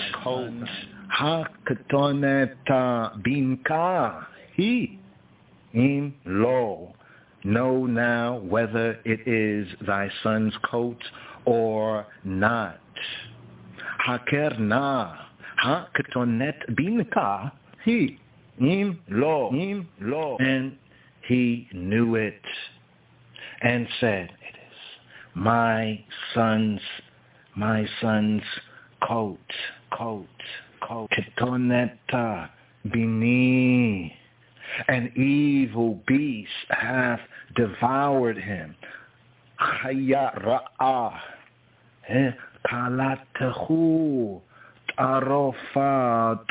Haketoneta binka he im lo. Know now whether it is thy son's coat or not. Hakerna, haketonet binka he im lo. And he knew it and said, it is my son's coat. Ketoneta bini. An evil beast hath devoured him. Chaya ra'ah. Kalatehu. Arofa.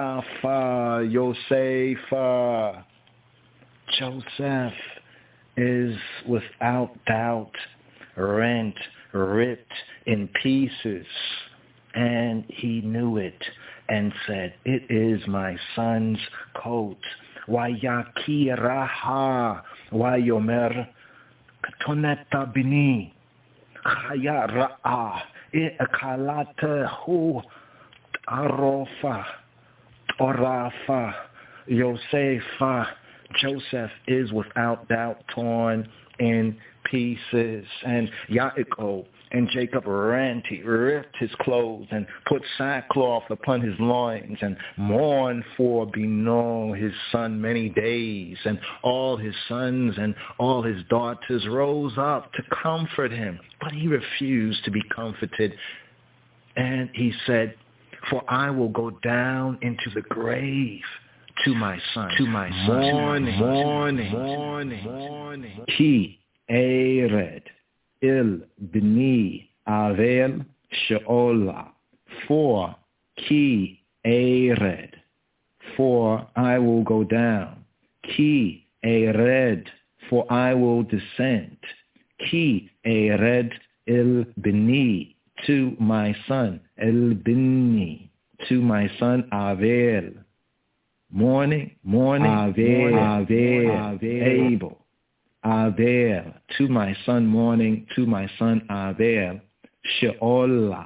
Yosefa. Joseph is without doubt ripped in pieces, and he knew it and said, it is my son's coat. Wayakiraha wayomer ketoneta bini chaya ra'ah ikalatehu arofa orafa Yosefa. Joseph is without doubt torn in pieces, and Yaakov and Jacob he ripped his clothes and put sackcloth upon his loins and mourned for Bino, his son, many days. And all his sons and all his daughters rose up to comfort him, but he refused to be comforted. And he said, for I will go down into the grave to my son, mourning. Ki ered il bni avel sheola. For ki ered, for I will go down. Ki ered, for I will descend. Ki ered il bni, to my son. El bni, to my son Avel. Morning, Avel, Abel, Avel, to my son, morning, to my son, Avel, Sheola,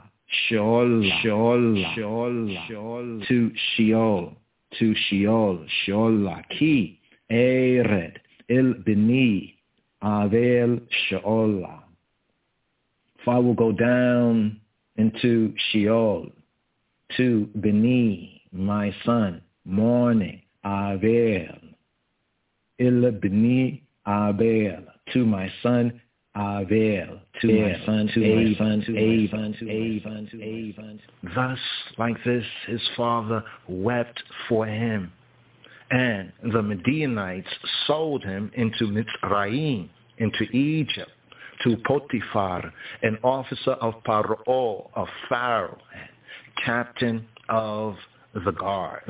to Sheol, Sheola, Ki, Ered, Il Bini, Avel, Sheola. For I will go down into Sheol, to Bini, my son, morning, Avel, Il Bni Abel, to my son Abel, to my son, to my son, to Avon, to Avon, to Avon. Thus, like this, his father wept for him. And the Midianites sold him into Mitzrayim, into Egypt, to Potiphar, an officer of Paro, of Pharaoh, captain of the guard.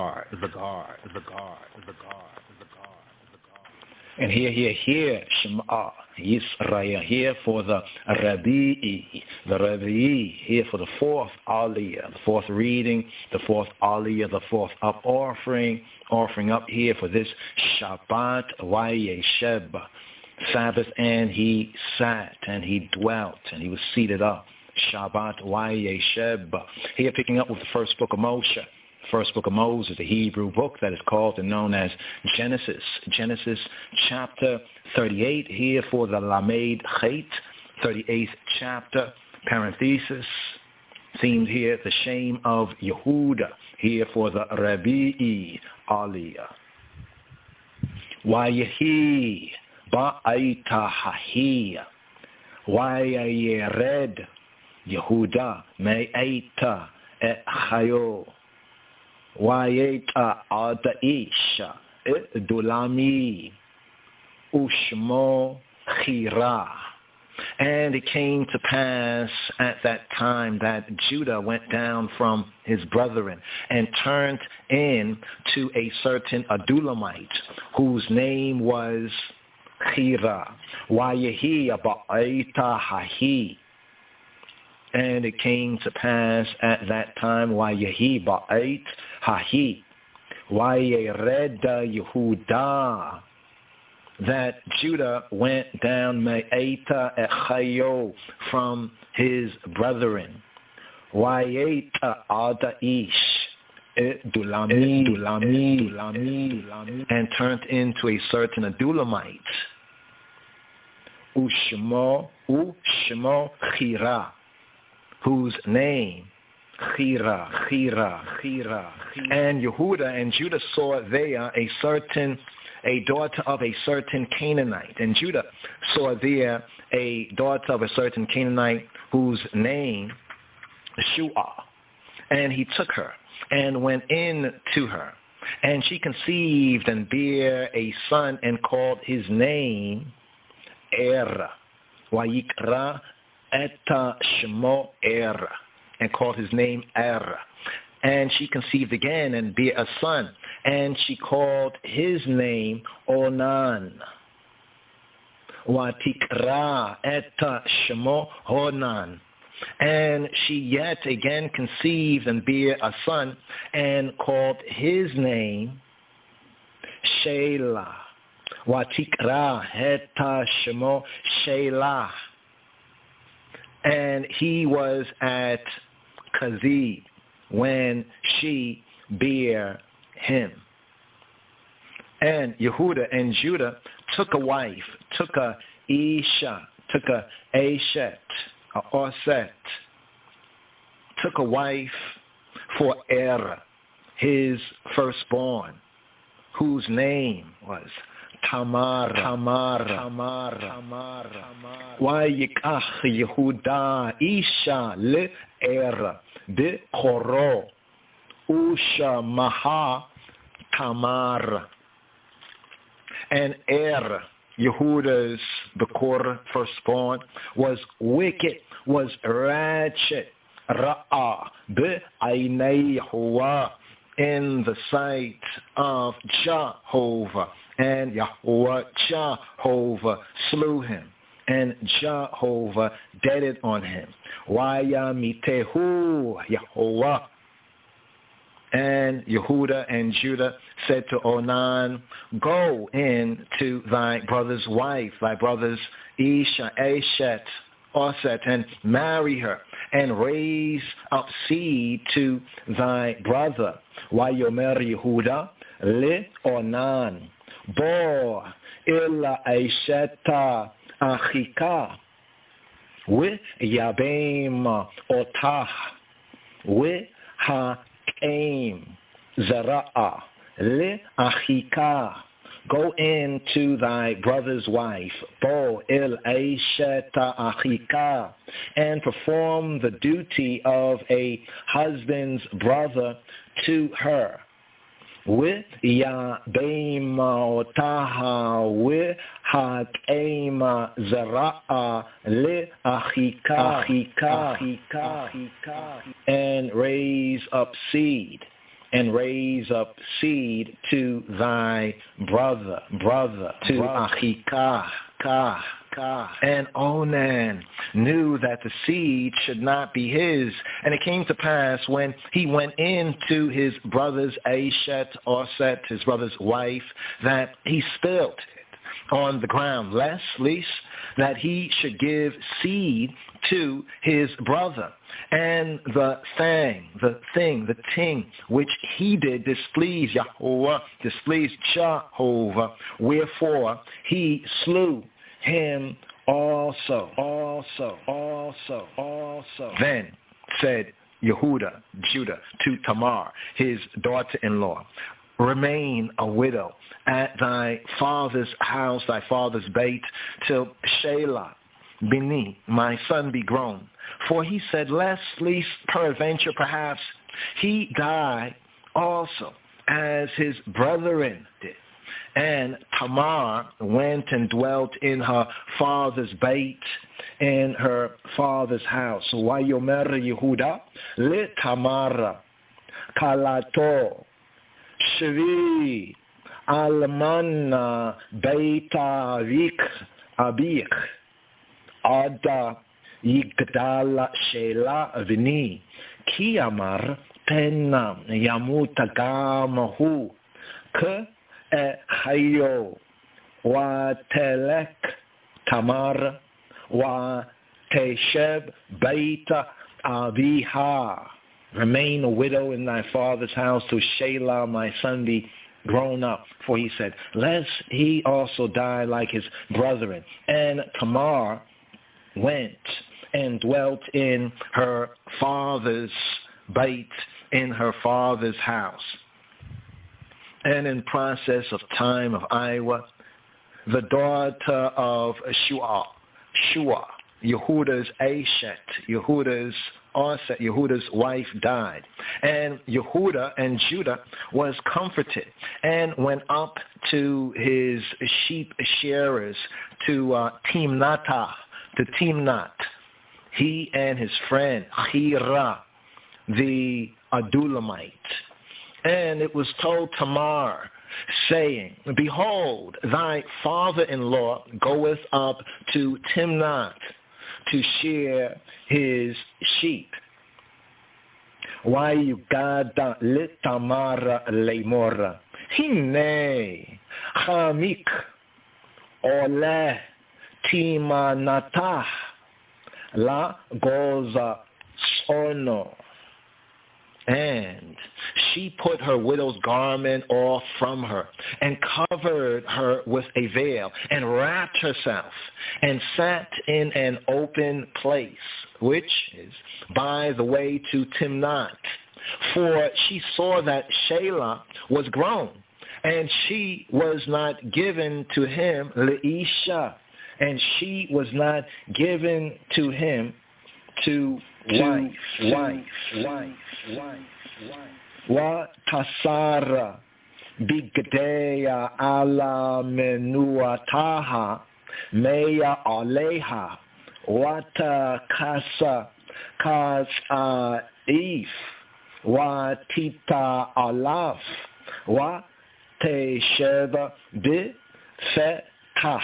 And here, Shema, Yisrael, here for the Rabi'i, here for the fourth Aliyah, the fourth reading, the fourth Aliyah, the fourth up offering up here for this Shabbat Vayesheb, Sabbath, and he sat, and he dwelt, and he was seated up. Shabbat Vayesheb. Here picking up with the first book of Moshe. First book of Moses, the Hebrew book that is called and known as Genesis. Genesis chapter 38 here for the Lamed Chet, 38th chapter, parenthesis. Seems here the shame of Yehuda here for the Rabi'i Aliyah. Wayehi ba'aita hahiyah. Wayered Yehuda me'aita et chayo. Wayeta Adaisha Dulami Ushmo Chira. And it came to pass at that time that Judah went down from his brethren and turned in to a certain Adulamite whose name was Chira. Wayehi Ba'aita Hahi. And it came to pass at that time, Wayehi Ba'ait Hahi, Wayereda Yehuda, that Judah went down Me'eta Echayo from his brethren. Wayeta Adaish Dulami, and turned into a certain Adulamite. Ushmo Chira, whose name, Chira. And Yehuda and Judah saw there a daughter of a certain Canaanite. And Judah saw there a daughter of a certain Canaanite whose name, Shua. And he took her and went in to her. And she conceived and bare a son and called his name Er. Wayikra Eta Shemo Er, and called his name Er. And she conceived again and bare a son, and she called his name Onan. Watikra Eta Shemo Onan. And she yet again conceived and bare a son, and called his name Shelah. Watikra Eta Shemo Shelah. And he was at Kazib when she bare him. And Yehuda and Judah took a wife, took a Isha, took a Ashet, a Oset, took a wife for Er, his firstborn, whose name was Tamar. Wayikach Yehuda Isha le Er de Koro Usha Maha Tamar. And Er, Yehuda's Bekor firstborn, was wicked, was ratchet, Ra'ah be'aynei Yehovah, in the sight of Jehovah. And Yahweh Jehovah slew him, and Jehovah deaded on him. Wayamitehu Yahweh. And Yehuda and Judah said to Onan, go in to thy brother's wife, thy brother's Isha, Ashet, Oset, and marry her, and raise up seed to thy brother. Wayomer Yehuda le Onan, bo illa Asheta achika, we yabem otah, we ha Aim Zara'a Le Achika go in to thy brother's wife, Bo il Aisheta Achika, and perform the duty of a husband's brother to her. With ya beima otaha with hakema zara'a li achika and raise up seed to thy brother to achika. And Onan knew that the seed should not be his. And it came to pass when he went in to his brother's Aishet, Orset, his brother's wife, that he spilled it on the ground, lest that he should give seed to his brother. And the thing which he did displeased Yahweh, displeased Jehovah, wherefore he slew him also. Then said Yehuda, Judah, to Tamar, his daughter-in-law, remain a widow at thy father's house, thy father's bait, till Shelah, Bini, my son, be grown. For he said, lest peradventure perhaps he die also, as his brethren did. And Tamar went and dwelt in her father's bait, in her father's house. Vayomer Yehuda le Tamar kalato shvi alman beita vik abik ada yigdal shela vini ki amar penna yamuta gamahu ke Hayo wa telek Tamar wa tesheb beita aviha. Remain a widow in thy father's house till Shelah, my son, be grown up. For he said, lest he also die like his brethren. And Tamar went and dwelt in her father's bait, in her father's house. And in process of time of Iowa, the daughter of Shua, Yehuda's Aishet, Yehuda's wife died. And Yehuda and Judah was comforted and went up to his sheep shearers to Timnat, he and his friend Hira, the Adulamite. And it was told Tamar, saying, behold, thy father-in-law goeth up to Timnath to shear his sheep. Why you gada litamara leimora? Hine chamik ole timanatah la goza sono. And she put her widow's garment off from her and covered her with a veil and wrapped herself and sat in an open place, which is by the way to Timnath. For she saw that Shelah was grown, and she was not given to him Leisha, and she was not given to him to wife. Wa tasara bigdeya ala menuataha meya aleha wata kasa if wa tita alaf wa tesheba bi fetach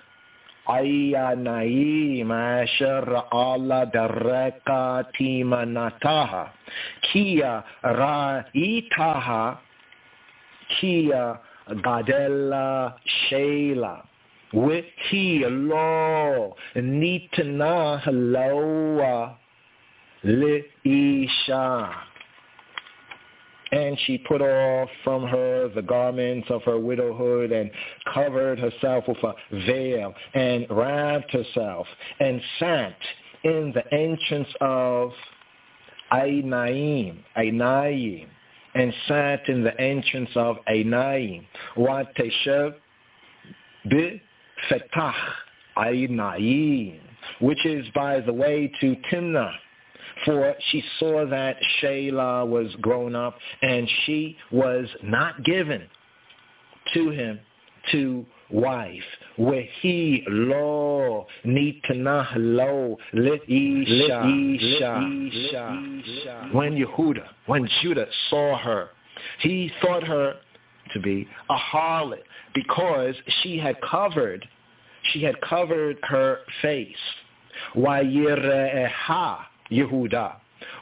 Ayanaim asher ala dareka timanataha kia raitaha kia gadela Sheila with he lo nitna loa Leisha. And she put off from her the garments of her widowhood and covered herself with a veil and wrapped herself and sat in the entrance of Ainaim, and sat in the entrance of Ainaim. Wateshev B'fetach Aynayin, which is by the way to Timnah. For she saw that Shelah was grown up, and she was not given to him to wife. Wehi lo nitanah lo leisha. When Judah saw her, he thought her to be a harlot because she had covered her face. Wayireha Yehuda.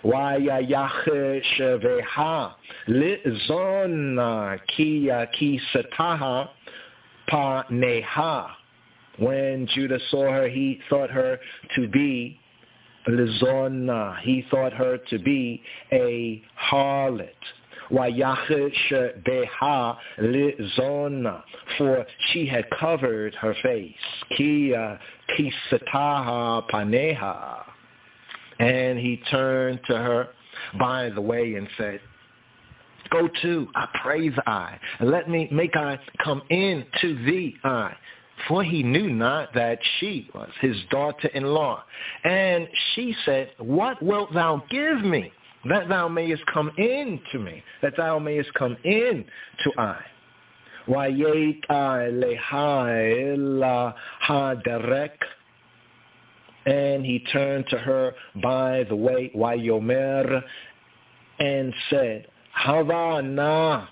Wayayachesheveha lizona kisataha paneha. When Judah saw her, he thought her to be lizona. He thought her to be a harlot. Wayachesheveha lizona, for she had covered her face. Kisataha paneha. And he turned to her by the way and said, Go to, I pray thee, and let me make I come in to thee. For he knew not that she was his daughter-in-law. And she said, What wilt thou give me, that thou mayest come in to me, that thou mayest come in to I? Wayet leha ela haderek. And he turned to her by the way, Wayomer, and said, Havana,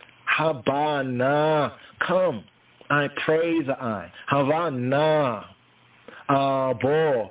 come, I pray thee, Havana, abo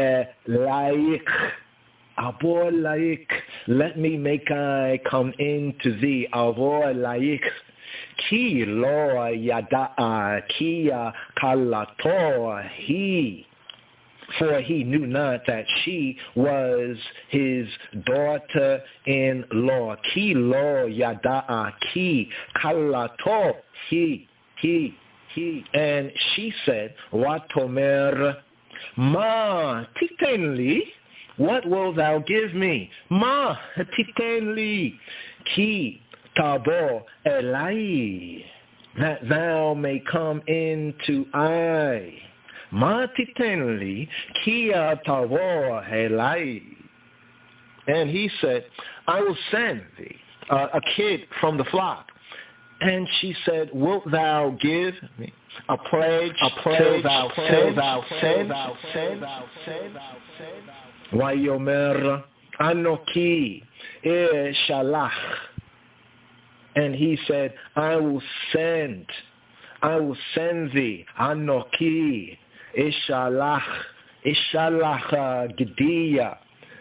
laik, let me make I come in to thee, abo laik, ki lo yada'a, kia kalato, for he knew not that she was his daughter-in-law. Ki lo yada'a ki kalato he. And she said, Watomer, ma titenli, what will thou give me? Ma titenli, ki tabo elai, that thou may come into I. Ma titenli kia tavo helai. And he said, I will send thee a kid from the flock. And she said, Wilt thou give me a pledge till thou send? Wayomer anoki shalach. And he said, I will send thee anoki. Ishalach Gediya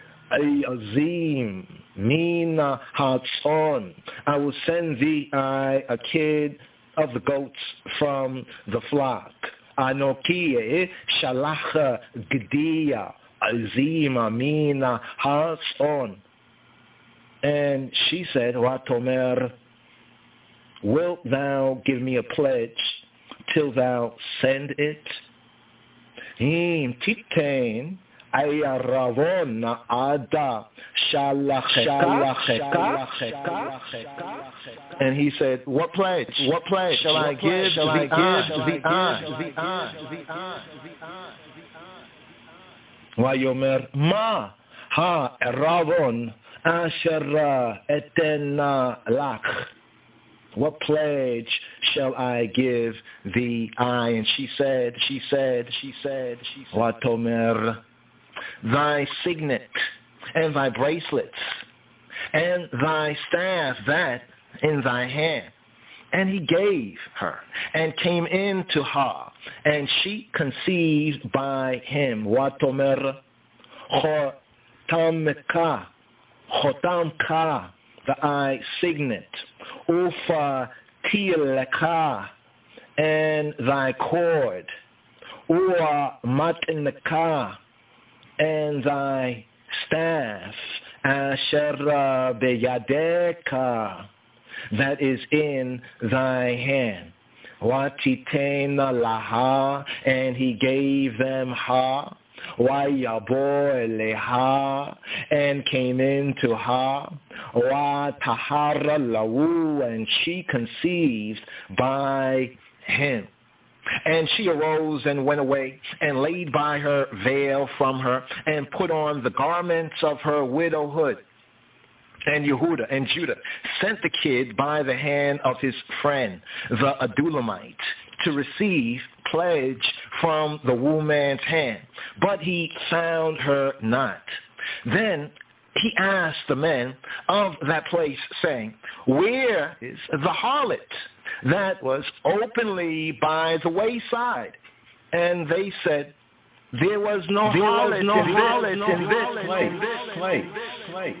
Azim Mina Hatzon. I will send thee a kid of the goats from the flock. Anoki Shalach Gediya Azim Mina Hatzon. And she said, Watomer, wilt thou give me a pledge till thou send it? Titain ayaravon ada shalacheka. And he said, What pledge shall I give the Wayomer ma ha eravon asher etena lach. What pledge shall I give thee? And she said, Watomer, thy signet and thy bracelets and thy staff that in thy hand. And he gave her and came in to her, and she conceived by him. Watomer, chotamka, thy signet. Ufa tileka, and thy cord. Ua matneka, and thy staff. Asher beyadeka, that is in thy hand. Watitena laha, and he gave them her. Wayabo eleha, and came into her. Wa tahara lawu, and she conceived by him. And she arose and went away and laid by her veil from her and put on the garments of her widowhood. And Yehuda and Judah sent the kid by the hand of his friend, the Adulamite, to receive pledge from the woman's hand. But he found her not. Then he asked the men of that place, saying, where is the harlot that was openly by the wayside? And they said, there was no harlot in this place.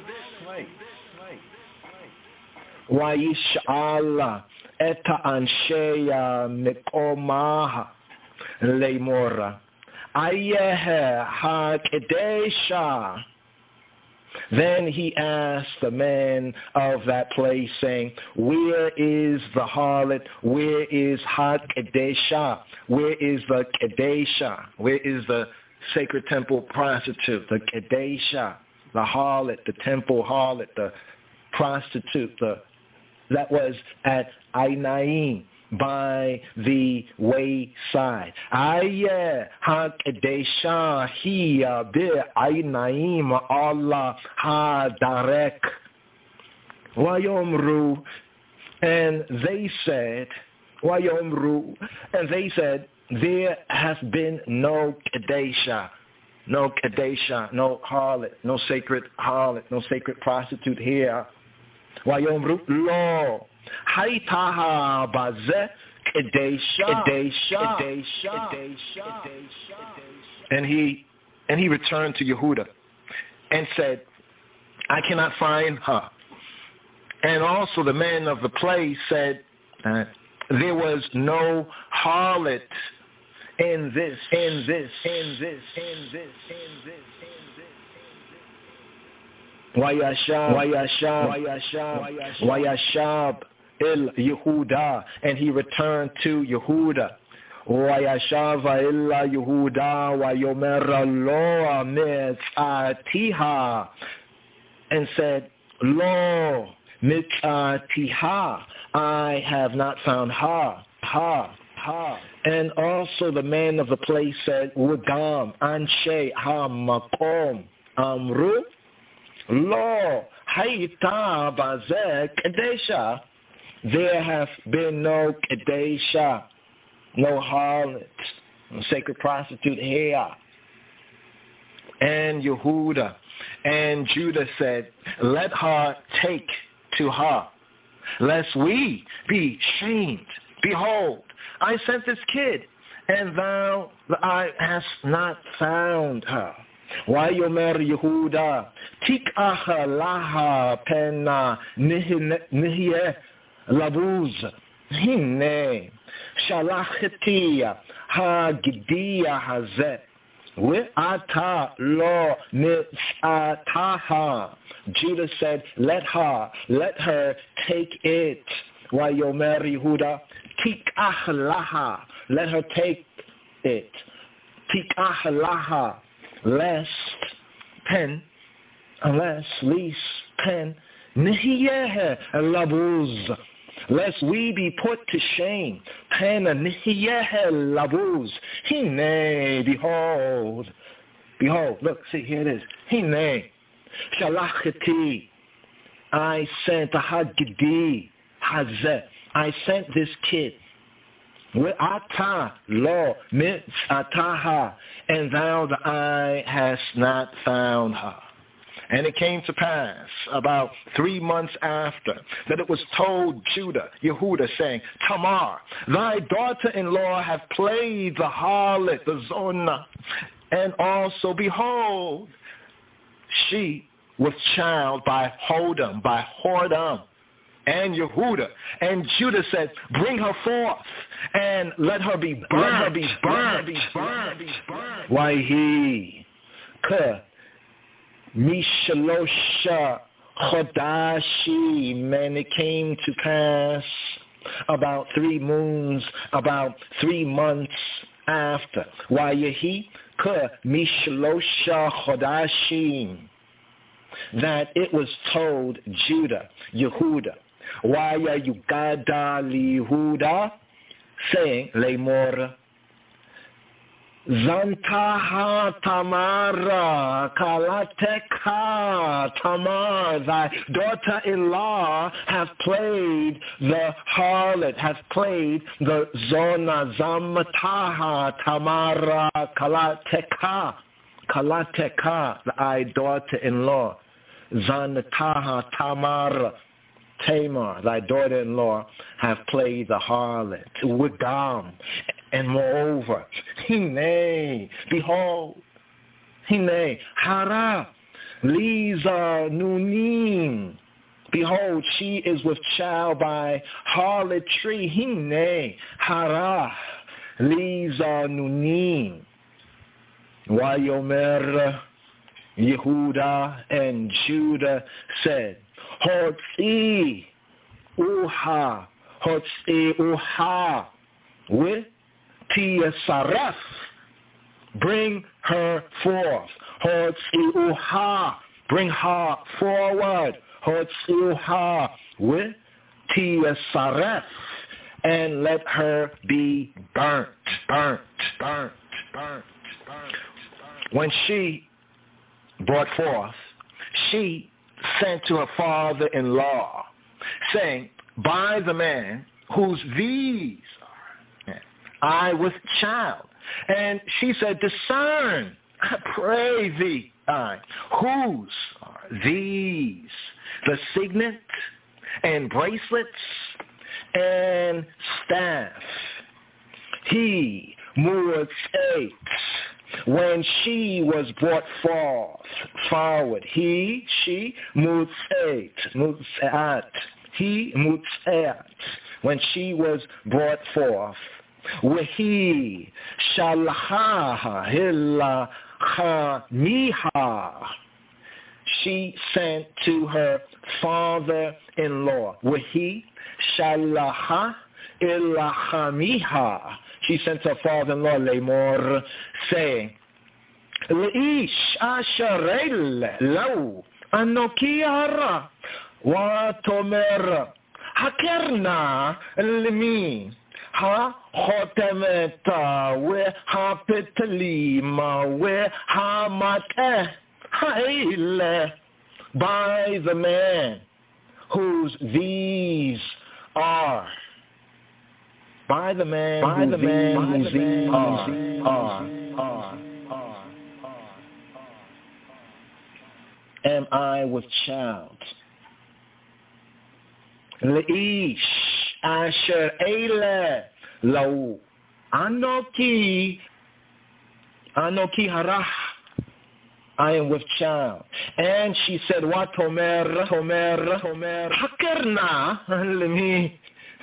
Wayish'ala eta ansheya mekomaha leimora ayehe ha-kedesha. Then he asked the men of that place, saying, where is the harlot? Where is ha-kedesha? Where is the kedesha? Where is the sacred temple prostitute? The kedesha, the harlot, the temple harlot, the prostitute, that was at Ainaim, by the wayside. Aye ha-kedesha hiya bi-Ainaim Allah ha-darek. Wayomru, and they said, there has been no kedesha, no harlot, no sacred harlot, no sacred prostitute here. Wayomru lo haytaha bazeh kedesha. And he returned to Yehuda and said, I cannot find her. And also the men of the place said, there was no harlot in this. Wayashab il Yehuda, and he returned to Yehuda. Wayashava illa Yehuda wayomer lo mitzatiha, and said, lo mitzatiha, I have not found her. And also the men of the place said, Wugam anshe ha-makom amru lo hayta bazeh kedesha. There have been no kedesha, no harlot, no sacred prostitute here. And Yehuda and Judah said, let her take to her, lest we be shamed. Behold, I sent this kid, and thou hast not found her. Wayomer Yehuda, tik'aha laha pena nihye labuz, hine shalachetiya ha-gidiya hazeh, ve'ata lo mitzataha. Judah said, let her take it. Wayomer Yehuda, tik'ah laha, let her take it. Tik'ah laha, lest nihiyeh labuz, lest we be put to shame. Pen nihiyeh labuz, hine, behold, look, see, here it is. Hine, shalacheti, I sent a hagidi hazeh, I sent this kid. Ve'ata lo mitzataha, and thou the eye hast not found her. And it came to pass about 3 months after that it was told Yehuda, saying, Tamar, thy daughter-in-law hath played the harlot, the zona, and also, behold, she was child by whoredom. And Yehuda and Judah said, bring her forth and let her be burned. Why he mishalosha chodashim, and it came to pass about 3 moons, about 3 months after. Why he mishalosha chodashim, that it was told Yehuda, Waya Yugada li Yehuda saying, Lemor, Zantaha Tamara, Kalateka Tamar, thy daughter-in-law hath played the harlot, hath played the Zona Zamataha Tamara, Kalateka, thy daughter-in-law, Zanataha Tamar, Tamar, thy daughter-in-law, have played the harlot, Wigam, and moreover, Hine, behold, Hine, Hara, Liza Nunim, behold, she is with child by harlotry, Hine, Hara, Liza Nunim, Wayomer, Yehuda and Judah said, Hotzi Uha, with Tiasaref, bring her forth. Hotzi Uha, bring her forward. Hotzi Uha, with Tiasaref, and let her be burnt. When she brought forth, she sent to her father-in-law, saying, by the man whose these are, I with child. And she said, discern, I pray thee, whose are these? The signet and bracelets and staff. He moved eight. When she was brought forward, she, Mutzat, he, Mutzat, when she was brought forth, Wehi, Shalha, Hilachamiha, she sent to her father-in-law, Wehi, Shalha, Ilachamiha, she sent her father-in-law, Lemor, saying, Leish asharel lau anoki hara wa tomer hakerna limi ha chotemeta we ha petalima we ha mateh ha'ile, by the man whose these are. By the man whose these are. Am I with child? Leish asher eile lau anoki harah, I am with child. And she said, what tomer hakerna lemi,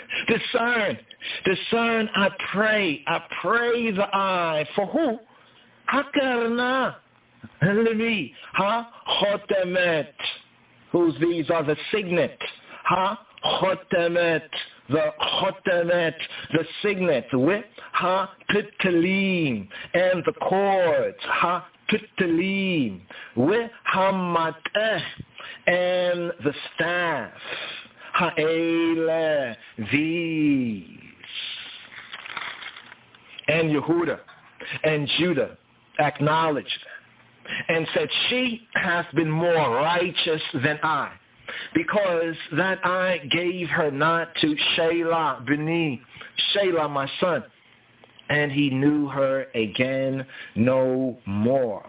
discern, I pray the eye. For who? Hakarna. Lemi. Ha? Chotemet. Whose these are the signet. Ha? Chotemet. The signet. With ha? Pitalim. And the cords. Ha? Pitalim. With hamateh. And the staff. Ha'ele, these. And Yehuda and Judah acknowledged them and said, she hath been more righteous than I, because that I gave her not to Shelah b'ni, Shelah my son, and he knew her again no more.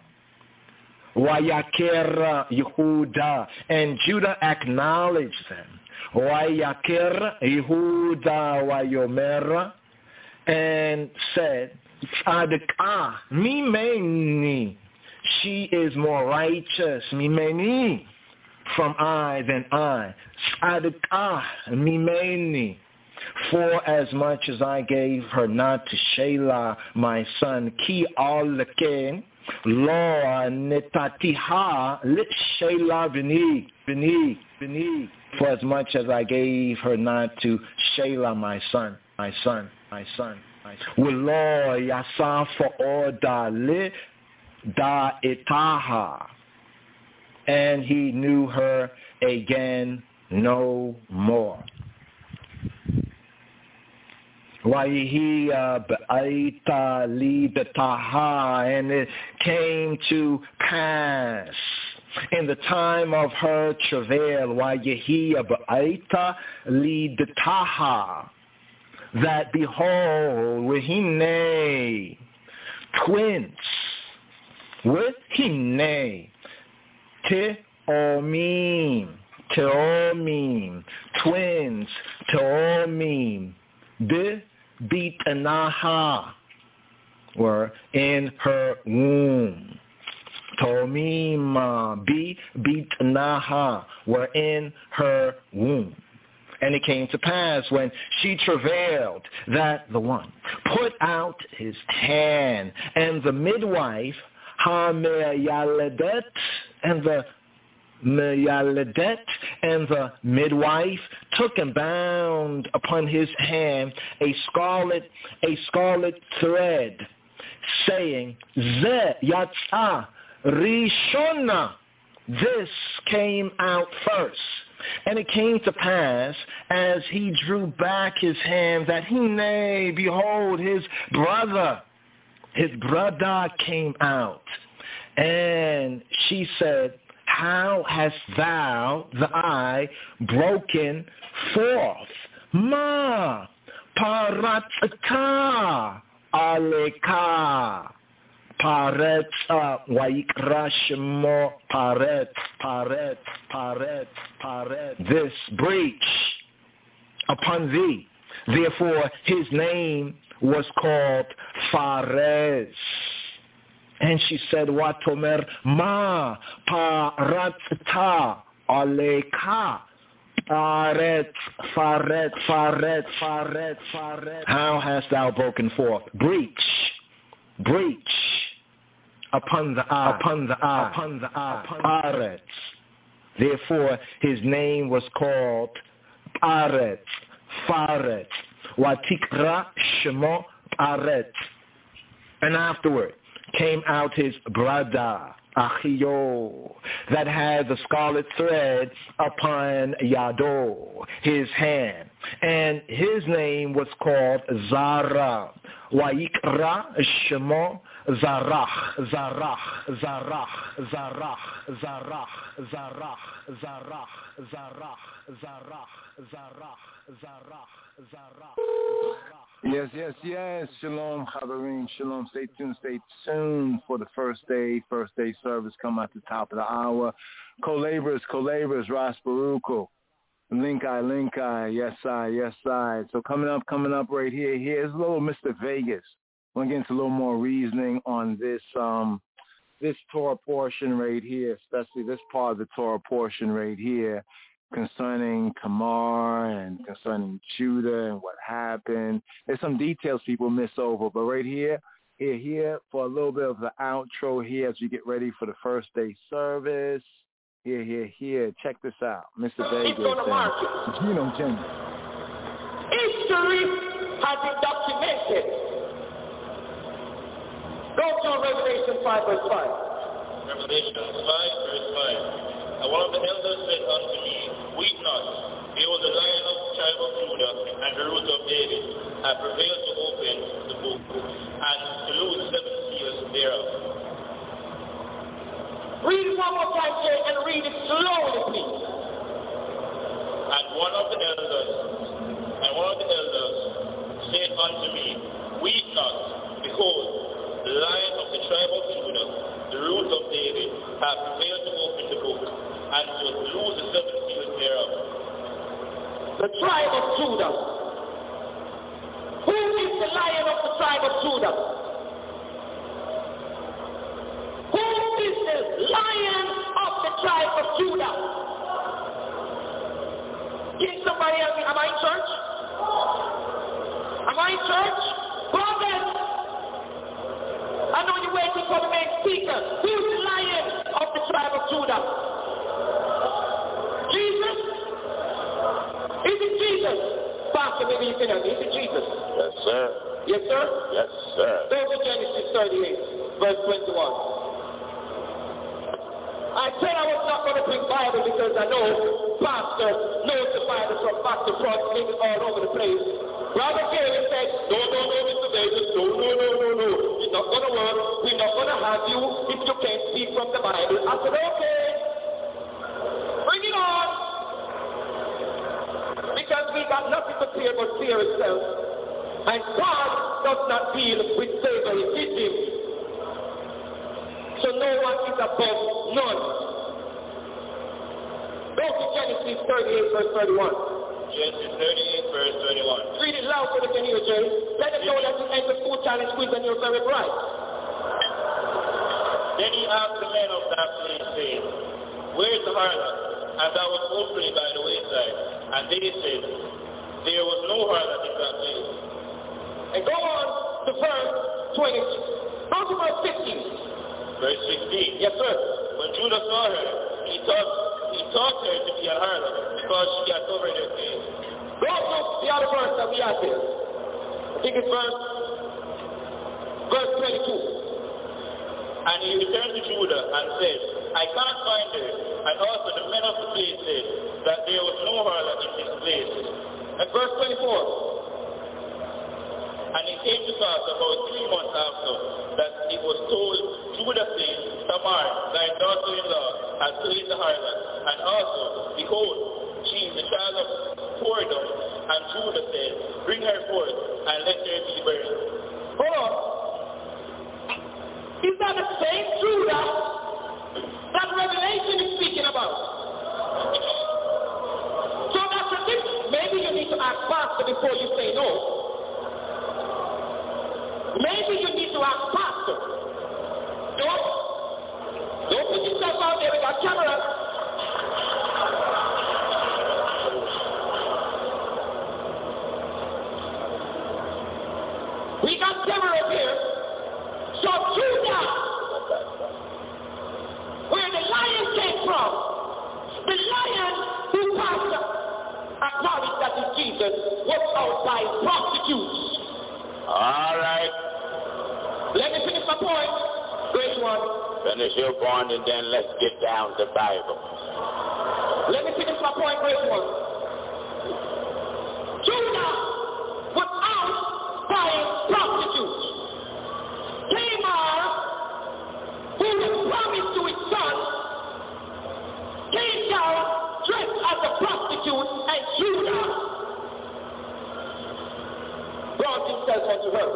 Wayaker Yehuda, and Judah acknowledged them. Wayaker Yehuda Wayomer, and said, Tzadikah mimeni, she is more righteous, mimeni, from I than I. Tzadikah mimeni, for as much as I gave her not to Shelah my son, ki al-ken, lo netatiha lit Shelah b'ni, for as much as I gave her not to Shelah my son. Ulo yasaf oda li da itaha, and he knew her again no more. Wayihi b'aita lidataha, and it came to pass in the time of her travail, Wayihi b'aita lidataha, that behold, wahine, twins, wahine, teomim, twins, teomim, bitanaha, were in her womb. Tomim, bitanaha, were in her womb. And it came to pass when she travailed that the one put out his hand, and the midwife, ha-meyaledet, and the Meyaledet, and the midwife took and bound upon his hand a scarlet thread, saying, Ze yatsa rishona, this came out first. And it came to pass, as he drew back his hand, that behold, his brother came out. And she said, how hast thou, the eye, broken forth? Ma parataka aleka. Paret waikra shemo paret. This breach upon thee. Therefore his name was called Phares. And she said, Watomer ma paratata aleka. Faret. How hast thou broken forth? Breach upon the eye. Paret. Therefore his name was called Paret. Watikra shemo Paret. And afterward came out his brother, Achio, that had the scarlet thread upon Yado, his hand. And his name was called Zara. Waikra shemo Zarach. Yes. Shalom, Chaverim. Shalom. Stay tuned for the first day service. Come at the top of the hour. Co-laborers, Ras Baruch. Linkai. Yes, I. So coming up right here. Here's a little Mr. Vegas. We're going to get into a little more reasoning on this Torah portion right here, especially this part of the Torah portion right here, concerning Tamar and concerning Judah and what happened. There's some details people miss over, but right here for a little bit of the outro here as we get ready for the first day service. Here. Check this out. Mr. Vegas and Gino Jennings. History has been documented. Go to Revelation 5 verse 5. Revelation 5 verse 5. And one of the elders said unto me, Weep not. Behold, the Lion of the tribe of Judah and the root of David have prevailed to open the book and to loose the 7 seals thereof. Read it one more time, Jay, and read it slowly, please. And one of the elders said unto me, Weep not. Behold, the Lion of the tribe of Judah, the root of David, have prevailed to open the book and to loose the 7 seals thereof. The tribe of Judah. Who is the Lion of the tribe of Judah? Who is the Lion of the tribe of Judah? Can somebody help me? Am I in church? Brothers! I know you're waiting for the main speaker. Who's the Lion of the tribe of Judah? Jesus? Is it Jesus? Pastor, maybe you can help me. Is it Jesus? Yes, sir. Yes, sir? Yes, sir. Go to Genesis 38, verse 21. I said I was not going to bring Bible because I know Pastor knows the Bible from back to front, maybe all over the place. Brother Gary said, no, Mr. Vegas, no. It's not going to work. We're not going to have you if you can't speak from the Bible. I said, okay. Bring it on. Because we got nothing to fear but fear itself. And God does not deal with favoritism. So no one is above none. Go to Genesis 38, verse 31. Genesis 38, verse 31. Read it loud so they can hear, Jay. Let them know that you enter school challenge quiz and you're very bright. Then he asked the men of that place, saying, where is the harlot? And that was openly by the wayside. And they said, there was no harlot in that place. And go on to verse 20. Go to verse 15. Verse 16. Yes, sir. When Judah saw her, he thought her to be a harlot because she had covered her face. Go to the other verse that we have here. I think it's verse 22. And he returned to Judah and said, I can't find her. And also the men of the place said that there was no harlot in this place. And verse 24. And it came to pass about 3 months after that it was told, Judah said, Tamar, thy daughter-in-law, has played the harlot. And also, behold, she is the child of whoredom. And Judah said, bring her forth and let her be buried. Hold on. Is that the same Judah that Revelation is speaking about? So that's the thing. Maybe you need to ask Pastor before you say no. Maybe you need to ask Pastor. Don't put yourself out there with that camera. We got cameras here. So Judah, where the lion came from, the lion who passed acknowledged that is Jesus was out by prostitutes. All right. Let me finish my point. Great one. Finish your point and then let's get down to Bible. Let me finish my point. Great one. Judah was out buying prostitutes. Tamar, who was promised to his son, came down dressed as a prostitute, and Judah brought himself unto her.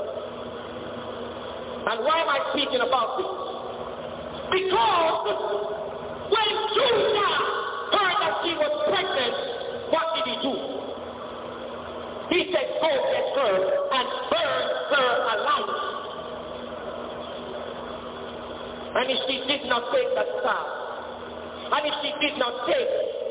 And why am I speaking about this? Because when Judah heard that she was pregnant, what did he do? He said, go get her and burn her alive. And if she did not take that staff, and if she did not take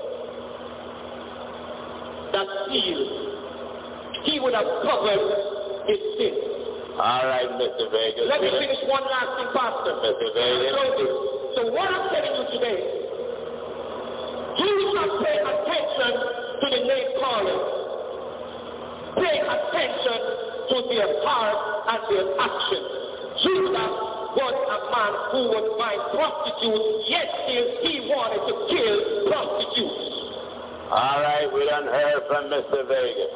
that seal, he would have covered his sin. All right, Mr. Vegas. Let me finish one last thing, Pastor. Mr. Vegas. So what I'm telling you today, do not pay attention to the name calling. Pay attention to their heart and their action. Judah was a man who was buying prostitutes, yet still he wanted to kill prostitutes. All right, we done heard from Mr. Vegas.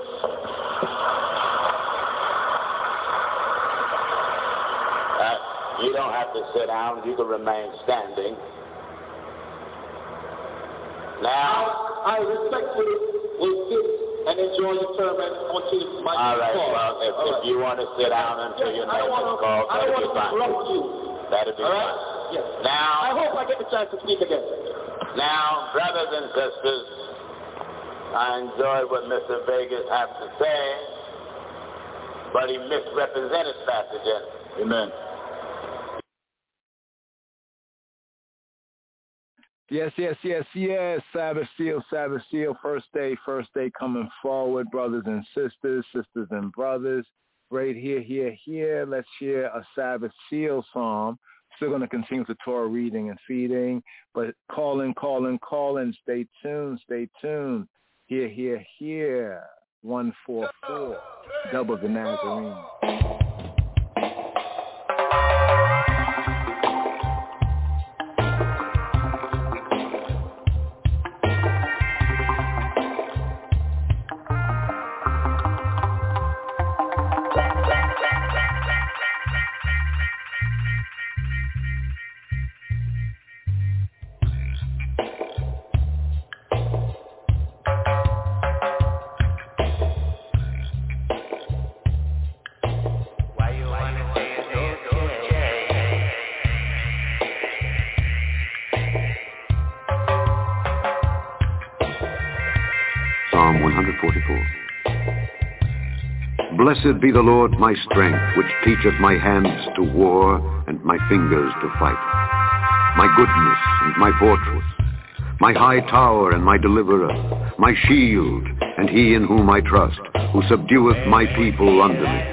You don't have to sit down. You can remain standing. Now, I respectfully will sit and enjoy the sermon until my all right, well, if you want to sit down until your name is called, that'll be fine. That'll be fine. Yes. Now, I hope I get the chance to speak again. Now, brothers and sisters, I enjoyed what Mr. Vegas had to say, but he misrepresented Pastor Jensen. Amen. Yes. Sabbath seal. First day coming forward, brothers and sisters and brothers. Right here. Let's hear a Sabbath seal psalm. Still going to continue with the Torah reading and feeding, but calling. Stay tuned. Here. 144. Double the Nazarene. 44. Blessed be the Lord my strength, which teacheth my hands to war and my fingers to fight. My goodness and my fortress, my high tower and my deliverer, my shield, and he in whom I trust, who subdueth my people under me.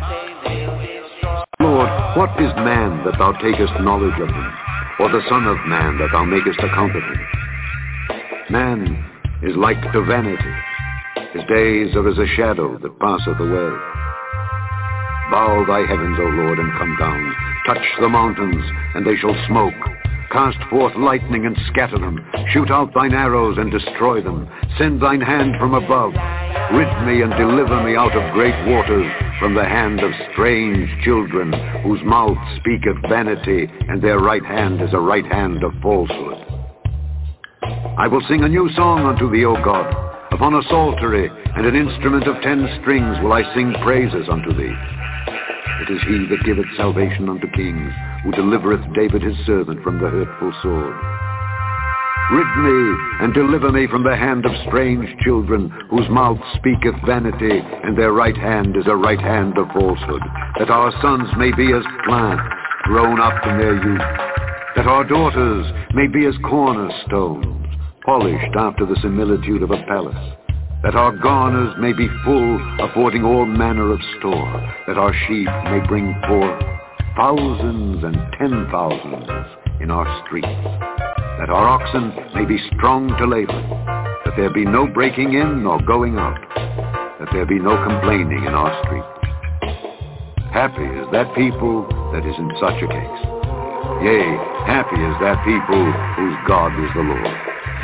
Lord, what is man that thou takest knowledge of him, or the son of man that thou makest account of him? Man is like to vanity. His days are as a shadow that passeth away. Bow thy heavens, O Lord, and come down. Touch the mountains, and they shall smoke. Cast forth lightning and scatter them. Shoot out thine arrows and destroy them. Send thine hand from above. Rid me and deliver me out of great waters, from the hand of strange children, whose mouth speaketh vanity, and their right hand is a right hand of falsehood. I will sing a new song unto thee, O God. Upon a psaltery and an instrument of 10 strings will I sing praises unto thee. It is he that giveth salvation unto kings, who delivereth David his servant from the hurtful sword. Rid me and deliver me from the hand of strange children, whose mouth speaketh vanity, and their right hand is a right hand of falsehood, that our sons may be as plants grown up in their youth, that our daughters may be as cornerstones, polished after the similitude of a palace, that our garners may be full, affording all manner of store, that our sheep may bring forth thousands and 10,000s in our streets, that our oxen may be strong to labor, that there be no breaking in nor going out, that there be no complaining in our streets. Happy is that people that is in such a case. Yea, happy is that people whose God is the Lord.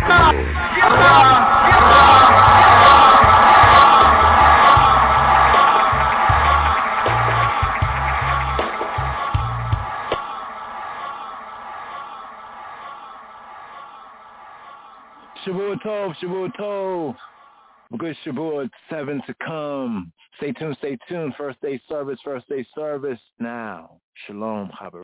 Shavua Tov, Shavua Tov. Good Shavua 7 to come. Stay tuned, stay tuned. First day service now. Shalom, Haber.